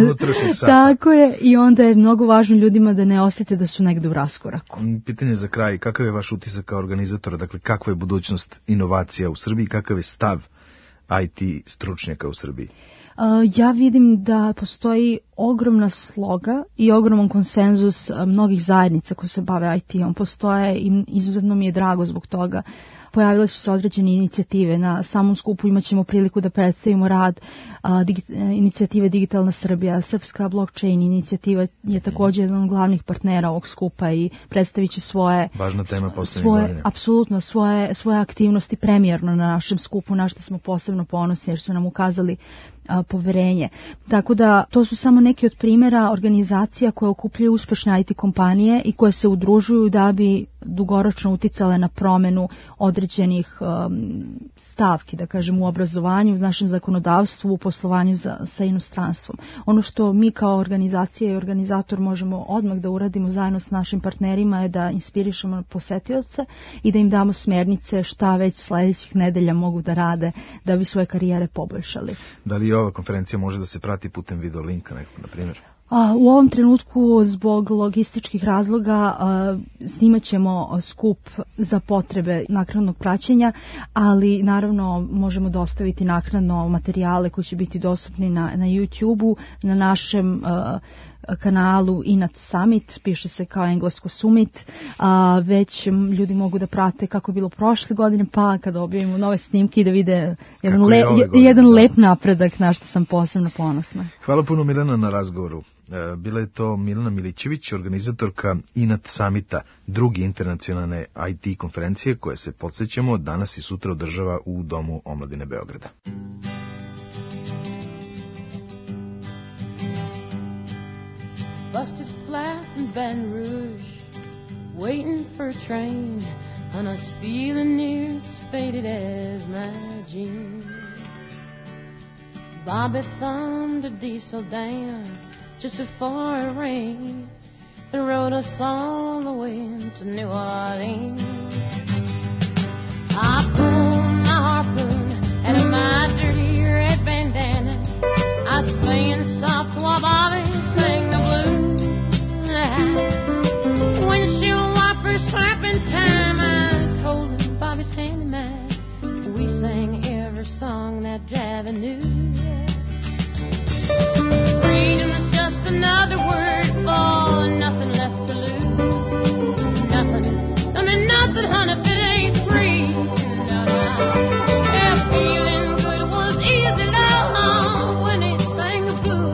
tako je, i onda je mnogo važno ljudima da ne osjete da su negde u raskoraku. Pitanje za kraj, kakav je vaš utisak kao organizatora, dakle kakva je budućnost inovacija u Srbiji, kakav je stav IT stručnjaka u Srbiji? Ja vidim da postoji ogromna sloga i ogroman konsenzus mnogih zajednica koje se bave IT-om. Postoje i izuzetno mi je drago zbog toga. Pojavile su se određene inicijative. Na samom skupu imat ćemo priliku da predstavimo rad inicijative Digitalna Srbija. Srpska blockchain inicijativa je također jedan od glavnih partnera ovog skupa i predstavit će svoje... Važna tema posljednjih godina. Apsolutno, svoje aktivnosti premijerno na našem skupu, na što smo posebno ponosni jer su nam ukazali poverenje. Tako da to su samo neki od primjera organizacija koje okupljaju uspešne IT kompanije i koje se udružuju da bi dugoročno uticale na promenu određenih stavki, da kažem, u obrazovanju, u našem zakonodavstvu, u poslovanju sa inostranstvom. Ono što mi kao organizacija i organizator možemo odmah da uradimo zajedno s našim partnerima je da inspirišemo posetioce i da im damo smjernice šta već sljedećih nedelja mogu da rade da bi svoje karijere poboljšali. Da li ova konferencija može da se prati putem video linka nekog, na primjer? U ovom trenutku zbog logističkih razloga snimat ćemo skup za potrebe naknadnog praćenja, ali naravno možemo dostaviti naknadno materijale koji će biti dostupni na YouTube-u, na našem kanalu Inat Summit, piše se kao englesko summit, već ljudi mogu da prate kako je bilo prošle godine, pa kada objavimo nove snimke i da vide jedan lep napredak na što sam posebno ponosna. Hvala puno Milena na razgovoru. Bila je to Milena Milićević, organizatorka Inat Summita, drugi internacionalne IT konferencije koje se, podsjećamo, danas i sutra održava u Domu omladine Beograda. Busted flat in Baton Rouge, waiting for a train, and I was feeling near as faded as my jeans. Bobby thumbed a diesel down just before it rained and rode us all the way to New Orleans. I pulled my harpoon out of my dirty red bandana. I was playing soft while Bobby sang the blues. Windshield wipers slapping time, I was holding Bobby's hand in mine. We sang every song that Javi knew. Freedom is just another word for nothing left to lose. Nothing, I mean nothing, honey, if it ain't free. Yeah, feeling good was easy, love, when they sang the blues.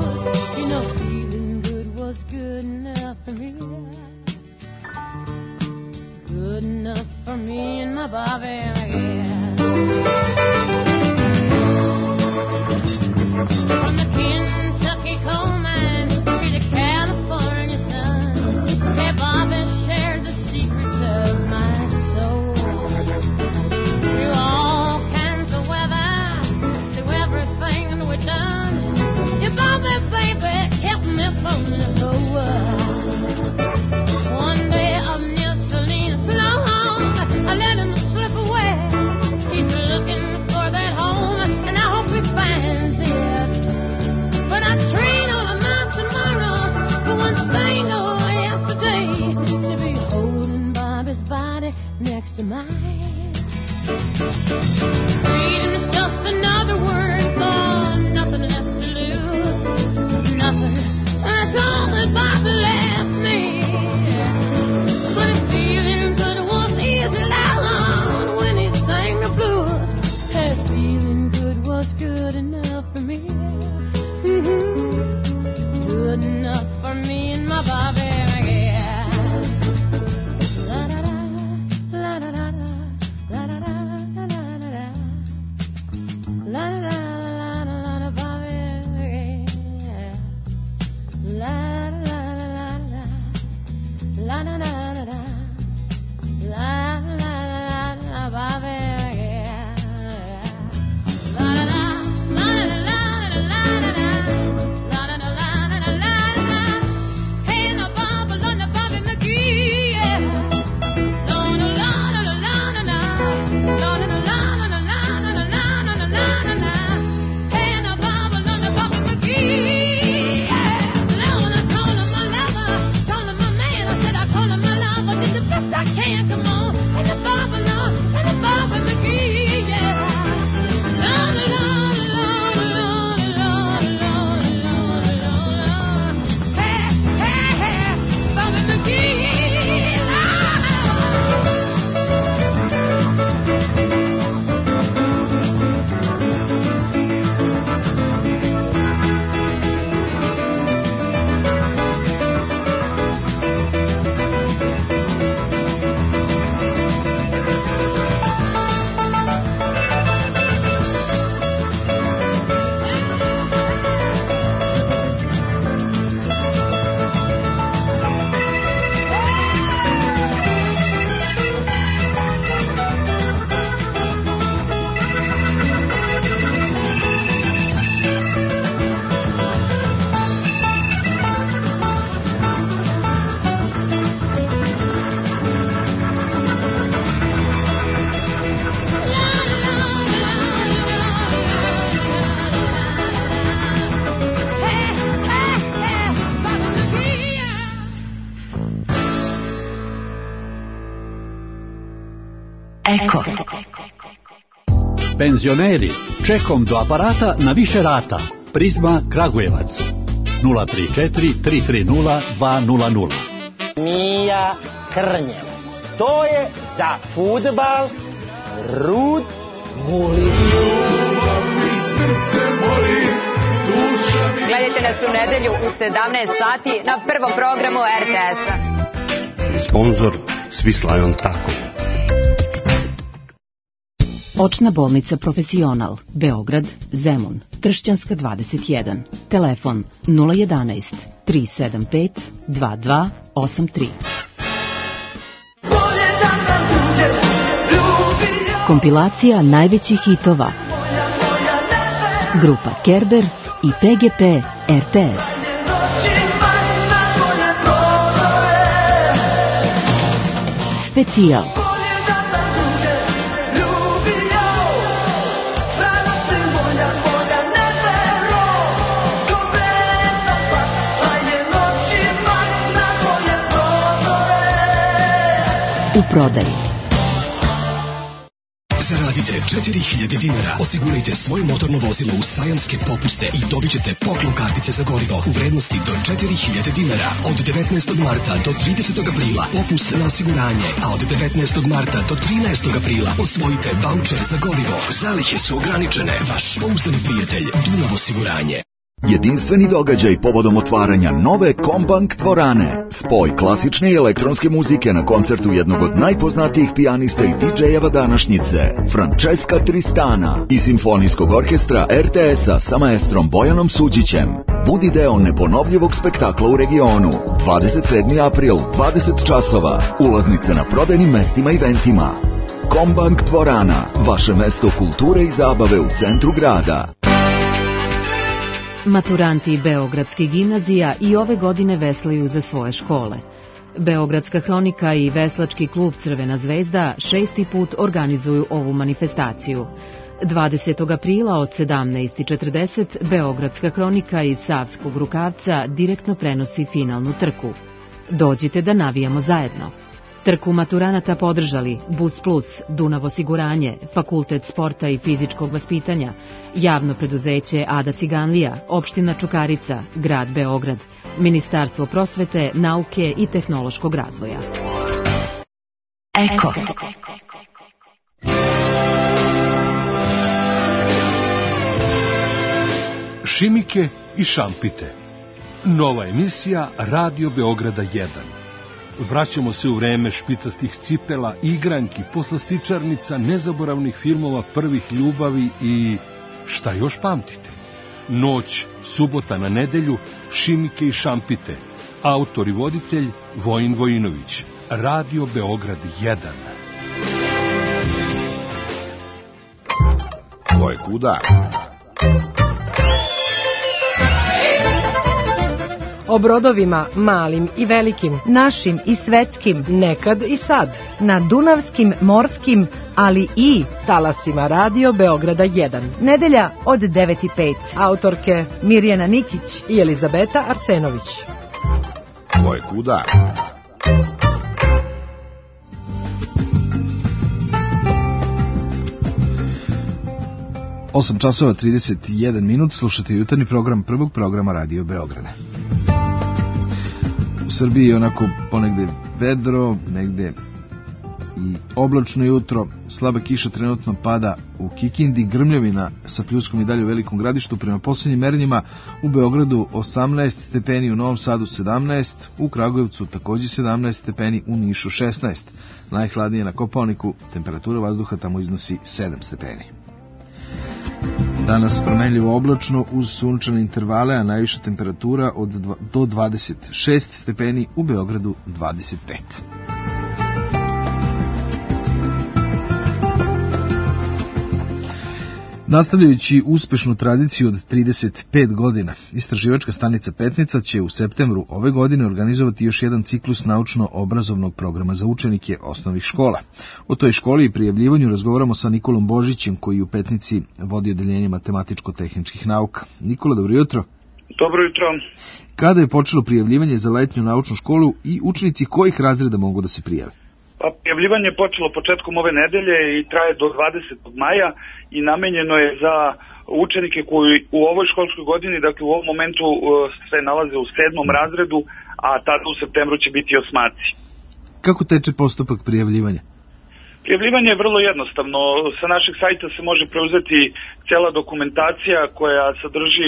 Eko. Penzioneri, čekom do aparata na više rata. Prizma Kragujevac 034 330 200. Mija Krnjevac. To je za fudbal Rud Vulin. Gledajte nas u nedelju u 17 sati na prvom programu RTS-a. Sponzor Swiss Lion Taco. Očna bolnica Profesional, Beograd, Zemun, Tršćanska 21, telefon 011 375 2283. Kompilacija najvećih hitova. Grupa Kerber i PGP RTS. Specijal. U prodaji. Zaradite 4000 dinara, osigurajte svoje motorno vozilo u sajamske popuste i dobit ćete poklon kartice za gorivo u vrednosti do 4000 dinara. Od 19. marta do 30. aprila popust na osiguranje, a od 19. marta do 13. aprila osvojite vaučer za gorivo. Zalihe su ograničene. Vaš pouzdani prijatelj Dunav osiguranje. Jedinstveni događaj povodom otvaranja nove Kombank dvorane. Spoj klasične i elektronske muzike na koncertu jednog od najpoznatijih pijanista i DJ-eva današnjice, Francesca Tristana, i simfonijskog orkestra RTS-a sa maestrom Bojanom Suđićem. Budi deo neponovljivog spektakla u regionu. 27. april, 20 časova. Ulaznice na prodajnim mestima i eventima. Kombank dvorana, vaše mesto kulture i zabave u centru grada. Maturanti Beogradskih gimnazija i ove godine veslaju za svoje škole. Beogradska hronika i veslački klub Crvena zvezda 6. put organizuju ovu manifestaciju. 20. aprila od 17:40 Beogradska hronika iz Savskog Rukavca direktno prenosi finalnu trku. Dođite da navijamo zajedno. Trku maturanata podržali Bus Plus, Dunav osiguranje, Fakultet sporta i fizičkog vaspitanja, Javno preduzeće Ada Ciganlija, Opština Čukarica, Grad Beograd, Ministarstvo prosvete, nauke i tehnološkog razvoja. Eko. Šimike i šampite. Nova emisija Radio Beograda 1. Vraćamo se u vreme špicastih cipela, igranki, poslastičarnica, nezaboravnih filmova prvih ljubavi i šta još pamtite? Noć, subota na nedelju, Šimike i šampite. Autor i voditelj Vojin Vojinović. Radio Beograd 1. Ko je kuda? O brodovima, malim i velikim, našim i svetskim, nekad i sad, na dunavskim, morskim, ali i talasima Radio Beograda 1. Nedelja od 9:05. Autorke Mirjana Nikić i Elizabeta Arsenović. Ko je kuda? Osam časova 31 minut, slušate jutarnji program prvog programa Radio Beograda. U Srbiji je onako ponegde vedro, negde i oblačno jutro, slaba kiša trenutno pada u Kikindi, grmljavina sa pljuskom i dalje u Velikom Gradištu. Prema posljednjim merenjima u Beogradu 18 stepeni, u Novom Sadu 17, u Kragujevcu takođe 17 stepeni, u Nišu 16. Najhladnije na Kopaoniku, temperatura vazduha tamo iznosi 7 stepeni. Danas promenljivo oblačno uz sunčane intervale, a najviša temperatura do 26 stepeni, u Beogradu 25. Nastavljajući uspešnu tradiciju od 35 godina, istraživačka stanica Petnica će u septembru ove godine organizovati još jedan ciklus naučno-obrazovnog programa za učenike osnovnih škola. O toj školi i prijavljivanju razgovaramo sa Nikolom Božićem, koji u Petnici vodi odeljenje matematičko-tehničkih nauka. Nikola, dobro jutro. Dobro jutro. Kada je počelo prijavljivanje za letnju naučnu školu i učenici kojih razreda mogu da se prijave? Prijavljivanje je počelo početkom ove nedelje i traje do 20. maja i namenjeno je za učenike koji u ovoj školskoj godini, dakle u ovom momentu se nalaze u 7. razredu, a tada u septembru će biti osmaci. Kako teče postupak prijavljivanja? Prijavljivanje je vrlo jednostavno. Sa našeg sajta se može preuzeti cijela dokumentacija koja sadrži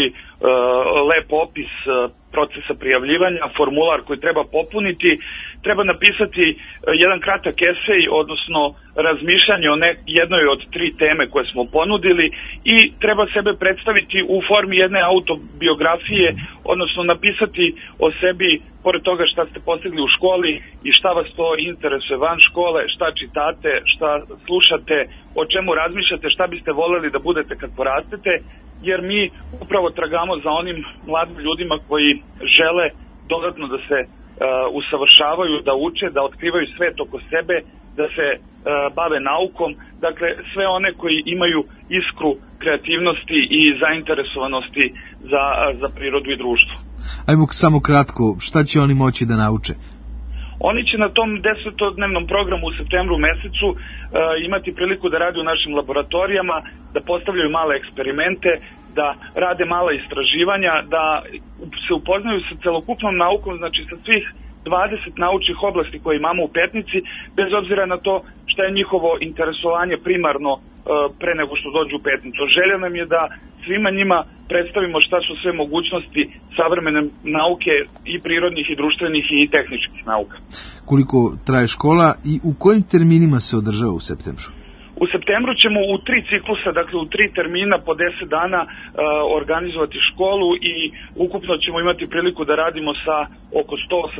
lep opis procesa prijavljivanja, formular koji treba popuniti, treba napisati jedan kratak esej, odnosno razmišljanje o jednoj od 3 teme koje smo ponudili i treba sebe predstaviti u formi jedne autobiografije, odnosno napisati o sebi, pored toga šta ste postigli u školi i šta vas to interesuje van škole, šta čitate, šta slušate, o čemu razmišljate, šta biste voljeli da budete kad porastete, jer mi upravo tragamo za onim mladim ljudima koji žele dodatno da se usavršavaju, da uče, da otkrivaju svet oko sebe, da se bave naukom, dakle sve one koji imaju iskru kreativnosti i zainteresovanosti za prirodu i društvo. Ajmo samo kratko, šta će oni moći da nauče? Oni će na tom 10-dnevnom programu u septembru mesecu imati priliku da rade u našim laboratorijama, da postavljaju male eksperimente, da rade mala istraživanja, da se upoznaju sa celokupnom naukom, znači sa svih 20 naučnih oblasti koje imamo u Petnici, bez obzira na to šta je njihovo interesovanje primarno pre nego što dođu u Petnicu. Želja nam je da svima njima predstavimo šta su sve mogućnosti savremene nauke i prirodnih i društvenih i tehničkih nauka. Koliko traje škola i u kojim terminima se održava u septembru? U septembru ćemo u 3 ciklusa, dakle u 3 termina po 10 dana organizovati školu i ukupno ćemo imati priliku da radimo sa oko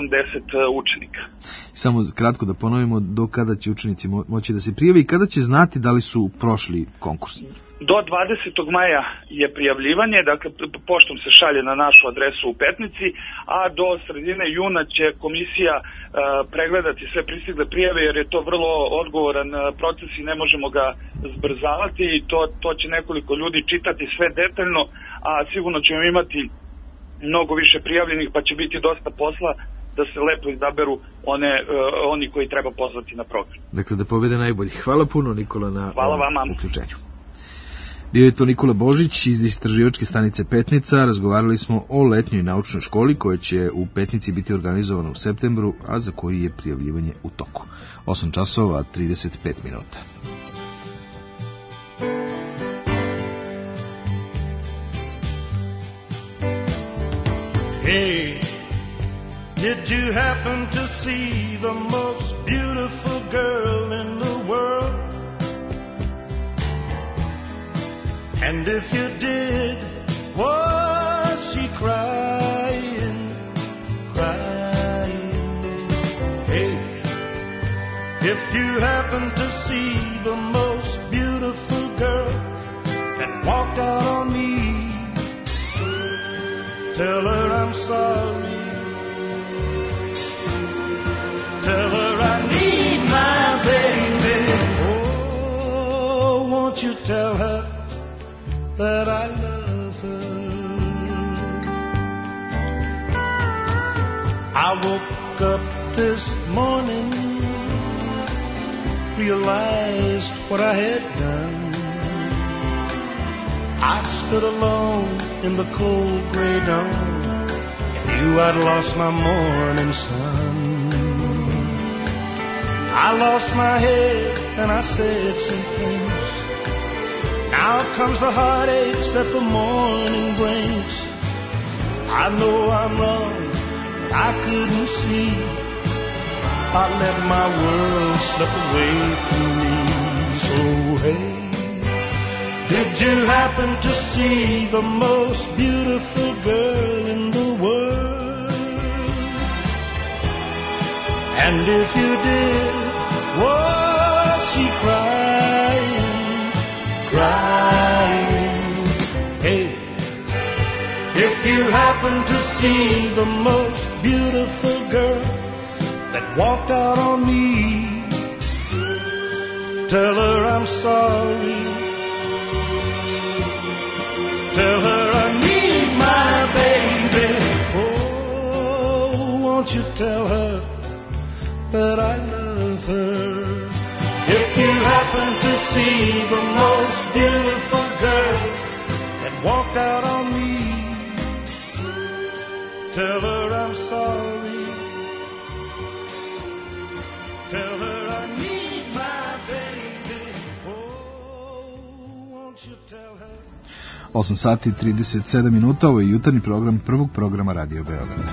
180 učenika. Samo kratko da ponovimo do kada će učenici moći da se prijave i kada će znati da li su prošli konkurs. Do 20. maja je prijavljivanje, dakle poštom se šalje na našu adresu u Petnici, a do sredine juna će komisija pregledati sve pristigle prijave jer je to vrlo odgovoran proces i ne možemo ga zbrzavati i to će nekoliko ljudi čitati sve detaljno, a sigurno ćemo imati mnogo više prijavljenih pa će biti dosta posla da se lepo izaberu oni koji treba pozvati na program. Dakle da pobede najbolji. Hvala puno Nikola na uključenju. Bio je to Nikola Božić iz istraživačke stanice Petnica. Razgovarali smo o letnjoj naučnoj školi koja će u Petnici biti organizovana u septembru, a za koji je prijavljivanje u toku. 8 časova 35 minuta. Hey, did you happen to see the most beautiful girl in the world? And if you did, was she crying, crying? Hey, if you happen to see the most beautiful girl that walked out on me, tell her I'm sorry. Tell her I need my baby. Oh, won't you tell her that I love her? I woke up this morning, realized what I had done. I stood alone in the cold gray dawn and knew I'd lost my morning sun. I lost my head and I said some things. Now comes the heartaches that the morning brings. I know I'm wrong, but I couldn't see. I let my world slip away from me. So hey, did you happen to see the most beautiful girl in the world? And if you did, was she crying, crying? Hey, if you happen to see the most beautiful girl that walked out on me, tell her I'm sorry. Tell her I need my baby. Oh, won't you tell her that I love her. If you happen to see the most beautiful girl that walked out on me, tell her I'm sorry. Tell her I need my baby. Oh, won't you tell her? 8 sati i 37 minuta, ovo je jutarnji program prvog programa Radio Beograda.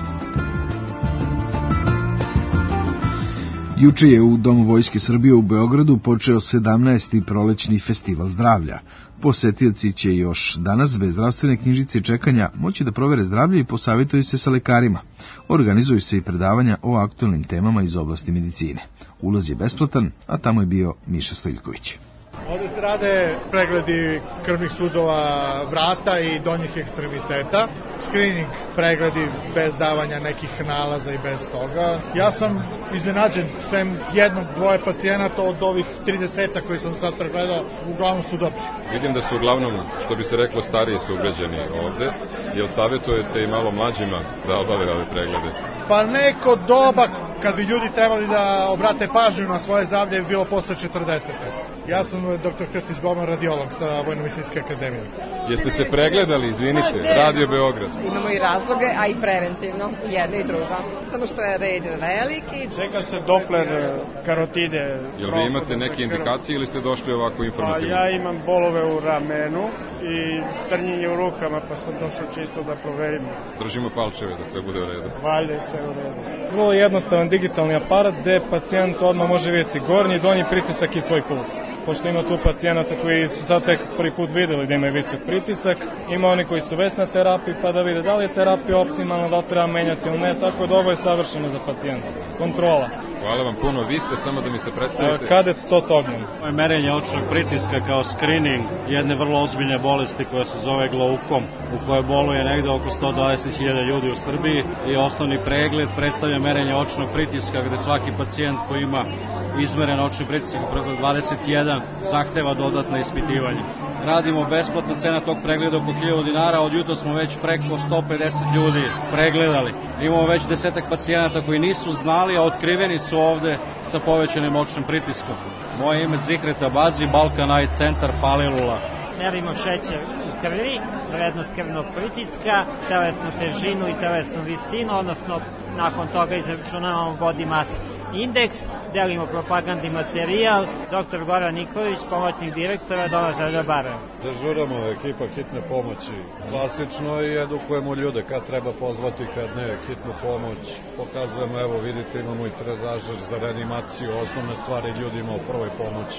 Juče je u Domu Vojske Srbije u Beogradu počeo 17. prolećni festival zdravlja. Posetioci će još danas bez zdravstvene knjižice čekanja moći da provere zdravlje i posavjetuju se sa lekarima. Organizuju se i predavanja o aktualnim temama iz oblasti medicine. Ulaz je besplatan, a tamo je bio Miša Stojiljković. Ovde se rade pregledi krvnih sudova vrata i donjih ekstremiteta, screening pregledi bez davanja nekih nalaza i bez toga. Ja sam iznenađen, sem jednog, dvoje pacijenata od ovih 30 koji sam sad pregledao, uglavnom su dobri. Vidim da su uglavnom, što bi se reklo, stariji sugrađani ovde. Jel savjetujete i malo mlađima da obave ove preglede? Pa neko doba kad bi ljudi trebali da obrate pažnju na svoje zdravlje bi bilo posle 40. Ja sam dr. Krstić Boban, radiolog sa Vojno-medicinske akademije. Jeste se pregledali, izvinite, Radio Beograd? Imamo i razloge, a i preventivno, jedno i drugo. Samo što je red veliki. Čeka se Doppler karotide. Jel vi imate neke indikacije ili ste došli ovako informativno? Ja imam bolove u ramenu i trnjenje u rukama, pa sam došao čisto da proverim. Držimo palčeve da sve bude u redu. Valjda je sve u redu. Vrlo jednostavan digitalni aparat gde pacijent odmah može vidjeti gornji i donji pritisak i svoj puls. Pošto ima tu pacijenata koji su sad tek prvi put videli da imaju visok pritisak, ima oni koji su već na terapiji pa da vide da li je terapija optimalna, da li treba menjati ili ne, tako da ovo je savršeno za pacijenta. Kontrola. Hvala vam puno, vi ste, samo da mi se predstavite. Kadet Totognan. Ovo je merenje očnog pritiska kao screening jedne vrlo ozbiljne bolesti koja se zove glaukom, u kojoj boluje negde oko 120.000 ljudi u Srbiji i osnovni pregled predstavlja merenje očnog pritiska gde svaki pacijent koji ima izmeren očni pritisak preko 21 zahteva dodatne ispitivanje. Radimo besplatno, cena tog pregleda oko 1000 dinara, od jutra smo već preko 150 ljudi pregledali. Imamo već 10 pacijenata koji nisu znali, a otkriveni su ovde sa povećanim očnim pritiskom. Moje ime Zihret Abazi, Balkan Eye Centar, Palilula. Merimo šećer u krvi, vrednost krvnog pritiska, telesnu težinu i telesnu visinu, odnosno nakon toga izračunavamo body mass indeks, delimo propagandni materijal. Dr. Goran Nikolić, pomoćnik direktora Doma zdravlja Barajevo. Dežuramo ekipa hitne pomoći. Klasično i edukujemo ljude kad treba pozvati, kad ne, hitnu pomoć. Pokazujemo, evo vidite, imamo i trenažer za reanimaciju, osnovne stvari ljudima u prvoj pomoći.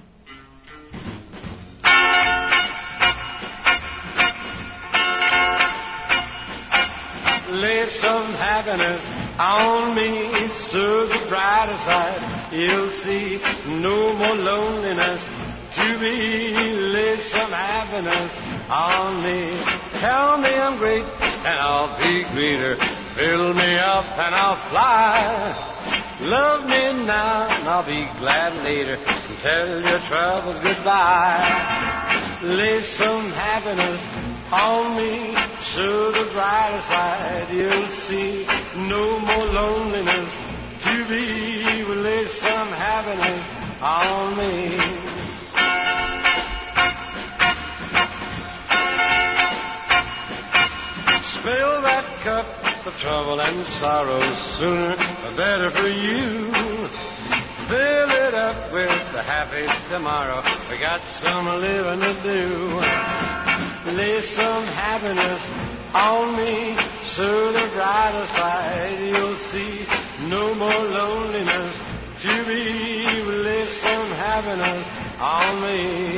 Lay some happiness on me, so the brighter side you'll see. No more loneliness to be. Lay some happiness on me. Tell me I'm great and I'll be greater. Fill me up and I'll fly. Love me now and I'll be glad later. Tell your troubles goodbye. Lay some happiness on me, so the brighter side you'll see. No more loneliness to be. Will lay some happiness on me. Spill that cup of trouble and sorrow, sooner or better for you. Fill it up with the happy tomorrow. We got some living to do. Lay some happiness on me, so the brighter side you'll see. No more loneliness to be. Lay some happiness on me.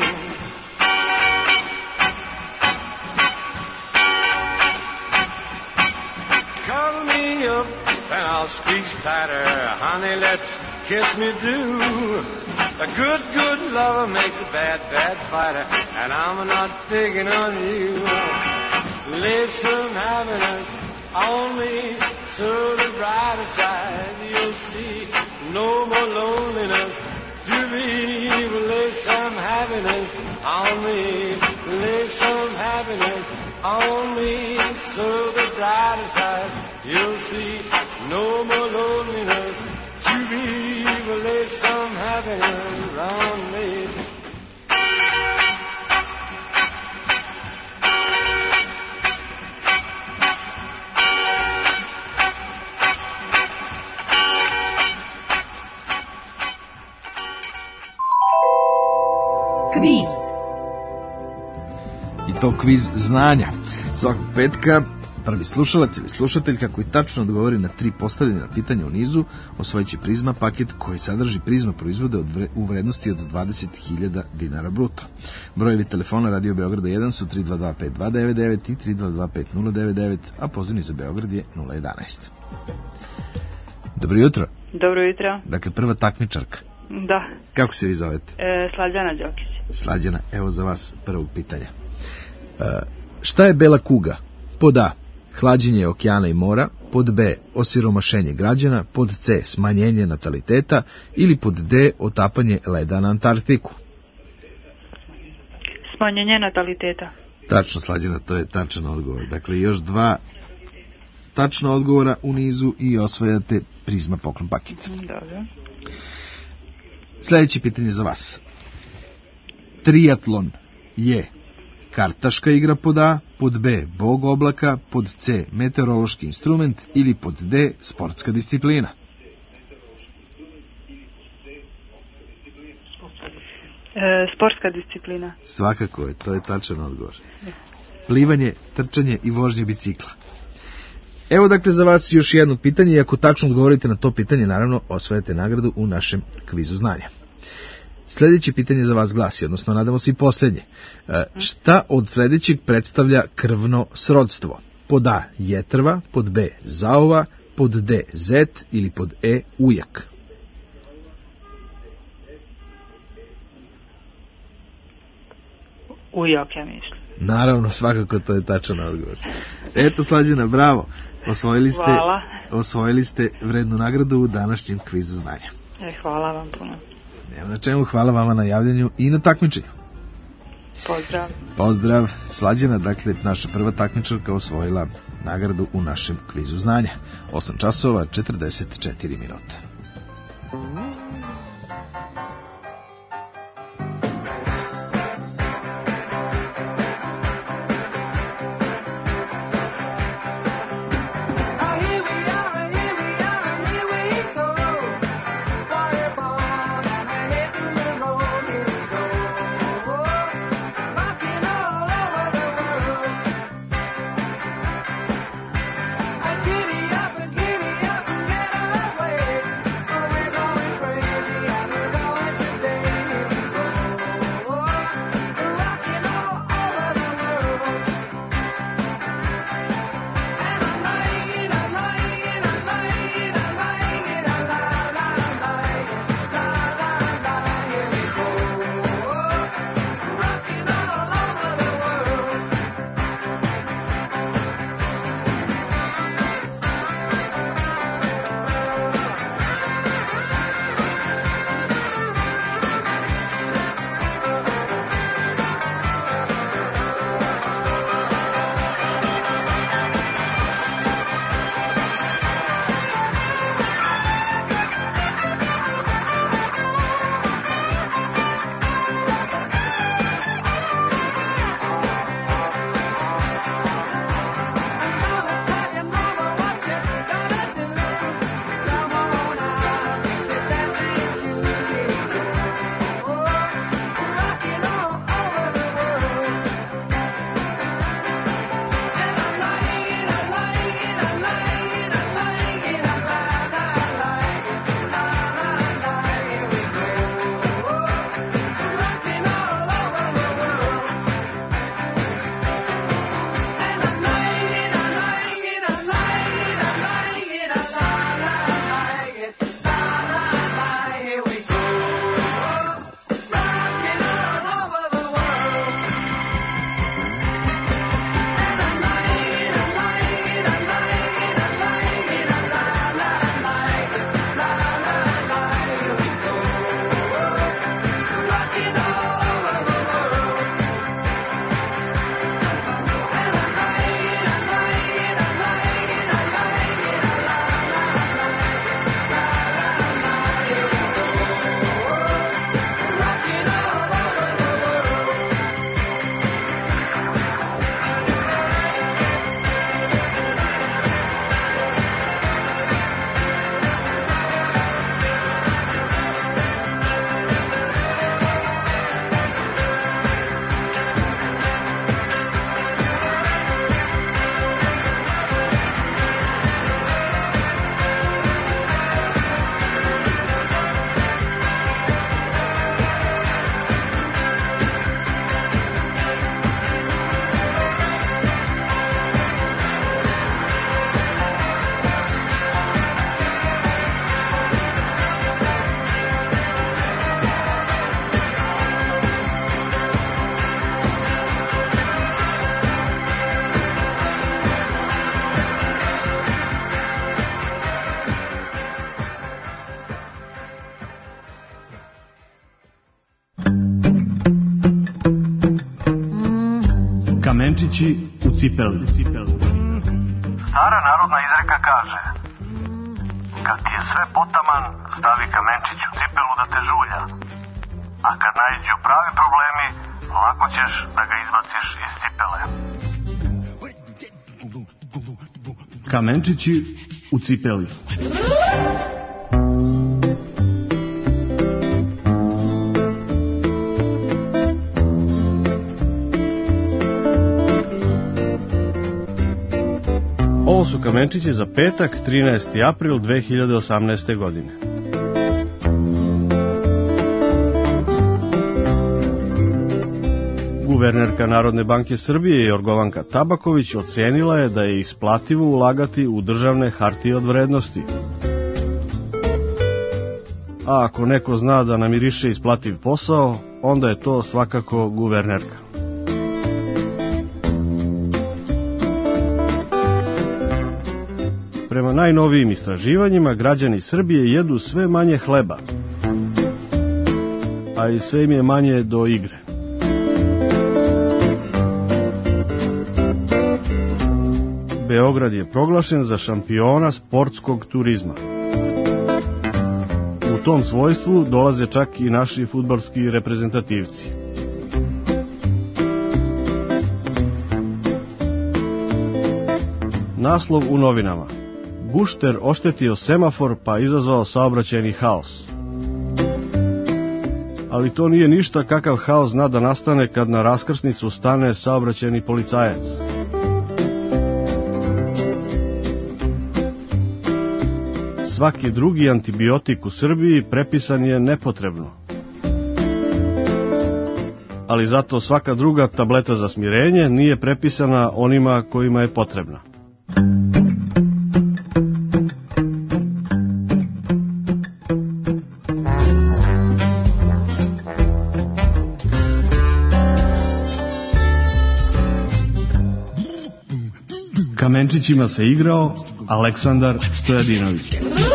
Cuddle me up and I'll squeeze tighter. Honey, let's kiss me do. A good, good lover makes a bad, bad fighter, and I'm not picking on you. Lay some happiness on me, so the brighter side you'll see. No more loneliness to be. Lay some happiness on me. Lay some happiness on me, so the brighter side you'll see. No more loneliness to be. Lay some Kviz. I to kviz znanja. Svakog petka prvi slušalac ili slušateljka koji tačno odgovori na 3 postavljena pitanja u nizu osvojit će Prizma paket koji sadrži Prizma proizvode u vrednosti od 20.000 dinara bruto. Brojevi telefona Radio Beograda 1 su 3225299 i 3225099, a pozivni za Beograd je 011. Dobro jutro. Dobro jutro. Dakle, prva takmičarka. Da. Kako se vi zovete? Slađana Đokić. Slađana, evo za vas prvo pitanje. Šta je bela kuga? Pod A, hlađenje okeana i mora, pod B, osiromašenje građana, pod C, smanjenje nataliteta ili pod D, otapanje leda na Antarktiku? Smanjenje nataliteta. Tačno, Slađana, to je tačan odgovor. Dakle, još 2 tačna odgovora u nizu i osvajate Prizma poklon paket. Dobro. Sljedeće pitanje za vas. Triatlon je kartaška igra pod A, pod B bog oblaka, pod C meteorološki instrument ili pod D sportska disciplina? Sportska disciplina. Svakako je, to je tačan odgovor. Plivanje, trčanje i vožnje bicikla. Evo dakle za vas još jedno pitanje i ako tačno odgovorite na to pitanje, naravno osvajate nagradu u našem kvizu znanja. Sljedeće pitanje za vas glasi, odnosno nadamo se i posljednje. Šta od sljedećeg predstavlja krvno srodstvo? Pod A jetrva, pod B zaova, pod D zet ili pod E ujak? Ujak, ja mislim. Naravno, svakako to je tačan odgovor. Eto, Slađana, bravo. Osvojili ste vrednu nagradu u današnjem kvizu znanja. Hvala vam puno. Nema na čemu, hvala vama na javljanju i na takmičenju. Pozdrav. Pozdrav, Slađana, dakle, naša prva takmičarka osvojila nagradu u našem kvizu znanja. 8 časova, 44 minuta. We're going crazy. Kamenčići u cipeli. Stara narodna izreka kaže: kad ti je sve potaman, stavi kamenčić u cipelu da te žulja. A kad naiđu pravi problemi, lako ćeš da ga izbaciš iz cipele. Kamenčići u cipeli. Ovo su kamenčići za petak, 13. april 2018. godine. Guvernerka Narodne banke Srbije Jorgovanka Tabaković ocenila je da je isplativo ulagati u državne hartije od vrednosti. A ako neko zna da namiriše isplativ posao, onda je to svakako guvernerka. Prema najnovijim istraživanjima, građani Srbije jedu sve manje hleba, a i sve im je manje do igre. Beograd je proglašen za šampiona sportskog turizma. U tom svojstvu dolaze čak i naši fudbalski reprezentativci. Naslov u novinama: Gušter oštetio semafor pa izazvao saobraćajni haos. Ali to nije ništa kakav haos zna da nastane kad na raskrsnicu stane saobraćajni policajac. Svaki drugi antibiotik u Srbiji prepisan je nepotrebno. Ali zato svaka druga tableta za smirenje nije prepisana onima kojima je potrebna. Kamenčićima se igrao Aleksandar Stojadinović.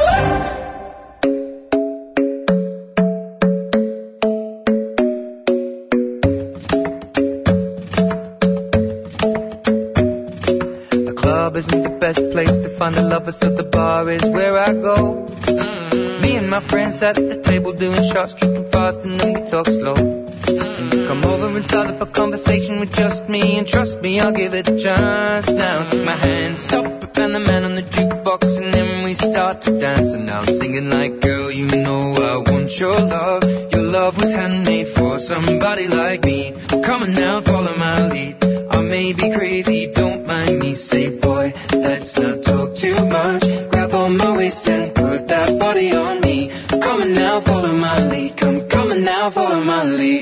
So the bar is where I go. Me and my friends at the table doing shots, tripping fast, and then we talk slow. And you come over and start up a conversation with just me, and trust me, I'll give it a chance. Now take my hand, stop it, and the man on the jukebox, and then we start to dance. And now I'm singing like, girl, you know I want your love. Your love was handmade for somebody like me. Come on now, follow my lead. I may be crazy, don't mind me. Say, boy, let's not talk too much. Grab on my waist and put that body on me. Come on now, follow my lead. Come on now, follow my lead.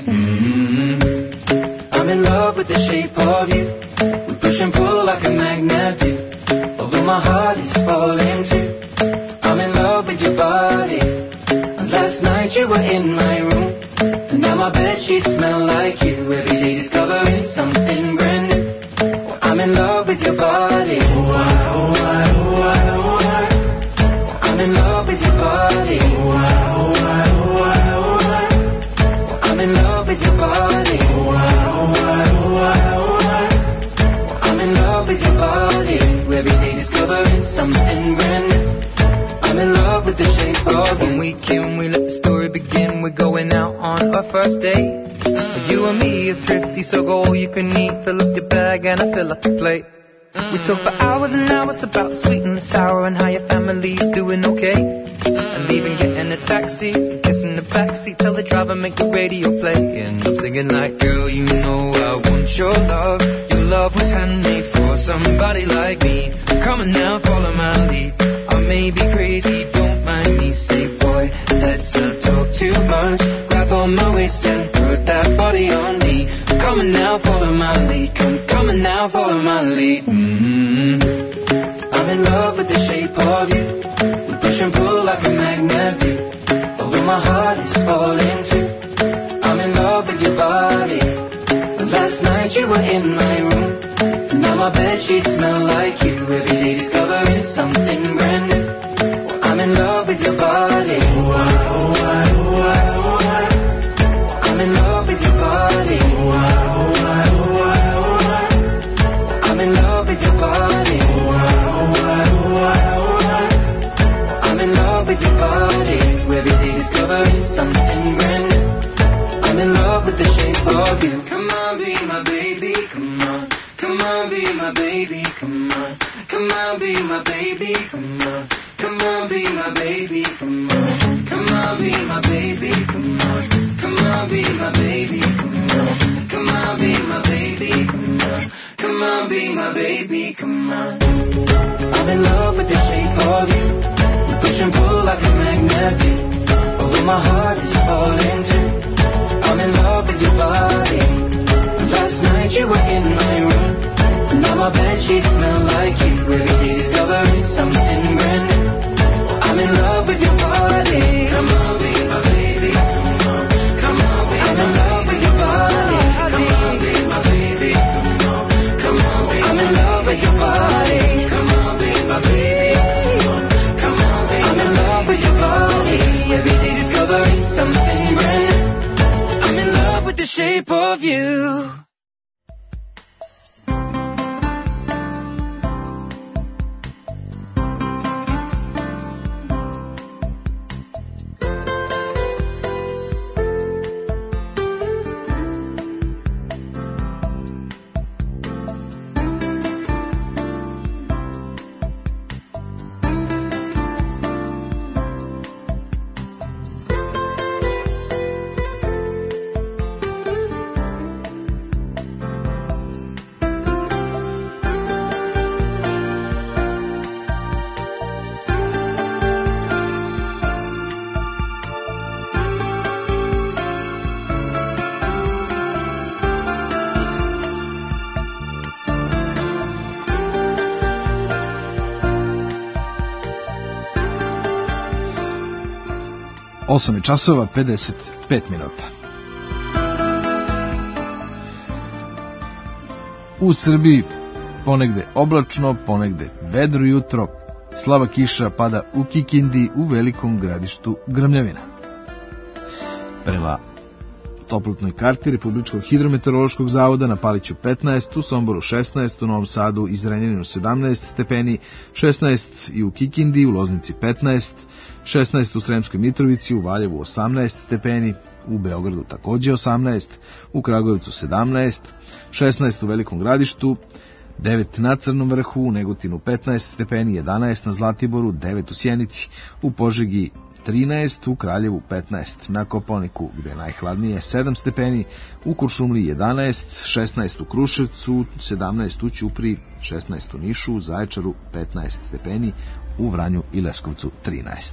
I'm in love with the shape of you. We push and pull like a magnet do. Although my heart is falling too. I'm in love with your body. And last night you were in my room. And now my bedsheets smell like you. Every day discovering something brand new. I'm in love with your body. Oh, I, oh, I, oh, I, oh, I. I'm in love with your body. Oh, I, oh, I, oh, I, oh, I. I'm in love with your body. Oh, I, oh, I, oh, I, oh, I. I'm in love with your body. Every day discovering something brand new. I'm in love with the shape of you. When we came, we let the story begin. We're going out on our first date. You and me are thrifty, so go all you can eat. Fill up your bag and I fill up your plate. We talk for hours and hours about the sweet and the sour and how your family's doing okay. And leaving, getting a taxi, kissing the backseat, tell the driver make the radio play. And I'm singing like, girl, you know I want your love. Your love was handmade for somebody like me. Come on now, follow my lead. I may be crazy, don't mind me. Say, boy, let's not talk too much. Grab on my waist and put that body on me. Come on now, follow my lead. Come on now, follow my lead. I'm in love with the shape of you. We push and pull like a magnet do. Although my heart is falling too. I'm in love with your body. But last night you were in my room. And now my bedsheets smell like you. Every day discovering something brand new. I'm in love with your body. Oh, I, oh, I, oh, I, oh, I. I'm in love with your body. Oh, I, oh, I, oh, I, oh, I. my heart is falling too. I'm in love with your body. Last night you were in my room. Now my bedsheets smell like you. Every day discovering something brand new. I'm in love with your body. Come on, be my baby. Come on, come on, be I'm in love with your body. Come on, be my baby. Come on, come on, be I'm in love with your body. Come on, be my baby. Come on, be I'm in love with your body. Every day discovering something brand new. I'm in love with the shape of you. Osam je časova, 55 minuta. U Srbiji ponegde oblačno, ponegde vedro jutro, slaba kiša pada u Kikindi, u velikom gradištu Grmljavina. Prema toplotnoj karti Republičkog hidrometeorološkog zavoda na Paliću 15, u Somboru 16, u Novom Sadu i Zrenjaninu 17 stepeni, 16 i u Kikindi, u Loznici 15, 16 u Sremskoj Mitrovici, u Valjevu 18 stepeni, u Beogradu takođe 18, u Kragujevcu 17, 16 u Velikom Gradištu, 9 na Crnom Vrhu, u Negotinu 15 stepeni, 11 na Zlatiboru, 9 u Sjenici, u Požegi 13, u Kraljevu 15, na Kopaoniku, gde je najhladnije, 7 stepeni, u Kuršumliji 11, 16 u Kruševcu, 17 u Ćupriji, 16 u Nišu, u Zaječaru 15 stepeni, u Vranju i Leskovcu 13.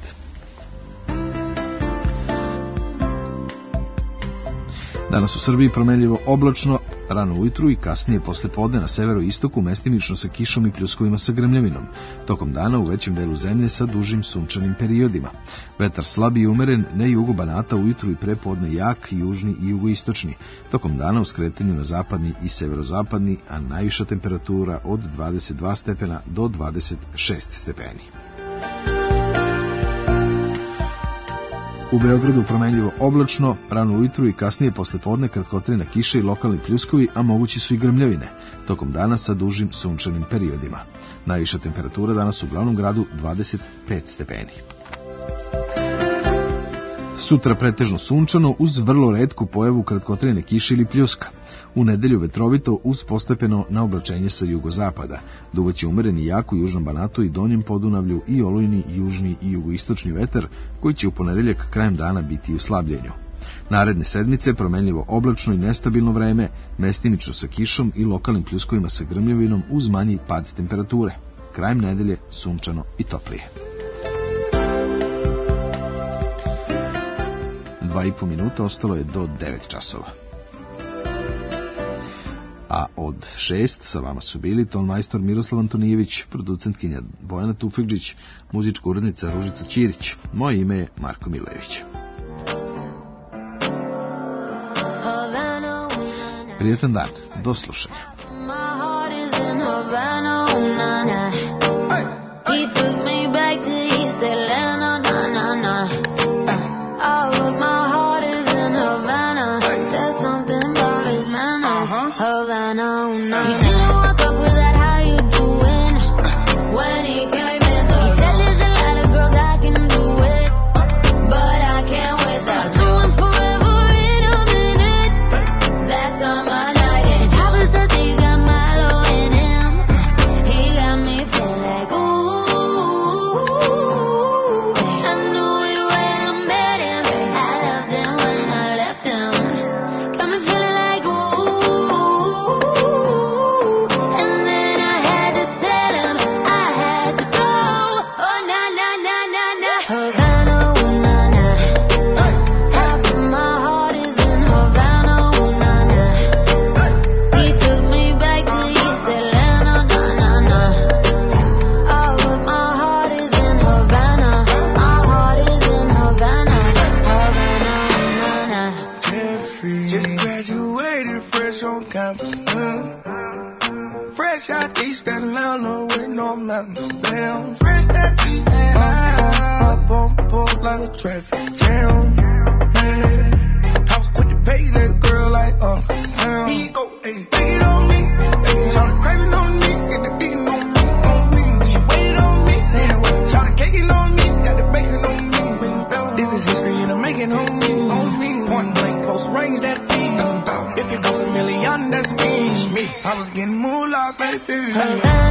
Danas u Srbiji promenljivo oblačno, rano ujutru i kasnije posle podne na severu i istoku, mestimično sa kišom i pljuskovima sa grmljavinom. Tokom dana u većem delu zemlje sa dužim sunčanim periodima. Vetar slab i umeren, na jugu Banata ujutru i prepodne jak, južni i jugoistočni. Tokom dana u skretanju na zapadni i severozapadni, a najviša temperatura od 22 stepena do 26 stepeni. U Beogradu promenljivo oblačno, rano ujutru i kasnije posle podne kratkotrajna kiša i lokalni pljuskovi, a mogući su i grmljavine. Tokom dana sa dužim sunčanim periodima. Najviša temperatura danas u glavnom gradu 25 stepeni. Sutra pretežno sunčano uz vrlo retku pojavu kratkotrajne kiše ili pljuska. U nedelju vetrovito uz postepeno naoblačenje sa jugozapada. Duvaće umereni jak u južnom Banatu i donjem Podunavlju i olujni južni i jugoistočni vetar, koji će u ponedeljak krajem dana biti u slabljenju. Naredne sedmice promenljivo oblačno i nestabilno vreme, mestimično sa kišom i lokalnim pljuskovima sa grmljavinom uz manji pad temperature. Krajem nedelje sunčano i toplije. 2,5 minuta ostalo je do 9 časova. A od 6 sa vama su bili tonmajstor Miroslav Antonijević, producentkinja Bojana Tufekđić, muzička urednica Ružica Ćirić. Moje ime je Marko Milević. Prijetan dan, do slušanja. Got me nothing. Damn, fresh that beat and I up like a traffic jam. Man, I was quick to pay that girl like Sam. He go, ayy, take it on me. Ayy, shout craving on me, get the beating on me. She waited on me, shout caking on me, got the bacon on me. This is history and I'm making on me. Point blank, close range, that thing. If it goes a million, that's me. I was getting moolah, baby.